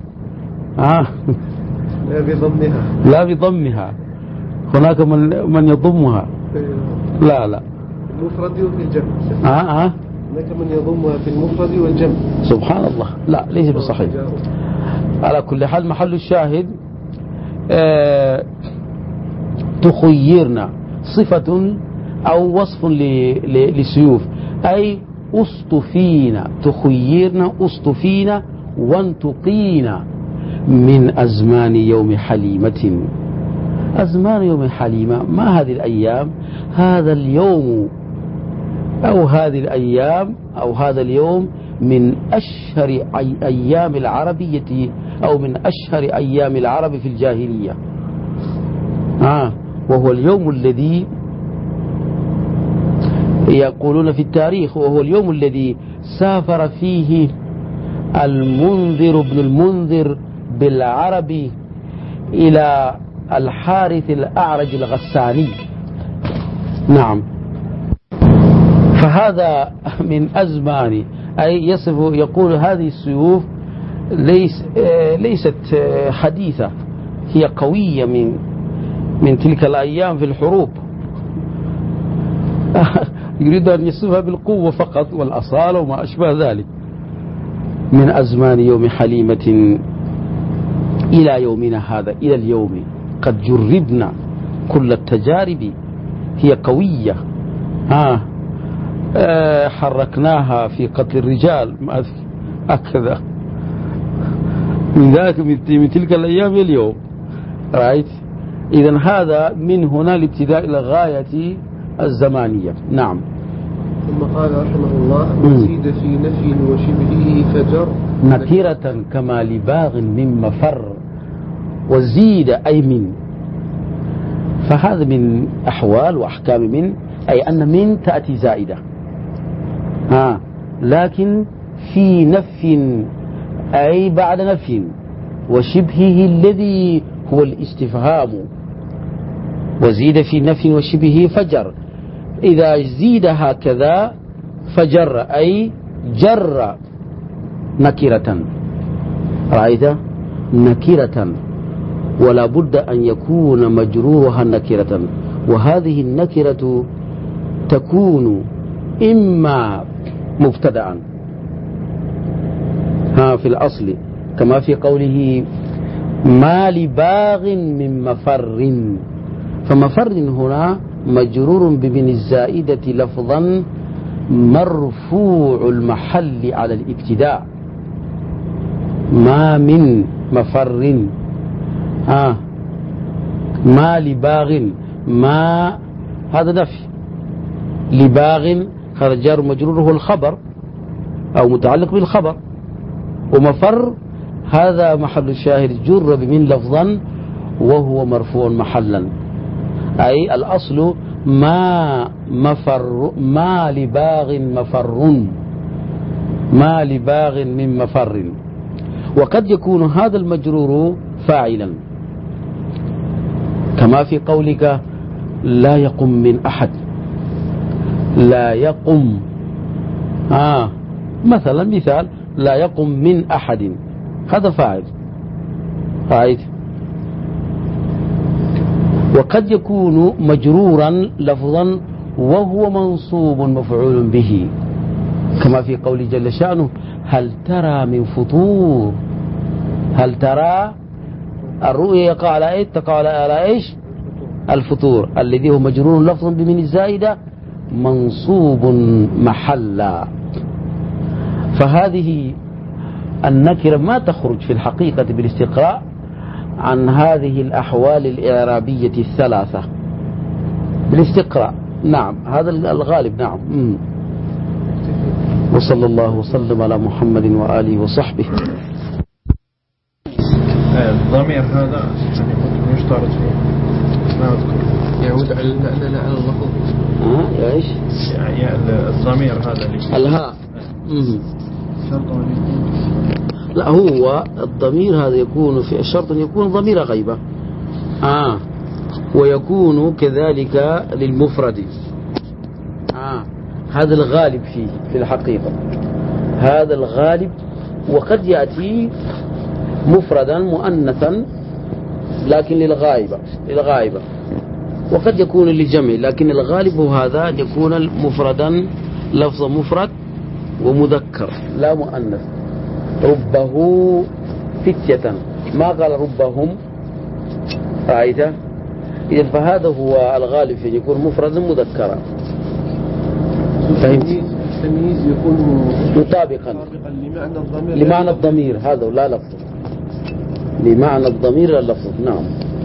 لا بضمها. لا بضمها، هناك من يضمها. لا المفرد وفي الجمع. هناك من يضمها في المفرد والجمع. سبحان الله، لا ليس بصحيح. على كل حال محل الشاهد تخيرنا صفة أو وصف للسيوف، أي أصطفينا، تخيرنا أصطفينا وانتقينا من أزمان يوم حليمة. أزمان يوم حليمة ما هذه الأيام، هذا اليوم أو هذه الأيام أو هذا اليوم من أشهر أيام العربية أو من أشهر أيام العرب في الجاهلية. وهو اليوم الذي يقولون في التاريخ وهو اليوم الذي سافر فيه المنذر بن المنذر بالعرب إلى الحارث الأعرج الغساني. نعم، فهذا من أزمان، أي يصف يقول هذه السيوف ليست حديثة، هي قوية من تلك الأيام في الحروب. يريد أن يصفها بالقوة فقط والأصالة وما أشبه ذلك. من أزمان يوم حليمة إلى يومنا هذا، إلى اليوم قد جربنا كل التجارب، هي قوية. حركناها في قتل الرجال هكذا من ذاك من تلك الأيام اليوم. رأيت؟ إذن هذا من هنا الابتداء إلى غاية الزمانية. نعم. ثم قال رحمه الله: وزيد في نفي وشبهه فجر نكرة كما لباغ من مفر. وزيد أي من، فهذا من أحوال وأحكام من، أي أن من تأتي زائدة، لكن في نفي أي بعد نفي، وشبهه الذي هو الاستفهام. وزيد في نفي وشبهه فجر، إذا زيد هكذا فجر أي جر نكرة. رأيت؟ نكرة، ولا بد أن يكون مجرورها نكرة، وهذه النكرة تكون إما مبتدعا في الأصل، كما في قوله ما لباغ من مفر، فمفر هنا مجرور بمن الزائدة لفظا مرفوع المحل على الابتداء. ما من مفر، ما لباغ، ما هذا نفي، لباغ هذا جار مجرور هو الخبر أو متعلق بالخبر، ومفر هذا محل الشاهد جر بمن لفظا وهو مرفوع محلا، أي الأصل ما مفر، ما لباغ مفر، ما لباغ من مفر. وقد يكون هذا المجرور فاعلا، كما في قولك لا يقم من أحد، لا يقم، مثلا مثال لا يقم من أحد، هذا فاعل. رأيت؟ وقد يكون مجرورا لفظا وهو منصوب مفعول به، كما في قول جل شأنه هل ترى من فطور. هل ترى الرؤيا يقع على ايش؟ تقع على ايش؟ الفطور، الذي هو مجرور لفظا بمن الزائدة منصوب محلا. فهذه النكرة ما تخرج في الحقيقة بالاستقراء، عن هذه الأحوال الإعرابية الثلاثة بالاستقراء. نعم هذا الغالب. نعم. وصلى الله وسلم على محمد وآله وصحبه. الضمير هذا يعني يشترط فيه ما أذكر يعود على المعنى لا على اللفظ. يا إيش؟ يعني الضمير هذا اللي الهاء. لا هو الضمير هذا يكون في الشرط أن يكون ضمير غيبة. ويكون كذلك للمفرد. هذا الغالب فيه في الحقيقة، هذا الغالب. وقد يأتي مفردا مؤنثا لكن للغائبة، وقد يكون للجمع، لكن الغالب هذا أن يكون مفردا لفظ مفرد ومذكر لا مؤنث. ربه فتية، ما قال ربهم، رأيته؟ إذن فهذا هو الغالب في يكون مفردا مذكرا. فهمت؟ التمييز يكون مطابقا لمعنى الضمير هذا لا لفظ، لمعنى الضمير لا لفظ. نعم.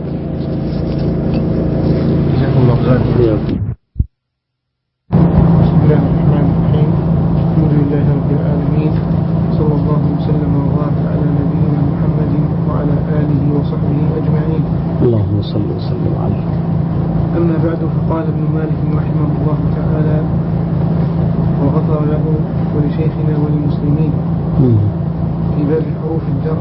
جزاكم الله خير. بسم الله الرحمن الرحيم. الحمد لله رب العالمين، صلى الله وسلم وبارك على نبينا محمد وعلى آله وصحبه أجمعين. اللهم صل وسلم عليه. أما بعد، فقال ابن مالك رحمه الله تعالى وغفر له ولشيخنا وللمسلمين في باب حروف الجر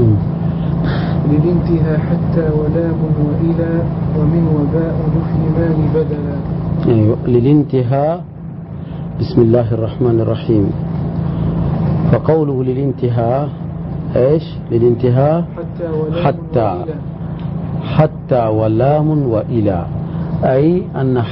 للانتهى حتى ولام وإلى ومن وباء يفهمان بدلا. أيوة للانتهاء. بسم الله الرحمن الرحيم. فقوله للانتهاء ايش؟ للانتهاء حتى ولام وإلى، أي أن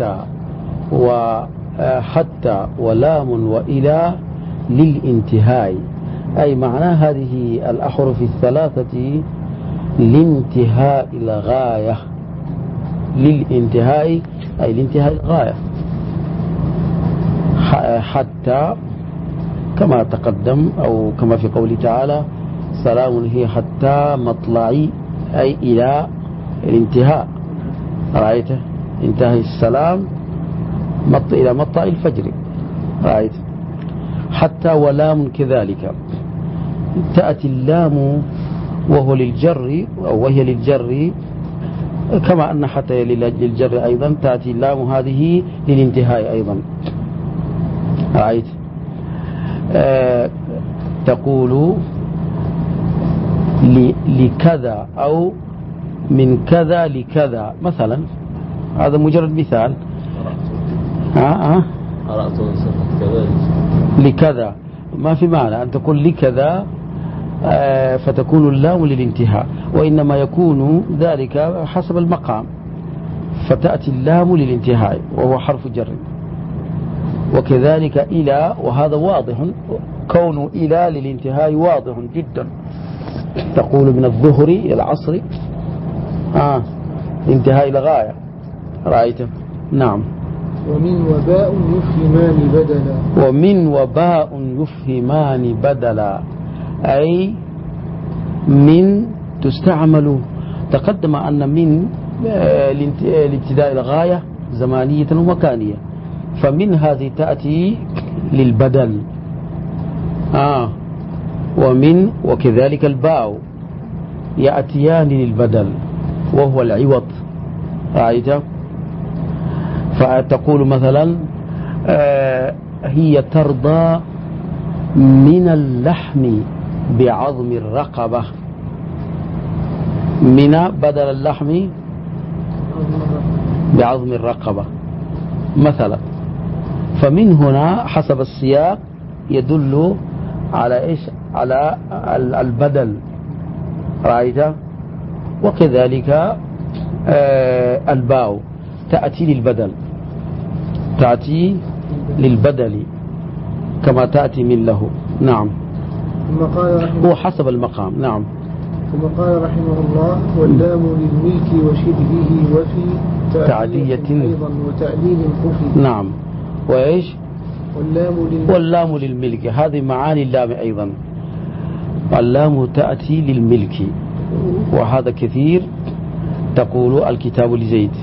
حتى ولام وإلى للانتهاء، أي معنى هذه الأحرف الثلاثة لانتهاء الغاية، للانتهاء أي لانتهاء الغاية. حتى كما تقدم أو كما في قوله تعالى سلام هي حتى مطلعي، أي إلى الانتهاء. رأيته؟ انتهى السلام إلى مطلع الفجر. رأيت؟ حتى ولام كذلك تأتي اللام وهو للجر أو وهي للجر، كما أن حتى للجر أيضا تأتي اللام هذه للانتهاء أيضا. رأيت؟ تقول لكذا أو من كذا لكذا مثلا، هذا مجرد مثال. لكذا ما في معنى أن تقول لكذا فتكون اللام للانتهاء، وإنما يكون ذلك حسب المقام، فتأتي اللام للانتهاء وهو حرف جر. وكذلك إلى، وهذا واضح، كون إلى للانتهاء واضح جدا. تقول من الظهر إلى العصر انتهاء إلى غاية. رأيته؟ نعم. ومن وباء يفهمان بدلا. ومن وباء يفهمان بدلا، أي من تستعمل. تقدم أن من لابتداء الغاية زمانية ومكانية، فمن هذه تأتي للبدل. ومن وكذلك الباء يأتيان للبدل وهو العوض. رأيته؟ فتقول مثلا هي ترضى من اللحم بعظم الرقبة. من بدل اللحم بعظم الرقبة مثلا. فمن هنا حسب السياق يدل على إيش؟ على البدل. رأيته؟ وكذلك الباء تأتي للبدل، تأتي للبدل كما تأتي من له. نعم. هو حسب المقام. نعم. ثم قال رحمه الله واللام للملك وشبهه وفي تعدية أيضا وتعليل خفي. نعم. وإيش؟ واللام للملك، هذه معاني اللام أيضا. اللام تأتي للملك وهذا كثير، تقول الكتاب لزيد،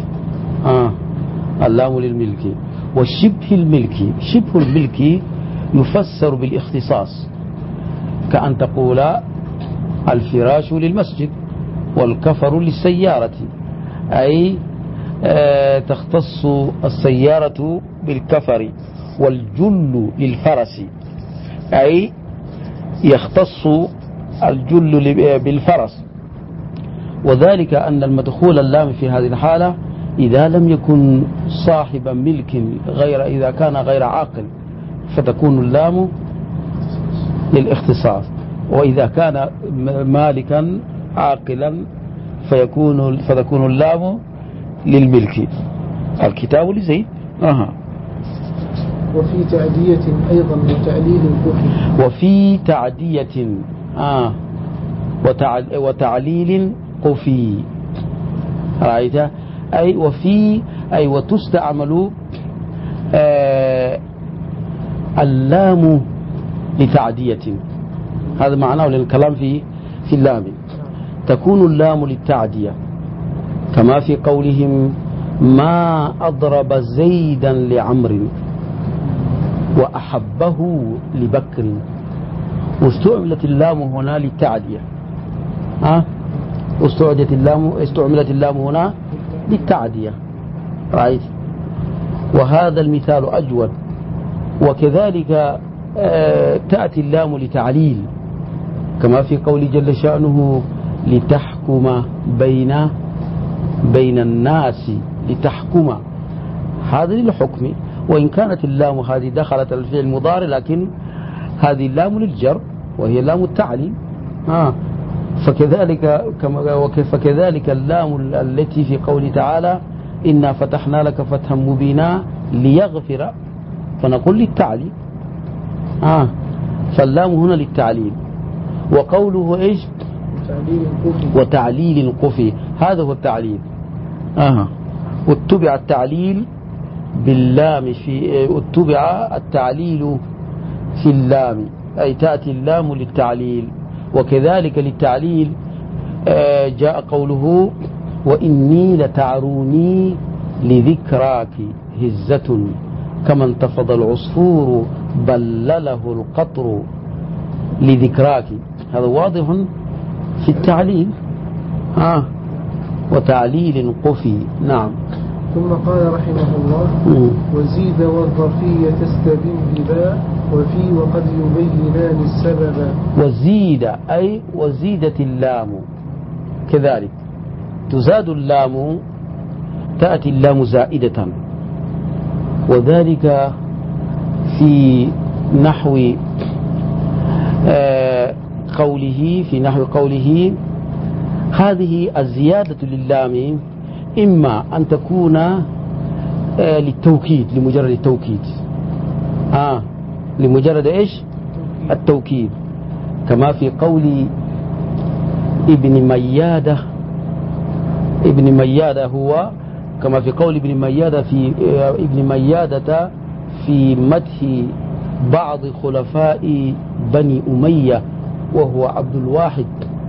اللام للملك. والشبه الملكي، شبه الملكي يفسر بالاختصاص، كأن تقول الفراش للمسجد والكفر للسيارة، أي تختص السيارة بالكفر، والجل للفرس، أي يختص الجل بالفرس. وذلك أن المدخول اللام في هذه الحالة إذا لم يكن صاحب ملك، غير إذا كان غير عاقل فتكون اللام للاختصاص، وإذا كان مالكا عاقلا فتكون اللام للملك. الكتاب لزيد. وفي تعدية أيضا وتعليل قفي. وفي تعدية وتعليل قفي، رأيت؟ أي وتستعمل اللام لتعدية، هذا معناه للكلام في اللام. تكون اللام للتعدية كما في قولهم ما أضرب زيدا لعمر وأحبه لبكر، واستعملت اللام هنا للتعدية. استعملت اللام هنا للتعدية، رأيت؟ وهذا المثال أجود. وكذلك تأتي اللام لتعليل كما في قول جل شأنه لتحكم بين الناس، لتحكم، هذا للحكم. وإن كانت اللام هذه دخلت الفعل المضارع، لكن هذه اللام للجر وهي لام التعليل. فكذلك اللام التي في قول تعالى إنا فتحنا لك فتحا مبينا ليغفر، فنقول للتعليل. فاللام هنا للتعليل. وقوله إيش؟ وتعليل قفي، هذا هو التعليل. واتبع التعليل باللام اتبع التعليل في اللام، أي تأتي اللام للتعليل. وكذلك للتعليل جاء قوله وإني لتعروني لذكراك هزة كما انتفض العصفور بلله القطر لذكراك، هذا واضح في التعليل. وتعليل قفي. نعم. ثم قال رحمه الله وزيد والظرفية تستبين بباء وفي وقد يبينان السبب. وزيد أي وزيدت اللام، كذلك تزاد اللام، تأتي اللام زائدة، وذلك في نحو قوله هذه الزيادة لللام إما أن تكون للتوكيد، لمجرد التوكيد، لمجرد إيش؟ التوكيد، كما في قول ابن ميادة هو كما في قول ابن ميادة في مدح بعض خلفاء بني أمية، وهو عبد الواحد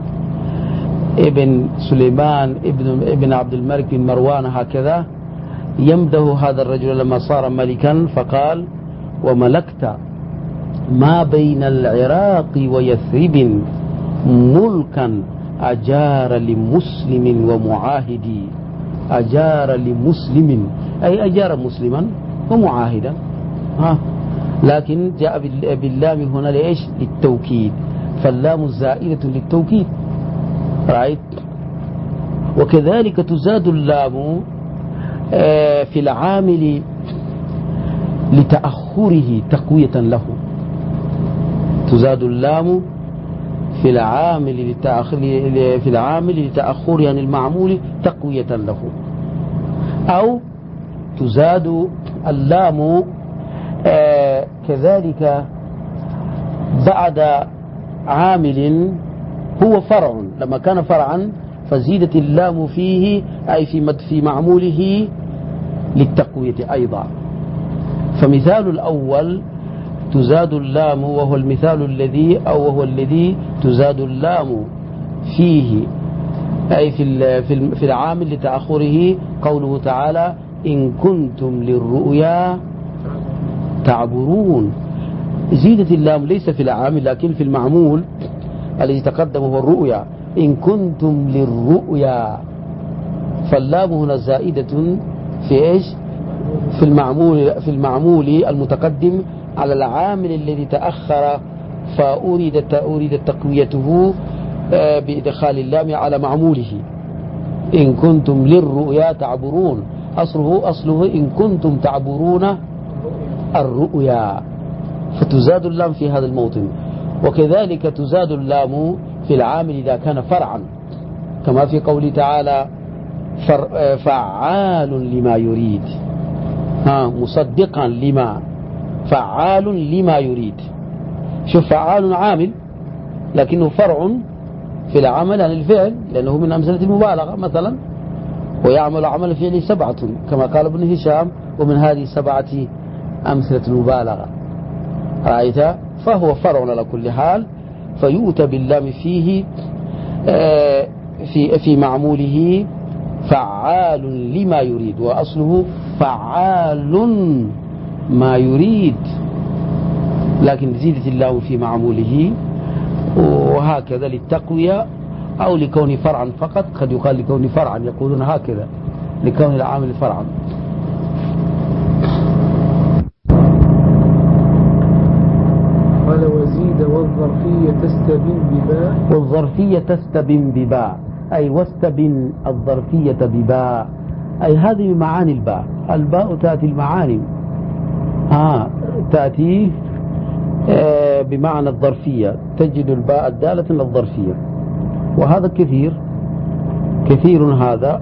ابن سليمان ابن عبد الملك بن مروان، هكذا يمده هذا الرجل لما صار ملكا، فقال وملكت ما بين العراق ويثرب ملكا أجار لمسلم ومعاهد. أجار لمسلم أي أجار مسلما ومعاهدا، لكن جاء باللام هنا لإيش؟ للتوكيد، فاللام زائدة للتوكيد، رأيت؟ وكذلك تزاد اللام في العامل لتأخره تقوية له، تزاد اللام في العامل لتأخره عن المعمول تقوية له، أو تزاد اللام كذلك بعد عامل هو فرع، لما كان فرعا فزيدت اللام فيه أي في معموله للتقوية أيضا. فمثال الأول تزاد اللام، وهو المثال الذي تزاد اللام فيه أي في العامل لتأخره قوله تعالى إن كنتم للرؤيا تعبرون. زيدة اللام ليس في العامل لكن في المعمول الذي تقدم هو الرؤيا. إن كنتم للرؤيا، فاللام هنا زائدة في إيش؟ في المعمول المتقدم على العامل الذي تأخر، فأريد تقويته بإدخال اللام على معموله. إن كنتم للرؤيا تعبرون، أصله إن كنتم تعبرون الرؤيا، فتزاد اللام في هذا الموطن. وكذلك تزاد اللام في العامل إذا كان فرعا، كما في قوله تعالى فعال لما يريد، مصدقا لما، فعال لما يريد. شوف، فعال عامل لكنه فرع في العمل عن الفعل، لأنه من أمثلة المبالغة مثلا، ويعمل عمل الفعل 7 كما قال ابن هشام، ومن هذه 7 أمثلة المبالغة. رأيت؟ فهو فرع على كل حال، فيؤتى باللام فيه في معموله فعال لما يريد، وأصله فعال ما يريد، لكن زيدت اللام في معموله، وهكذا للتقوية أو لكون فرعا فقط. قد يقال لكون فرعا، يقولون هكذا لكون العامل فرعا. قال وزيد والظرفية تستبن بباء. والظرفية تستبن بباء، أي واستبن الظرفية بباء، أي هذه من معاني الباء. الباء تأتي المعاني، تأتي بمعنى الظرفية، تجد الباء الدالة على الظرفية، وهذا كثير هذا.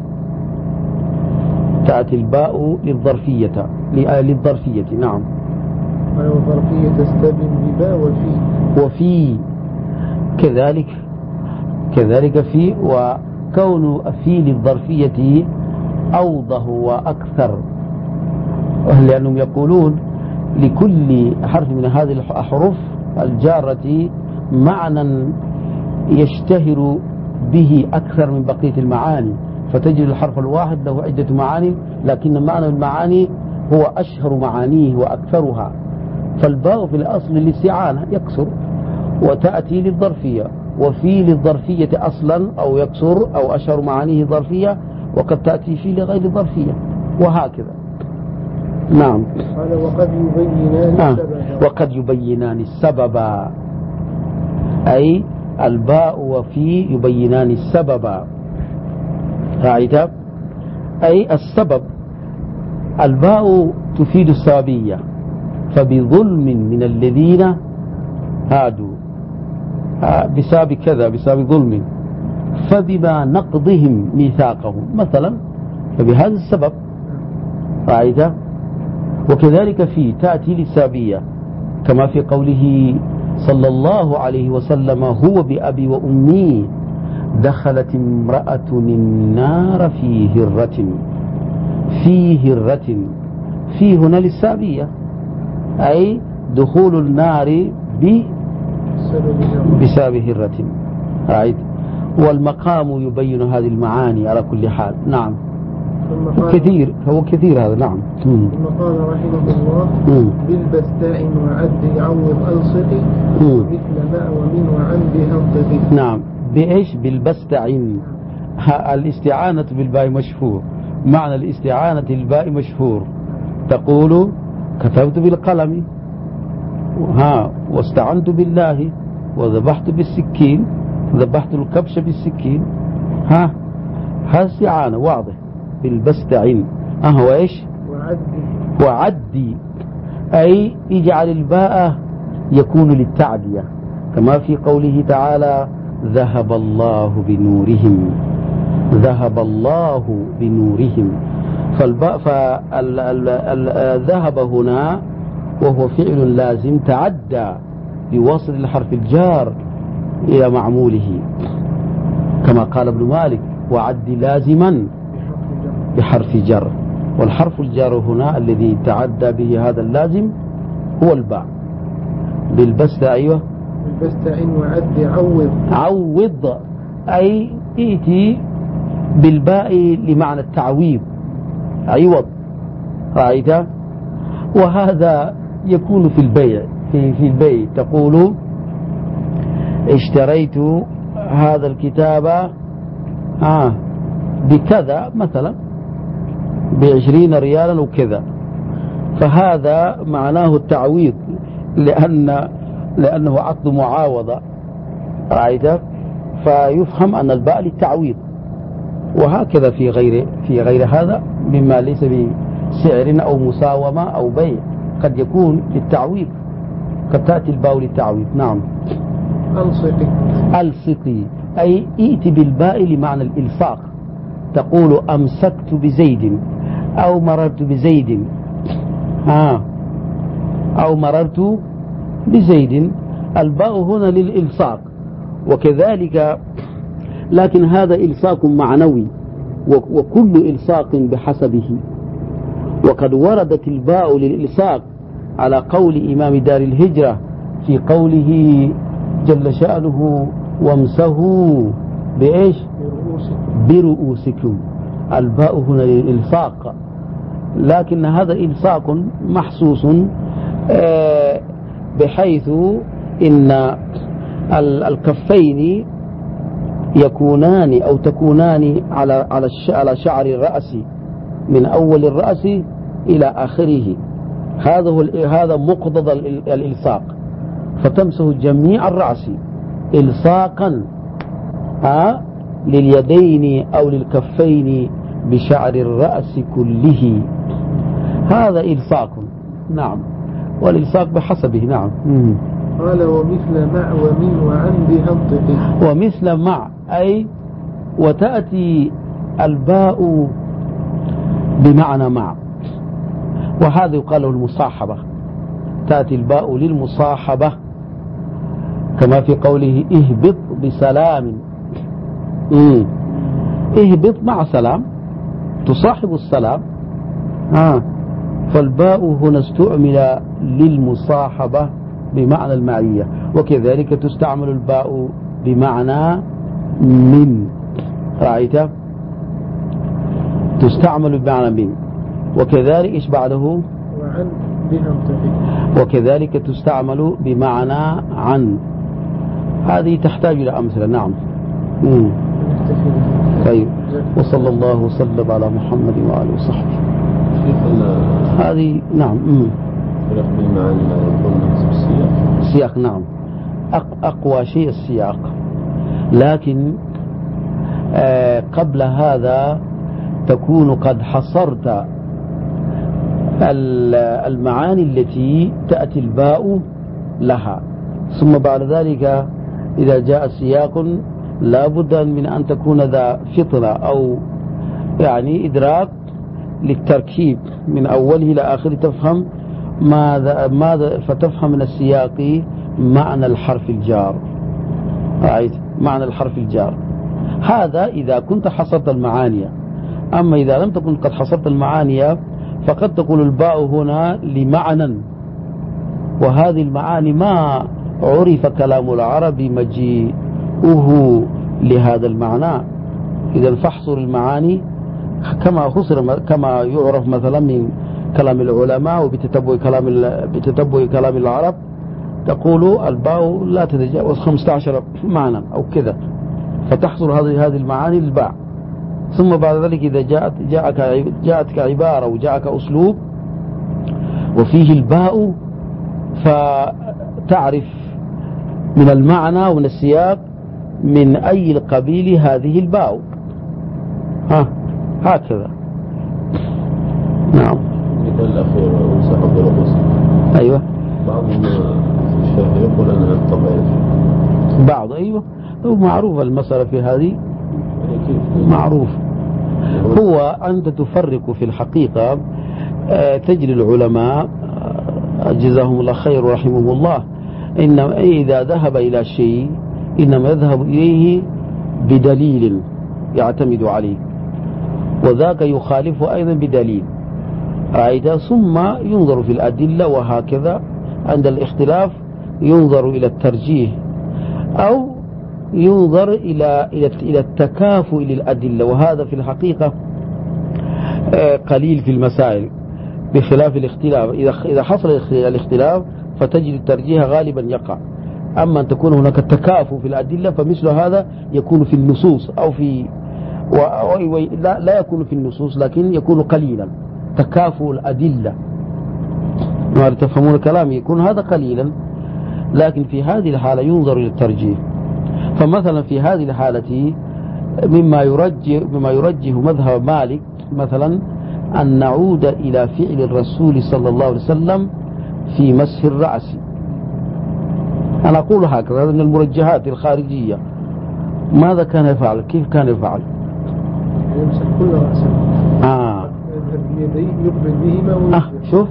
تأتي الباء للظرفية نعم. والظرفية تستبن بباء وفي كذلك في، وكون في للظرفية أوضح وأكثر، لأنهم يقولون لكل حرف من هذه الأحرف الجارة معنى يشتهر به أكثر من بقية المعاني، فتجد الحرف الواحد له عدة معاني، لكن معنى المعاني هو أشهر معانيه وأكثرها. فالباء في الأصل للاستعانة يكسر، وتأتي للظرفية، وفي للظرفية أصلا أو يكسر أو أشهر معانيه ظرفية، وقد تأتي في لغير ظرفية، وهكذا. نعم. قال وقد يبينان السبب، أي الباء وفي يبينان السبب. رأيت؟ أي السبب. الباء تفيد السببية، فبظلم من الذين هادوا، بسبب كذا، بسبب ظلم، فبما نقضهم ميثاقهم مثلا، فبهذا السبب. رأيت؟ وكذلك في تأتي للسببية، كما في قوله صلى الله عليه وسلم هو بأبي وأمي دخلت امرأة النار في هرة. في هنا للسببية، أي دخول النار بسبب هرة. رأيت؟ والمقام يبين هذه المعاني على كل حال. نعم. كثير هذا. نعم. ثم قال رحمه الله بالبستاء وعد يعوض ألصقي مثل ما ومن وعن بأنطقي. نعم. بإيش؟ بالبستعين. الاستعانة بالباء مشهور، معنى الاستعانة بالباء مشهور، تقول كتبت بالقلم، واستعنت بالله، وذبحت بالسكين، ذبحت الكبش بالسكين. هذا استعانة واضح. بالبستعين وإيش؟ وعدي، أي اجعل الباء يكون للتعدية، كما في قوله تعالى ذهب الله بنورهم. فالباء ذهب هنا وهو فعل لازم تعدى بوصل الحرف الجار إلى معموله، كما قال ابن مالك وعد لازما بحرف جر. والحرف الجار هنا الذي تعدى به هذا اللازم هو الباء. بالبستة. بالبستة وعد عوض، أي ائتي بالباء لمعنى التعويض، عوض، رأيت؟ وهذا يكون في البيع، في البيع تقول اشتريت هذا الكتاب بكذا مثلا ب20 ريالا وكذا، فهذا معناه التعويض لأنه عقد معاوضة، رأيت؟ فيفهم أن الباء للتعويض. وهكذا في غير هذا مما ليس بسعر أو مساومة أو بيع، قد يكون للتعويض، قد تأتي الباء للتعويض. نعم. ألصقي أي ائت بالباء لمعنى الإلصاق، تقول أمسكت بزيد أو مررت بزيد، أو مررت بزيد، الباء هنا للإلصاق. وكذلك لكن هذا إلصاق معنوي، وكل إلصاق بحسبه، وقد وردت الباء للإلصاق على قول إمام دار الهجرة في قوله جل شأنه وامسحوا بإيش؟ برؤوسكم، الباء هنا للإلصاق، لكن هذا إلصاق محسوس بحيث إن الكفين يكونان أو تكونان على شعر الرأس من أول الرأس إلى آخره، هذا مقتضى الإلصاق، فتمسه جميع الرأس إلصاقا لليدين أو للكفين بشعر الرأس كله، هذا إلصاق. نعم، والإلصاق بحسبه. نعم. قال ومثل مع ومن وعن بهنطقه. ومثل مع أي وتأتي الباء بمعنى مع، وهذا يقال له المصاحبة، تأتي الباء للمصاحبة كما في قوله اهبط بسلام، اهبط مع سلام تصاحب السلام، فالباء هنا استعمل للمصاحبة بمعنى المعية. وكذلك تستعمل الباء بمعنى من، رأيت؟ تستعمل بمعنى من. وكذلك إيش بعده؟ وعن بهنطقه. وكذلك تستعمل بمعنى عن. هذه تحتاج إلى أمثلة. نعم. طيب، وصلى الله وسلم على محمد وآله وصحبه. هذه نعم. السياق. نعم، أقوى شيء السياق، لكن قبل هذا تكون قد حصرت المعاني التي تأتي الباء لها، ثم بعد ذلك إذا جاء سياق لا بد من أن تكون ذا فطنة أو يعني إدراك للتركيب من أوله إلى آخره، تفهم ماذا فتفهم من السياق معنى الحرف الجار، رأيت؟ معنى الحرف الجار. هذا إذا كنت حصرت المعاني، أما إذا لم تكن قد حصرت المعاني فقد تقول الباء هنا لمعنى، وهذه المعاني ما عرف كلام العرب مجيئه لهذا المعنى. إذا فاحصر المعاني كما يعرف مثلا من كلام العلماء وبتتبع كلام العرب، تقول الباء لا تتجاوز 15 معنى أو كذا، فتحصر هذه المعاني للباء. ثم بعد ذلك إذا جاءتك عبارة وجاءك أسلوب وفيه الباء، فتعرف من المعنى ومن السياق من أي القبيل هذه الباء. هكذا. نعم. مثال الأخير وصحب الرؤوس. أيوة. بعض الشافعي يقول أنا الطبيعي. بعض أيوة، معروف المسألة في هذه، معروف. هو أنت تفرق في الحقيقة، تجري العلماء جزاهم الله خير ورحمهم الله، إنما إذا ذهب إلى شيء إنما يذهب إليه بدليل يعتمد عليه، وذاك يخالف أيضا بدليل، رأيت؟ ثم ينظر في الأدلة، وهكذا عند الاختلاف ينظر إلى الترجيح، أو ينظر إلى التكافؤ للأدلة، وهذا في الحقيقة قليل في المسائل بخلاف الاختلاف. إذا حصل الاختلاف فتجد الترجيح غالبا يقع. أما أن تكون هناك تكافؤ في الأدلة فمثل هذا يكون في النصوص أو في لا يكون في النصوص، لكن يكون قليلا تكافؤ الأدلة. ما تفهمون كلامي؟ يكون هذا قليلا، لكن في هذه الحالة ينظر إلى الترجيح. فمثلا في هذه الحالة مما يرجح مذهب مالك مثلا أن نعود إلى فعل الرسول صلى الله عليه وسلم في مسح الرأس. أنا أقول هكذا من المرجحات الخارجية. ماذا كان يفعل؟ كيف كان يفعل؟ يمسح كل رأسه، يذهب بيديه يقبل بهما شوف،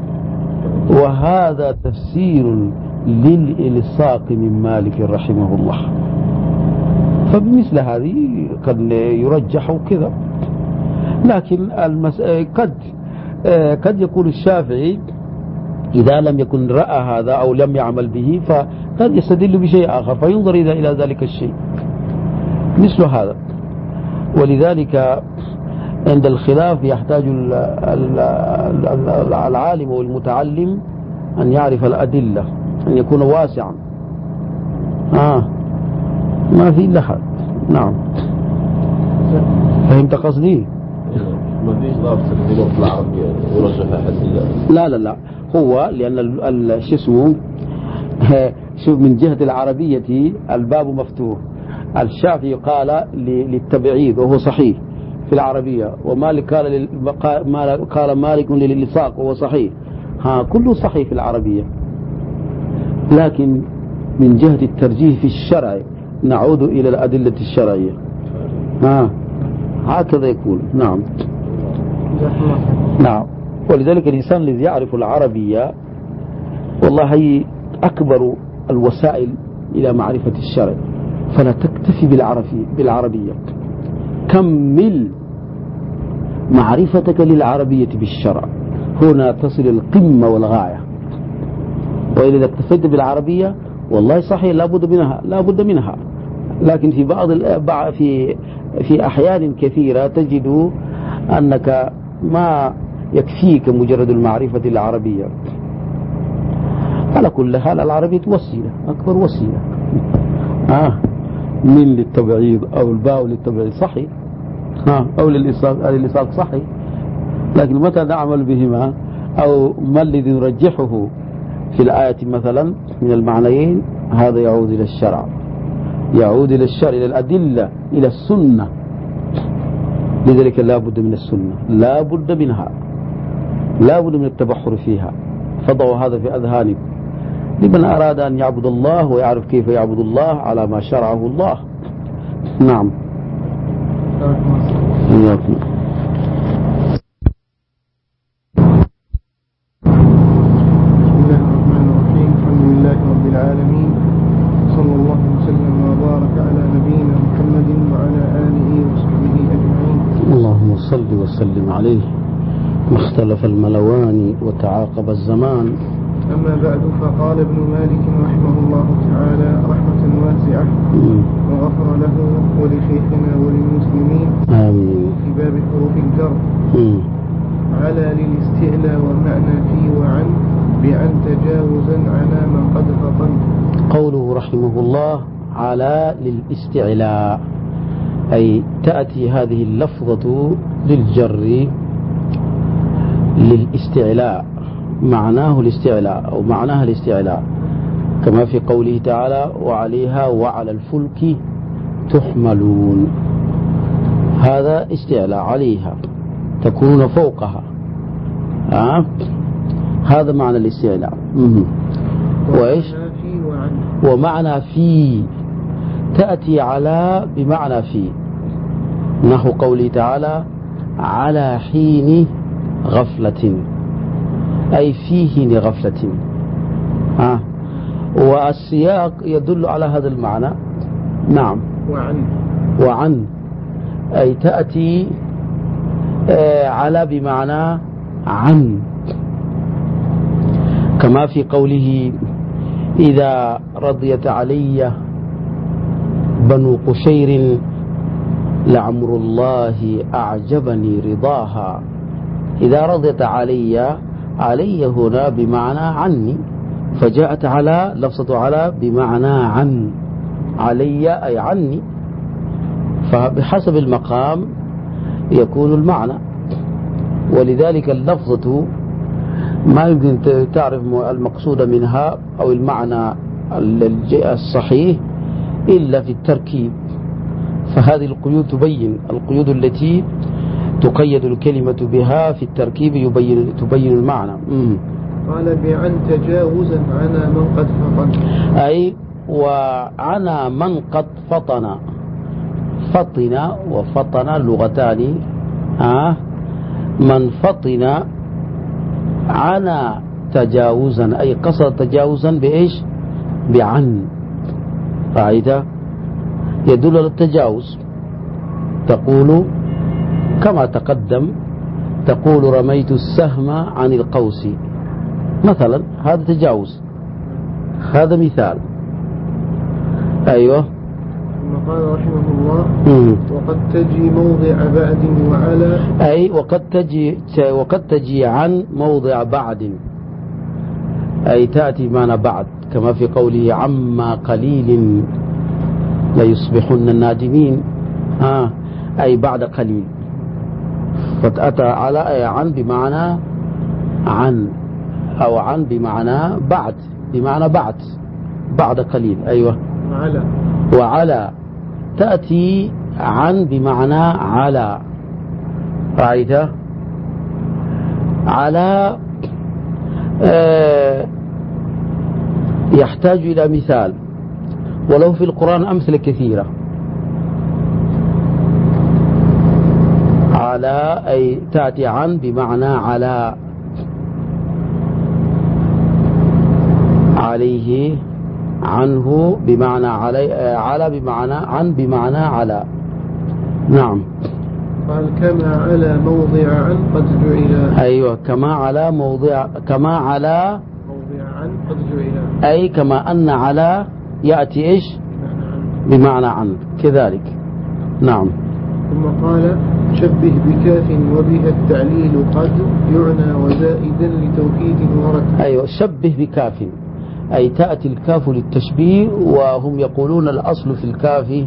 وهذا تفسير للإلصاق من مالك رحمه الله. فبمثل هذه قد يرجح كذا، لكن قد يكون الشافعي إذا لم يكن رأى هذا أو لم يعمل به فقد يستدل بشيء آخر فينظر إلى ذلك الشيء مثل هذا. ولذلك عند الخلاف يحتاج العالم والمتعلم أن يعرف الأدلة، أن يكون واسعا. ما في إلا حد. نعم، فهمت قصدي؟ ما فيش ضابط في اللغة العربية يرجح أحد لا هو لأن شوف من جهة العربية الباب مفتوح. الشافعي قال للتبعيض وهو صحيح في العربية، ومالك قال مالك للإلصاق وهو صحيح. كله صحيح في العربية، لكن من جهة الترجيح في الشرع نعود إلى الأدلة الشرعية. هكذا يكون. نعم. ولذلك الإنسان الذي يعرف العربية والله هي أكبر الوسائل إلى معرفة الشرع، فلا تكتفي بالعربية، كمل معرفتك للعربية بالشرع، هنا تصل القمة والغاية. وإذا اكتفيت بالعربية والله صحيح لا بد منها، لكن في أحيان كثيرة تجد أنك ما يكفيك مجرد المعرفة العربية. على كل حال العربية وسيلة، أكبر وسيلة. من للتبعيض أو الباء للتبعيض صحيح، أو للإلصاق صحيح، لكن متى نعمل بهما أو ما الذي نرجحه في الآية مثلا من المعنيين؟ هذا يعود إلى الشرع، إلى الأدلة، إلى السنة. لذلك لا بد من السنة، لا بد منها، لا بد من التبحر فيها. فضعوا هذا في أذهانكم لمن أراد أن يعبد الله ويعرف كيف يعبد الله على ما شرعه الله. نعم. العالمين، صلى الله وسلم وبارك على نبينا محمد وعلى آله وصحبه أجمعين. اللهم صل وسلم عليه. ما اختلف الملوان وتعاقب الزمان. أما بعد، فقال ابن مالك رحمه الله تعالى رحمة واسعة وغفر له ولشيخنا وللمسلمين آمين في باب حروف الجر على للاستعلاء ومعنى في وعن بأن تجاوزا على من قد فطن. قوله رحمه الله على للاستعلاء، أي تأتي هذه اللفظة للجر للاستعلاء، معناه الاستعلاء أو معناها الاستعلاء، كما في قوله تعالى وعليها وعلى الفلك تحملون. هذا استعلاء، عليها تكون فوقها. هذا معنى الاستعلاء. وإيش؟ ومعنى في، تأتي على بمعنى في، نحو قوله تعالى على حين غفلة، أي في حين غفلة. والسياق يدل على هذا المعنى. نعم. وعن أي تأتي على بمعنى عن، كما في قوله إذا رضيت علي بنو قشير لعمر الله أعجبني رضاها. إذا رضيت علي، علي هنا بمعنى عني، فجاءت على لفظة على بمعنى عن، علي أي عني، فبحسب المقام يكون المعنى. ولذلك اللفظة ما يمكن تعرف المقصود منها أو المعنى الصحيح إلا في التركيب. فهذه القيود تبين، القيود التي تقيد الكلمة بها في التركيب تبين المعنى. قال بعن تجاوزا عنا من قد فطن، أي وعنا من قد فطن. فطن وفطن لغتان. من فطن عنا تجاوزا، أي قصد تجاوزا بإيش؟ بعن. قاعدة يدل على التجاوز. تقول كما تقدم، تقول رميت السهم عن القوس مثلا، هذا تجاوز، هذا مثال. أيوة. ثم قال رحمه الله وقد تجي موضع بعد وعلى، أي وقد تجي عن موضع بعد، أي تأتي معنا بعد، كما في قوله عما قليل ليصبحن النادمين، أي بعد قليل. فتأتى على أي عن بمعنى عن، أو عن بمعنى بعد، بمعنى بعد قليل. أيوة. وعلى تأتي عن بمعنى على. رأيت؟ على يحتاج إلى مثال، ولو في القرآن أمثلة كثيرة. على أي تأتي عن بمعنى على، عليه، عنه بمعنى علي، على بمعنى عن بمعنى على. نعم. قال كما على موضع عن قد جعل. أيوة، كما على موضع، كما على موضع عن قد جعل، أي كما أن على يأتي إيش؟ بمعنى عن كذلك. نعم. ثم قال شبه بكاف وبها التعليل قد يعنى وزائدا لتوكيد ورد. أيوة، شبه بكاف، أي تأتي الكاف للتشبيه، وهم يقولون الأصل في الكاف،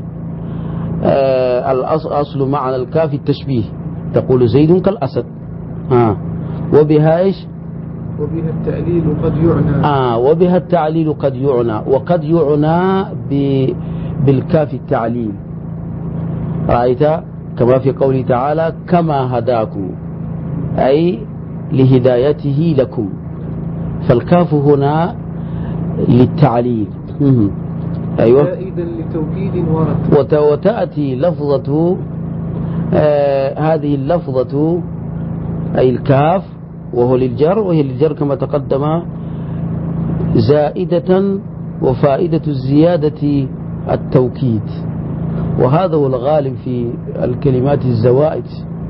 الأصل معنى الكاف التشبيه. تقول زيد كالأسد. وبها إيش؟ وبها التعليل قد يعنى. وبها التعليل قد يعنى، وقد يعنى بالكاف التعليل. رأيت؟ كما في قوله تعالى كما هداكم، أي لهدايته لكم، فالكاف هنا للتعليل. أيوة. زائدا لتوكيد ورد. وتأتي لفظة هذه اللفظة أي الكاف، وهو للجر، وهي للجر كما تقدم، زائدة، وفائدة الزيادة التوكيد، وهذا هو الغالب في الكلمات الزوائد.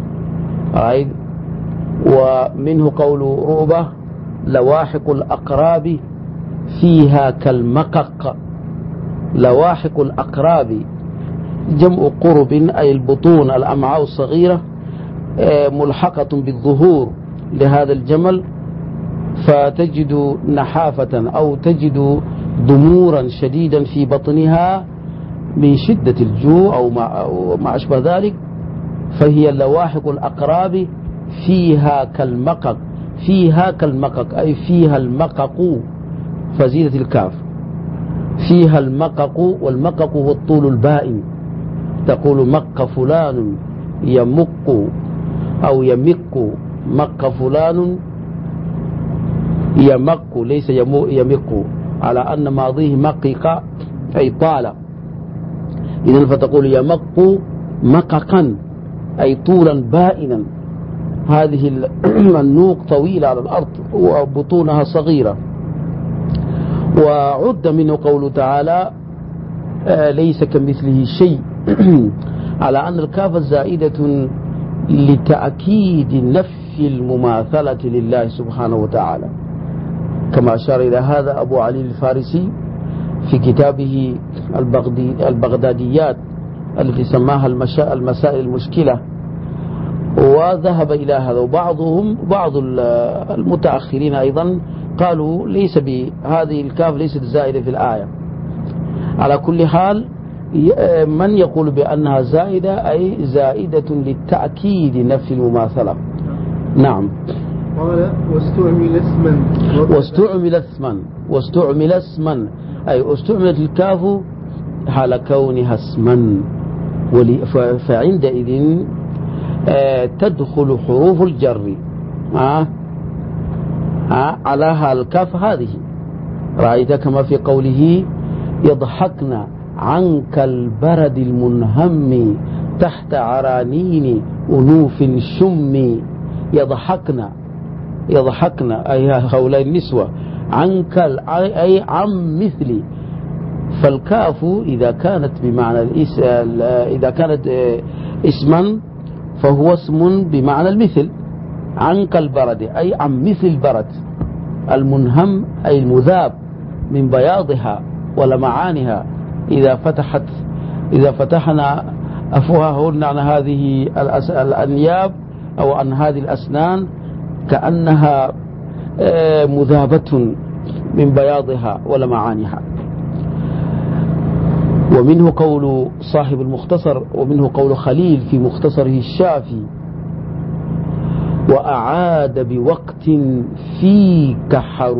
ومنه قول رؤبة لواحق الأقراب فيها كالمقق. لواحق الأقراب جمع قرب، أي البطون، الأمعاء الصغيرة، ملحقة بالظهور لهذا الجمل، فتجد نحافة أو تجد ضمورا شديدا في بطنها من شدة الجوع أو ما أشبه ذلك، فهي لواحق الأقراب فيها كالمقق. فيها كالمقق أي فيها المقق، فزيدة الكاف، فيها المقق. والمقق هو الطول البائن. تقول مق فلان يمق أو يمق، مق فلان يمق، ليس يمق، على أن ماضيه مقق أي طال. إذن فتقول يمق مققا أي طولا بائنا. هذه النوق طويلة على الأرض وبطونها صغيرة. وعد منه قوله تعالى ليس كمثله شيء، على أن الكاف زائدة لتأكيد نفي المماثلة لله سبحانه وتعالى، كما أشار إلى هذا أبو علي الفارسي في كتابه البغداديات التي سماها المسائل المشكلة، وذهب إلى هذا. بعض المتأخرين أيضا قالوا ليس بهذه الكاف ليست زائدة في الآية. على كل حال من يقول بأنها زائدة أي زائدة للتأكيد نفي المماثلة. نعم. قال واستعمل اسما أي استعملت الكاف حال كونها اسما، فعندئذ تدخل حروف الجر على الكاف هذه. رأيت كما في قوله يضحكن عنك البرد المنهم تحت عرانين أنوف شم. يضحكن أي هؤلاء النسوة، عنك أي عن مثلي. فالكاف إذا كانت بمعنى إذا كانت اسما فهو اسم بمعنى المثل. عنك البرد أي عن مثل البرد المنهم أي المذاب من بياضها ولمعانها. إذا فتحنا أفواههن عن هذه الأنياب أو عن هذه الأسنان كأنها مذابة من بياضها ولمعانها. ومنه قول صاحب المختصر، ومنه قول خليل في مختصره الشافي: وأعاد بوقت فيك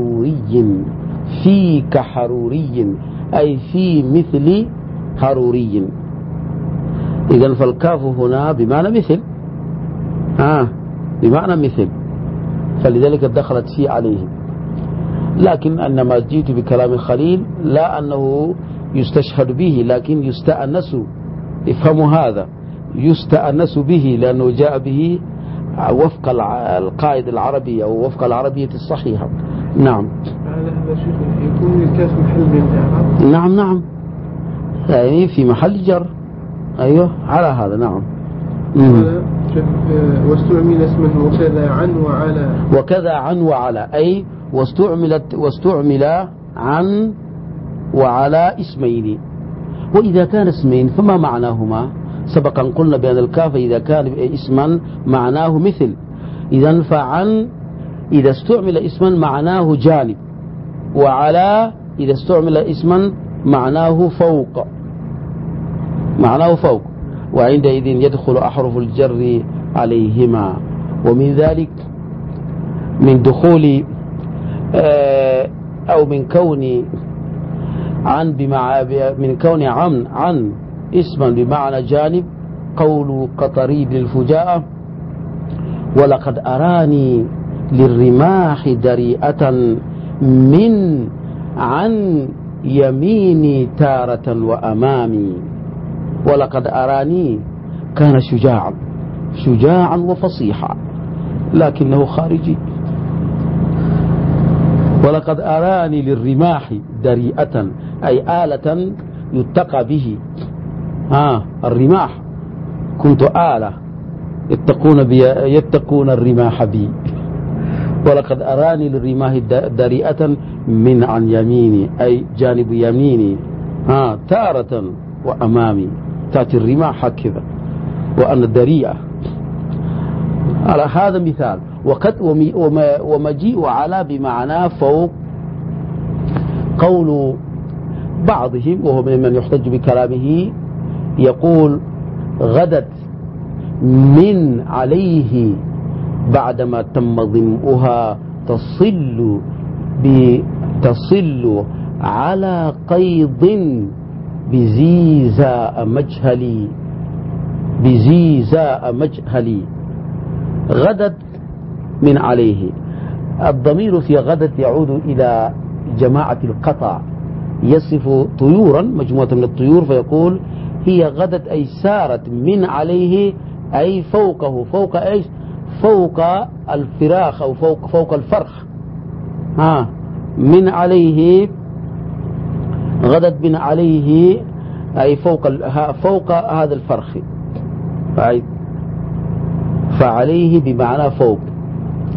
حروري أي في مثل حروري. إذن فالكاف هنا بمعنى مثل، بمعنى مثل، فلذلك دخلت فيه عليه. لكن أنما جئت بكلام خليل لا أنه يستشهد به، لكن يستأنس. افهموا هذا، يستأنس به لأنه جاء به وفق القاعدة العربية أو وفق العربية الصحيحة. نعم. على هذا شيخ يكون الكاف محل من الإعراب. نعم يعني في محل جر. أيوه على هذا. نعم. واستعمل اسما وكذا عن وعلى أي واستعمل عن وعلى اسمين. وإذا كان اسمين فما معناهما؟ سبقا قلنا بأن الكاف إذا كان اسما معناه مثل. إذن فعن إذا استعمل اسما معناه جانب، وعلى إذا استعمل اسما معناه فوق، وعندئذ يدخل أحرف الجر عليهما. ومن ذلك من دخول أو من كون عن اسما بمعنى جانب قول قطري للفجاءة: ولقد أراني للرماح دريئة من عن يميني تارة وأمامي. ولقد أراني كان شجاعا وفصيحا لكنه خارجي. ولقد أراني للرماح دريئة أي آلة يتقى به. الرماح كنت آلة يتقون الرماح بي. ولقد أراني للرماح دريئة من عن يميني أي جانب يميني تارة وأمامي. تأتي الرماح هكذا وأنا دريئة. على هذا مثال. ومجيء على بمعنى فوق. قول بعضهم وهو من يحتج بكلامه يقول: غدت من عليه بعدما تم ضمؤها تصل على قيض بزيزاء مجهلي. غدت من عليه. الضمير في غدت يعود إلى جماعة القطع، يصف طيورا مجموعة من الطيور فيقول هي غدت أي سارت من عليه أي فوقه. فوق إيش؟ فوق الفراخ أو فوق الفرخ. من عليه غدت من عليه أي فوق هذا الفرخ. فعليه بمعنى فوق.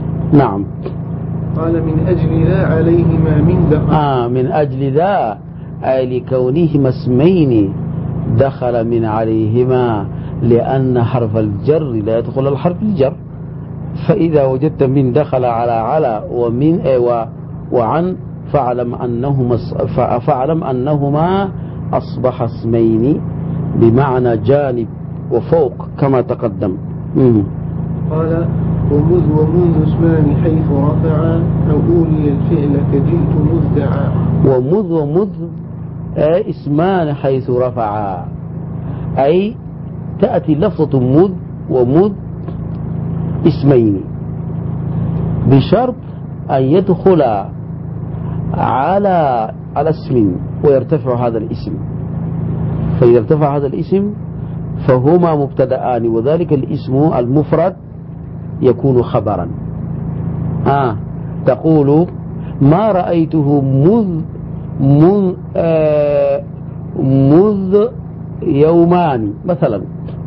نعم. قال: من أجل ذا عليهما من دقة. من أجل ذا أي لكونهما اسمين دخل من عليهما، لأن حرف الجر لا يدخل الحرف الجر. فإذا وجدت من دخل على ومن وعن فاعلم أنهما أصبح اسمين بمعنى جانب وفوق كما تقدم. قال ومذ اسمان حيث رفعا أو أولي الفعل كجئت مذدعا. ومذ اسمان حيث رفعا، أي تأتي لفظة مذ ومذ اسمين بشرط أن يدخل على اسم ويرتفع هذا الاسم. فإذا ارتفع هذا الاسم فهما مبتدآن، وذلك الاسم المفرد يكون خبرا. تقول ما رأيته مذ يومان مثلا.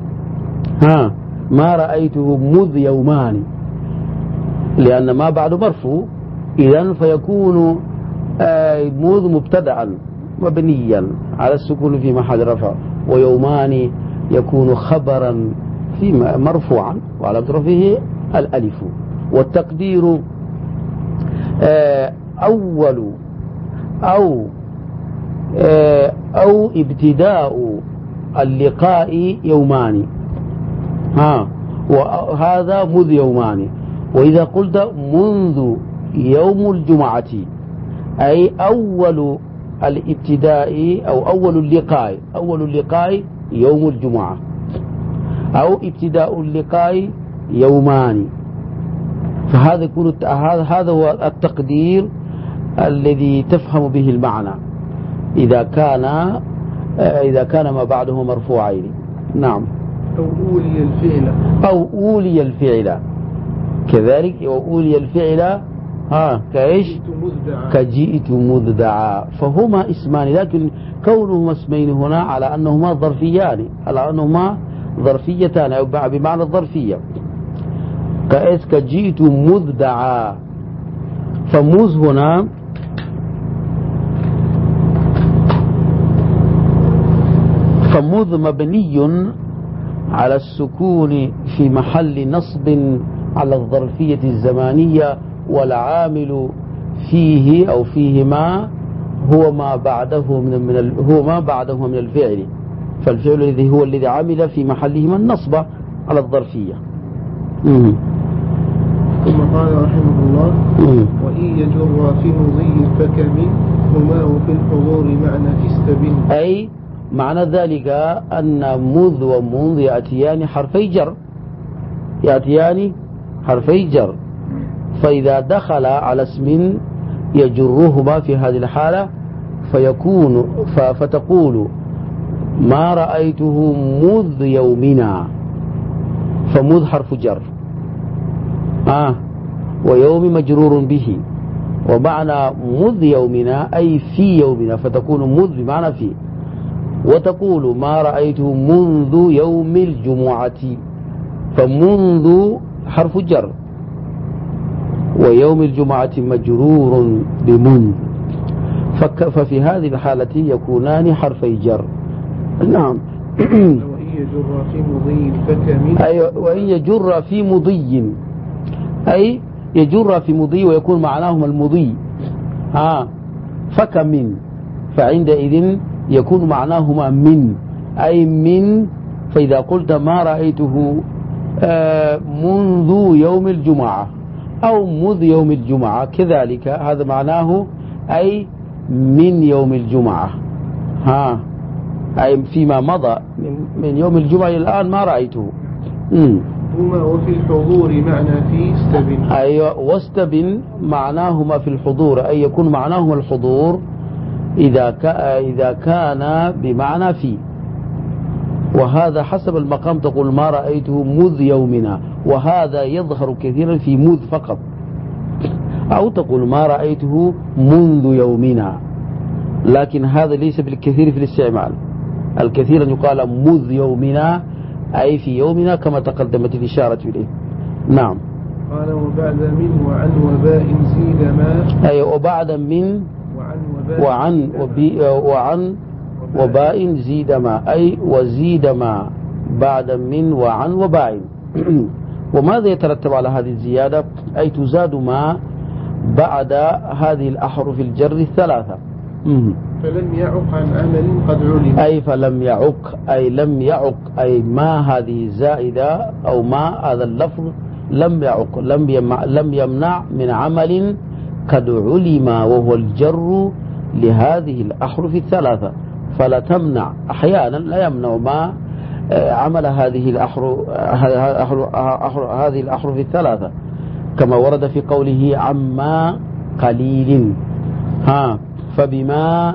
ما رأيته مذ يومان، لأن ما بعد مرفوع، إذن فيكون مذ مبتدأ مبنيا على السكون في محل رفع، ويومان يكون خبرا في مرفوعا وعلى رفعه الألف. والتقدير أول أو ابتداء اللقاء يومان، وهذا مذ يومان. وإذا قلت منذ يوم الجمعة أي أول الابتداء أو أول اللقاء يوم الجمعة، أو ابتداء اللقاء يومان. فهذا يكون هذا هو التقدير الذي تفهم به المعنى إذا كان ما بعده مرفوعين. نعم. أو أولي الفعل كذلك. وأولي الفعل كإيش؟ كجئت مذدعا. فهما اسمان، لكن كونهما اسمين هنا على أنهما ظرفيان، على أنهما ظرفيتان أو بمعنى الظرفية. كإيش؟ كجئت مذدعا. فمذ هنا فمذ مبني على السكون في محل نصب على الظرفية الزمانية، والعامل فيه أو فيهما هو ما بعده من الفعل، فالفعل الذي هو الذي عمل في محلهما النصب على الظرفية. ثم قال رحمه الله وإن يجر في مضي فكمن هما وفي الحضور معنى استبن. أي معنى ذلك أن مذ ومنذ يأتيان حرفي جر، فإذا دخل على اسم يجرهما في هذه الحالة فتقول ما رأيته مذ يومنا، فمذ حرف جر ويوم مجرور به، ومعنى مذ يومنا أي في يومنا، فتكون مذ بمعنى في. وتقول ما رأيته منذ يوم الجمعة، فمنذ حرف جر ويوم الجمعة مجرور بمنذ، ففي هذه الحالة يكونان حرفي جر. نعم. وإن يجر في مضي فكمن. وإن يجر في مضي أي يجر في مضي ويكون معناهما المضي فكمن، فعندئذ يكون معناهما من، أي من. فإذا قلت ما رأيته منذ يوم الجمعة أو مذ يوم الجمعة كذلك، هذا معناه أي من يوم الجمعة، أي فيما مضى من يوم الجمعة إلى الآن ما رأيته. هما وفي الحضور معنى في استبن. أيوة، واستبن معناهما في الحضور، أي يكون معناهما الحضور إذا كان بمعنى في. وهذا حسب المقام تقول ما رأيته مذ يومنا، وهذا يظهر كثيرا في مذ فقط، أو تقول ما رأيته منذ يومنا، لكن هذا ليس بالكثير في الاستعمال. الكثير يقال مذ يومنا أي في يومنا كما تقدمت الإشارة إليه. نعم. قال وبعد من وعن وباء زيد ما. أي وبعد من وعن وباء وعن وباء زيد ما، أي وزيد ما بعد من وعن وباء. وماذا يترتب على هذه الزيادة؟ أي تزاد ما بعد هذه الأحرف الجر الثلاثة. فلم يعق عن عمل قد علم، أي فلم يعق، أي لم يعق، أي ما هذه زائدة أو ما هذا اللفظ لم يعق، لم يمنع من عمل قد علم، وهو الجر لهذه الأحرف الثلاثة. فلا تمنع، أحيانا لا يمنع ما عمل هذه الأحرف الثلاثة، كما ورد في قوله عما قليل، فبما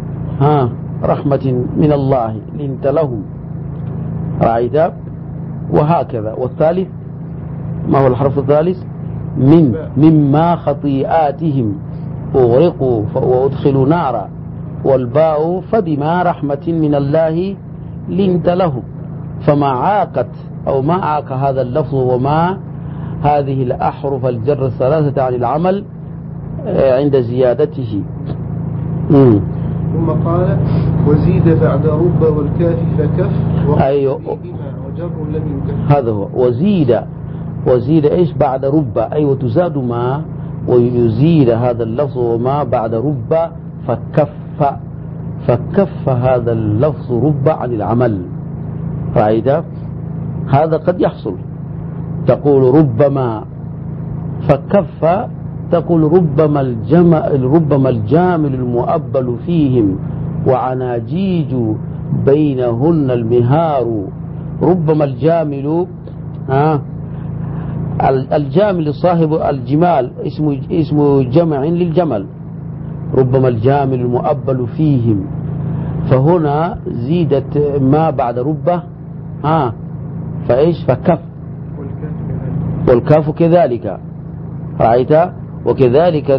رحمة من الله لنت لهم، رأيت؟ وهكذا. والثالث ما هو الحرف الثالث؟ مما خطيئاتهم أغرقوا وأدخلوا نارا. والباء فبما رحمة من الله لنت لهم. فما عاقت أو ما عاق هذا اللفظ وما هذه الأحرف الجر الثلاثة عن العمل عند زيادته. ثم قال وزيد بعد رب والكاف فكف وجر لم يكف. هذا هو وزيد إيش؟ بعد رب، أي وتزاد ما ويزيد هذا اللفظ وما بعد رب فكف هذا اللفظ رب عن العمل. رأيت؟ هذا قد يحصل، تقول ربما فكف، تقول ربما الجامل المؤبل فيهم وعناجيج بينهن المهار. ربما الجامل الجامل صاحب الجمال اسم جمع للجمل. ربما الجامل المؤبل فيهم، فهنا زيدت ما بعد ربه فإيش؟ فكف. والكاف كذلك، رأيت؟ وكذلك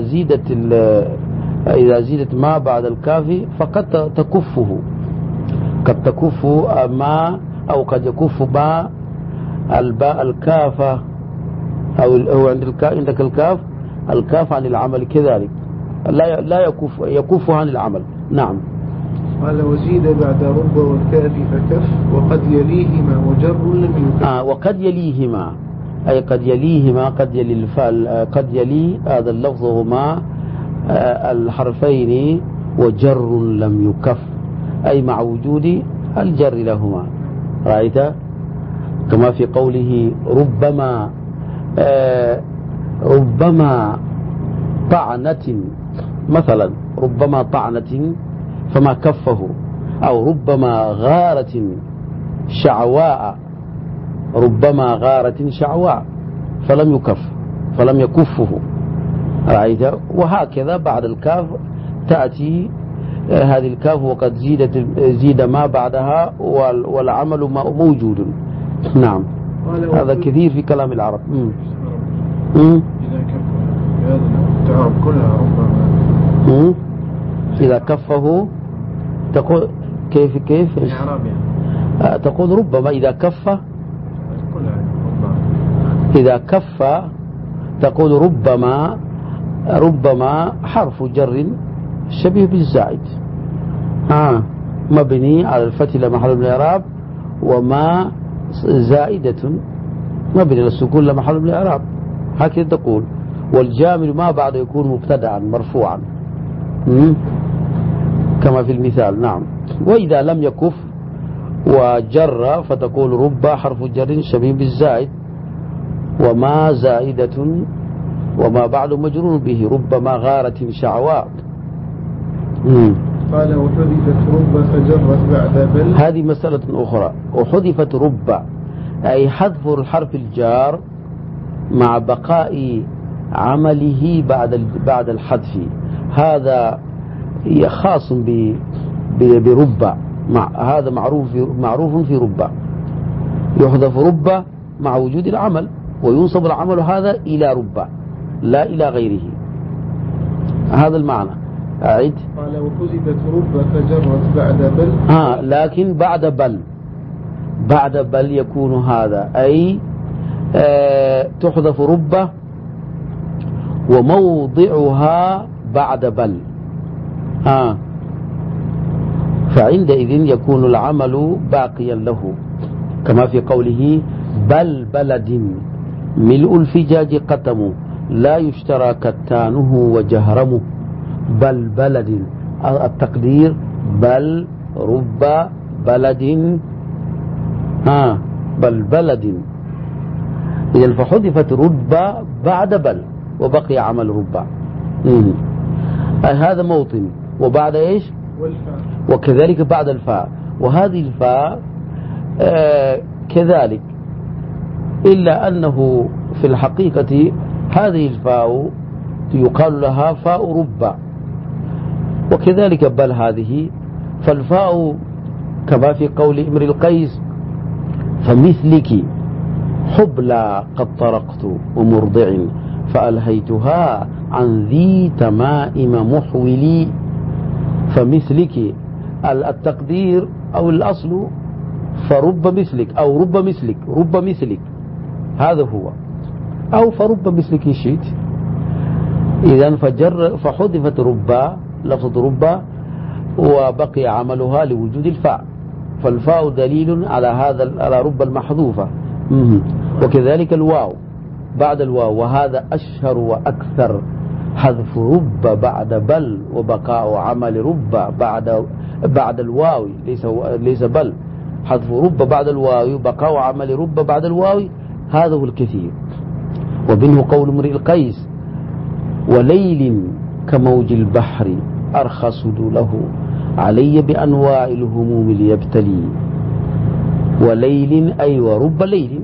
إذا زيدت ما بعد الكاف فقد تكفه، قد تكف ما أو قد يكف ما الباء الكافة أو عندك الكاف عن العمل كذلك، لا يكف عن العمل. نعم. قال وزيد بعد رب والكاف فكف وقد يليهما وجر لم يكف. وقد يليهما، أي قد يليهما، قد يلي هذا اللفظ هما الحرفين وجر لم يكف، أي مع وجود الجر لهما. رأيت؟ كما في قوله ربما طعنة مثلا، ربما طعنة فما كفه، أو ربما غارة شعواء، ربما غارة شعواء فلم يكفه. رأيت؟ وهكذا بعد الكاف تأتي هذه الكاف وقد زيد ما بعدها والعمل موجود. نعم. هذا كثير في كلام العرب. إذا كفه تقول كيف تقول ربما إذا كف تقول ربما حرف جر شبيه بالزائد مبني على الفتح لا محل من الإعراب، وما زائدة مبني على السكون لا محل من الإعراب، هكذا تقول. والجامل ما بعد يكون مبتدعا مرفوعا كما في المثال. نعم. وإذا لم يكف وجر فتقول رب حرف جر شبيه بالزائد، وما زائدة وما بعد مجرور به، ربما غارة شعواء. قال وحذفت رب فجرت بعد بل. هذه مسألة أخرى. وحذفت رب أي حذف الحرف الجار مع بقاء عمله بعد الحذف. هذا خاص برب، هذا معروف في رب. يحذف رب مع وجود العمل، وينصب العمل هذا إلى رب لا إلى غيره. هذا المعنى. أعيد. قال وحذفت رب فجرت بعد بل. لكن بعد بل يكون هذا، أي تحذف رب وموضعها بعد بل. فعندئذ يكون العمل باقيا له، كما في قوله بل بلد ملء الفجاج قتم لا يشترى كتانه وجهرمه. بل بلد، التقدير بل رب بلد، بل بلد. إذن فحذفت رب بعد بل وبقي عمل رب. هذا موطن. وبعد إيش؟ والفاء. وكذلك بعد الفاء. وهذه الفاء كذلك، إلا أنه في الحقيقة هذه الفاء يقال لها فاء رب، وكذلك بل هذه. فالفاء كما في قول امرئ القيس فمثلك حبلى قد طرقت ومرضع فألهيتها عن ذي تمائم محولي. فمثلك التقدير أو الأصل فرب مثلك أو رب مثلك، رب مثلك هذا هو، أو فرب مثلك شئت. إذن فحذفت رب، لفظ رب، وبقي عملها لوجود الفاء. فالفاء دليل على هذا، على رب المحذوفة. وكذلك الواو بعد الواو، وهذا أشهر وأكثر، حذف رب بعد بل وبقاء عمل رب بعد الواو، ليس بل، حذف رب بعد الواو بقاء عمل رب بعد الواو، هذا هو الكثير. ومنه قول امرئ القيس وليل كموج البحر أرخصد له علي بأنواع الهموم ليبتلي. وليل أي ورب ليل،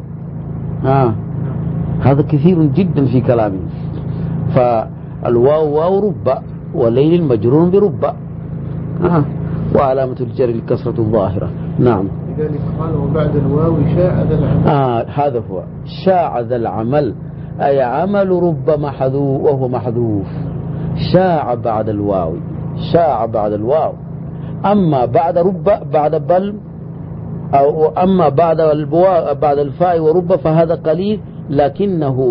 هذا كثير جدا في كلامه. فالواو واو رب، وليل مجرور برب، وعلامة الجر الكسرة الظاهرة. نعم. لذلك قال وبعد الواو شاع ذا العمل. هذا هو شاع ذا العمل، أي عمل رب محذوف وهو محذوف، شاع بعد الواو، شاع بعد الواو. أما بعد رب بعد بل، أو أما بعد الفاء ورب فهذا قليل، لكنه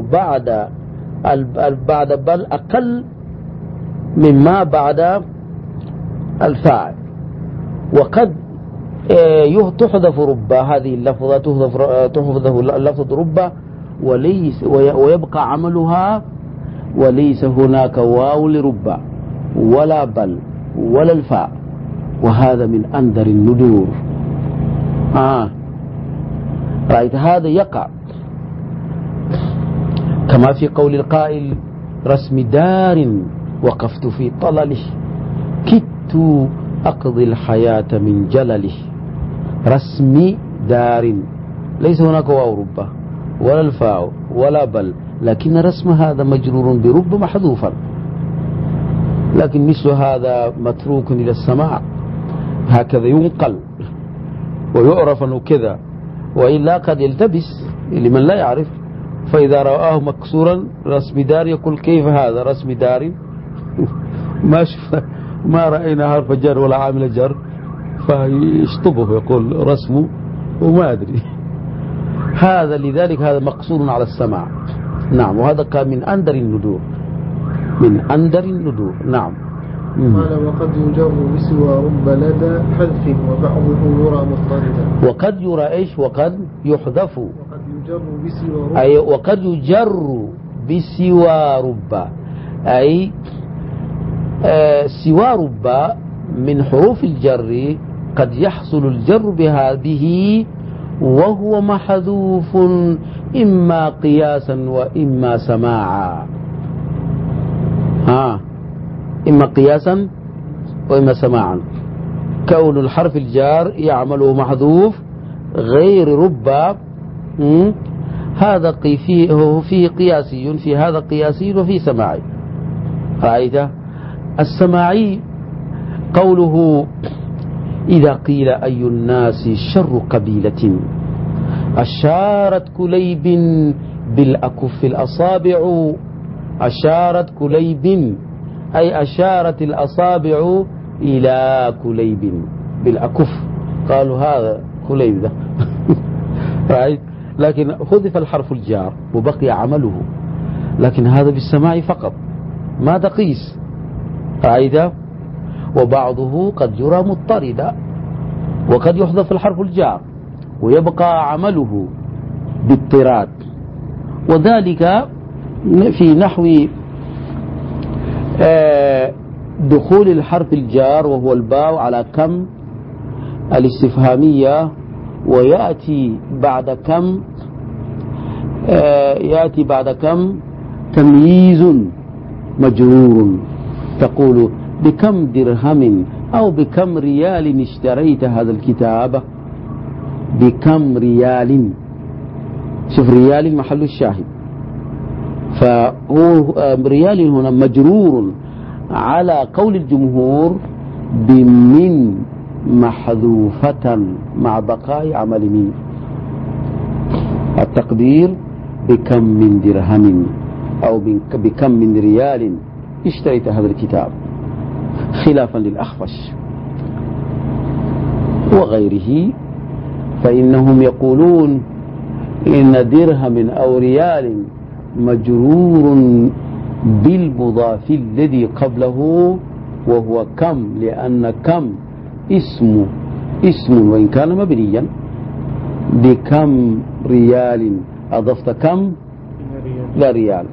بعد بل أقل مما بعد الفاء. وقد تحذف رب، هذه اللفظة تحذف لفظة رب ويبقى عملها، وليس هناك واو لرب ولا بل ولا الفاء، وهذا من أندر الندور. رأيت هذا يقع كما في قول القائل رسم دار وقفت في طلله كدت أقضي الحياة من جلله. رسم دار، ليس هناك واو رب ولا الفاء ولا بل، لكن رسم هذا مجرور برب محذوفا، لكن مثل هذا متروك إلى السماع، هكذا ينقل ويعرف أنه كذا، وإلا قد يلتبس لمن لا يعرف، فإذا رآه مكسورا رسم دار يقول كيف هذا رسم دار ما رأينا حرف جر ولا عامل جر، فيشطبه يقول رسم وما أدري هذا. لذلك هذا مقصور على السماع. نعم. وهذا كان من أندر الندور، من أندر الندور. نعم. قال وقد يجر بسوى رب لدى حذف وبعضه يرى مضطردا. وقد يرى إيش؟ وقد يحذف، وقد يجر بسوى رب، أي وقد يجر بسوى رب، أي سوى رب من حروف الجر قد يحصل الجر بهذه وهو محذوف إما قياسا وإما سماعا. إما قياسا وإما سماعا. كون الحرف الجار يعمله محذوف غير رب، هذا فيه قياسي، في هذا قياسي وفي سماعي. رأيت السماعي قوله إذا قيل أي الناس شر قبيلة أشارت كليب بالأكف الأصابع. أشارت كليب أي أشارت الأصابع إلى كليب بالأكف، قالوا هذا كليب ده رأيت. لكن حذف الحرف الجار وبقي عمله، لكن هذا بالسماع فقط، ما تقيس. رأيت. وبعضه قد يرى مضطردا، وقد يحذف الحرف الجار ويبقى عمله باضطراد، وذلك في نحو دخول الحرف الجار وهو الباء على كم الاستفهامية، ويأتي بعد كم تمييز مجرور، تقول بكم درهم أو بكم ريال اشتريت هذا الكتاب، بكم ريال، شوف ريال محل الشاهد، فهو ريال هنا مجرور على قول الجمهور بمن محذوفة مع بقاء عمل من، التقدير بكم من درهم أو بكم من ريال اشتريت هذا الكتاب، خلافا للأخفش وغيره، فإنهم يقولون إن درهم أو ريال مجرور بالمضاف الذي قبله وهو كم، لأن كم اسم وإن كان مبنيا، بكم ريال أضفت كم لا ريال،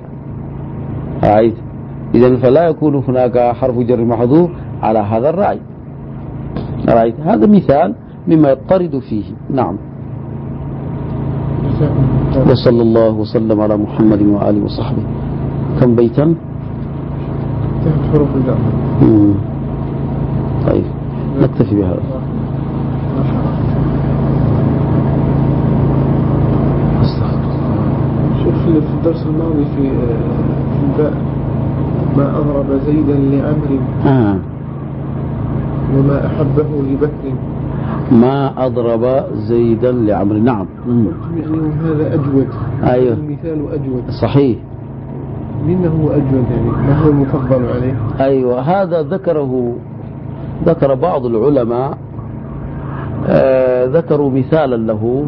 إذن فلا يكون هناك حرف جر محذوف على هذا الرأي. هذا مثال مما يضطرد فيه. نعم. وصلى الله وسلم على محمد وآله وصحبه. كم بيتا؟ حروف الجر. طيب نكتفي بهذا. شوف في الدرس الماضي في الباء ما أضرب زيدا لعمر وما أحبه لبكر، ما أضرب زيدا لعمر. نعم. يعني هذا أجود. أيوه. المثال أجود. صحيح. مما هو أجود يعني ما هو المفضل عليه؟ أيوه هذا ذكر بعض العلماء ذكروا مثالا له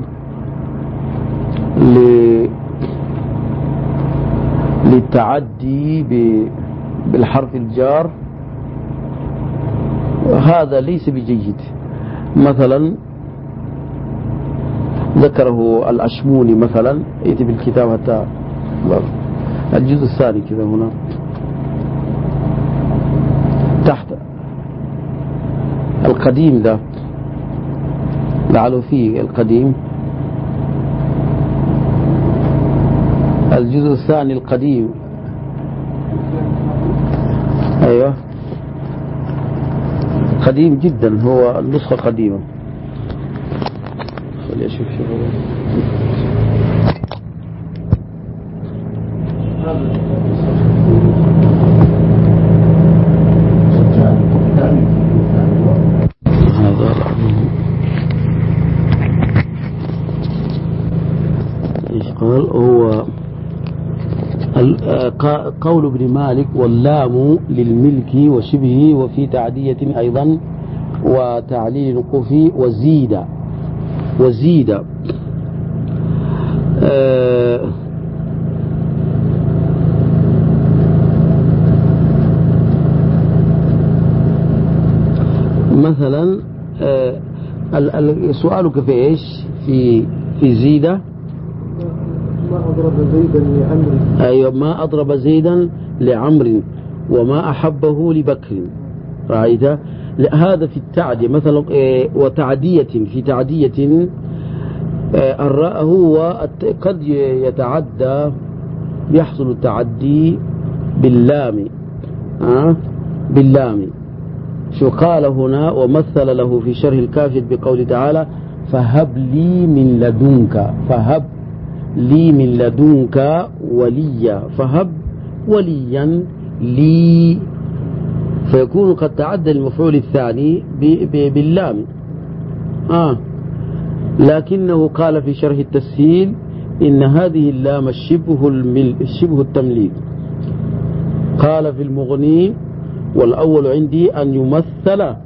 للتعدي بالحرف الجار، هذا ليس بجيد. مثلا ذكره الأشموني مثلا، يأتي بالكتاب حتى الجزء الثاني كذا هنا تحت القديم، ذا لعله فيه القديم، الجزء الثاني القديم. أيوه قديم جدا، هو النسخة قديمة. خلي أشوف هذا ايش قال هو قول ابن مالك واللام للملك وشبهه وفي تعدية أيضا وتعليل القفي وزيد مثلا سؤالك في ايش؟ في زيدة ما أضرب زيدا لعمر. أيوة ما أضرب زيدا لعمر وما أحبه لبكر. رأيت هذا في التعدية مثلا، وتعدية في تعدية الراء هو قد يتعدى، يحصل التعدي باللام باللام. شو قال هنا؟ ومثل له في شرح الكافي بقول تعالى فهب لي من لدنك، فهب لي من لدنك وليا، فهب وليا لي، فيكون قد تعدى المفعول الثاني باللام. لكنه قال في شرح التسهيل إن هذه اللام شبه التمليك. قال في المغني والأول عندي أن يمثل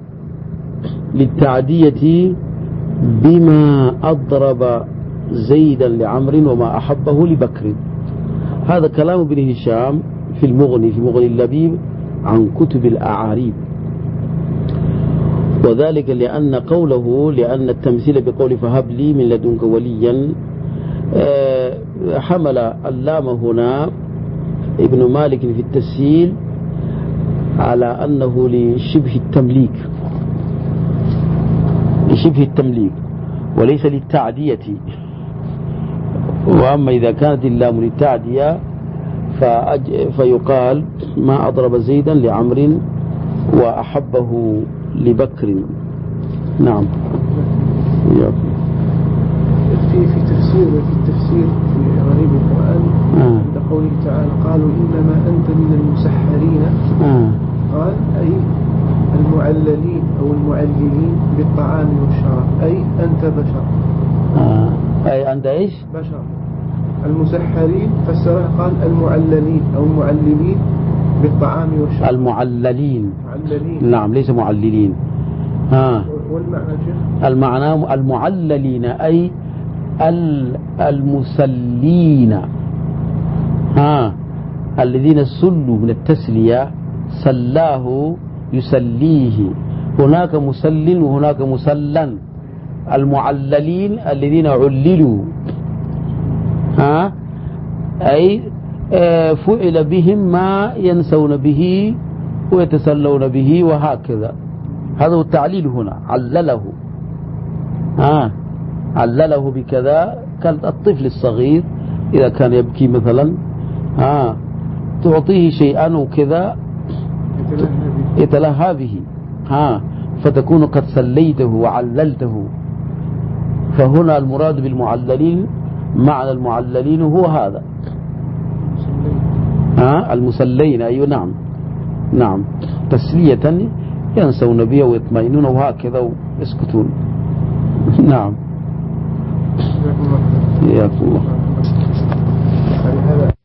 للتعدية بما أضرب زيدا لعمر وما أحبه لبكر. هذا كلام ابن هشام في المغني اللبيب عن كتب الأعاريب. وذلك لأن قوله لأن التمثيل بقول فهب لي من لدنك وليا حمل اللام هنا ابن مالك في التسهيل على أنه لشبه التمليك وليس للتعدية. وأما إذا كانت اللام للتعدية فيقال ما أضرب زيدا لعمر وأحبه لبكر. نعم. في التفسير في غريب القرآن عند قوله تعالى قالوا إنما أنت من المسحرين قال أي المعللين أو المعللين بالطعام والشراب أي أنت بشر. أي أنت إيش؟ بشر. المسحرين فسرها قال المعللين أو معللين بالطعام والشراب. المعللين. نعم ليس معللين. والمعنى شيخ؟ المعنى المعللين أي المسلين الذين سلوا من التسلية سلاه يسليه. هناك مسل وهناك مسلا. المعللين الذين عللوا أي فعل بهم ما ينسون به ويتسلون به وهكذا. هذا هو التعليل هنا. علله بكذا كالطفل الصغير إذا كان يبكي مثلا تعطيه شيئا وكذا يتلهى به فتكون قد سليته وعللته. فهنا المراد بالمعللين معنى المعللين هو هذا المسلين. أيوة نعم تسلية ينسون به ويطمئنون وهكذا ويسكتون. نعم. يا الله.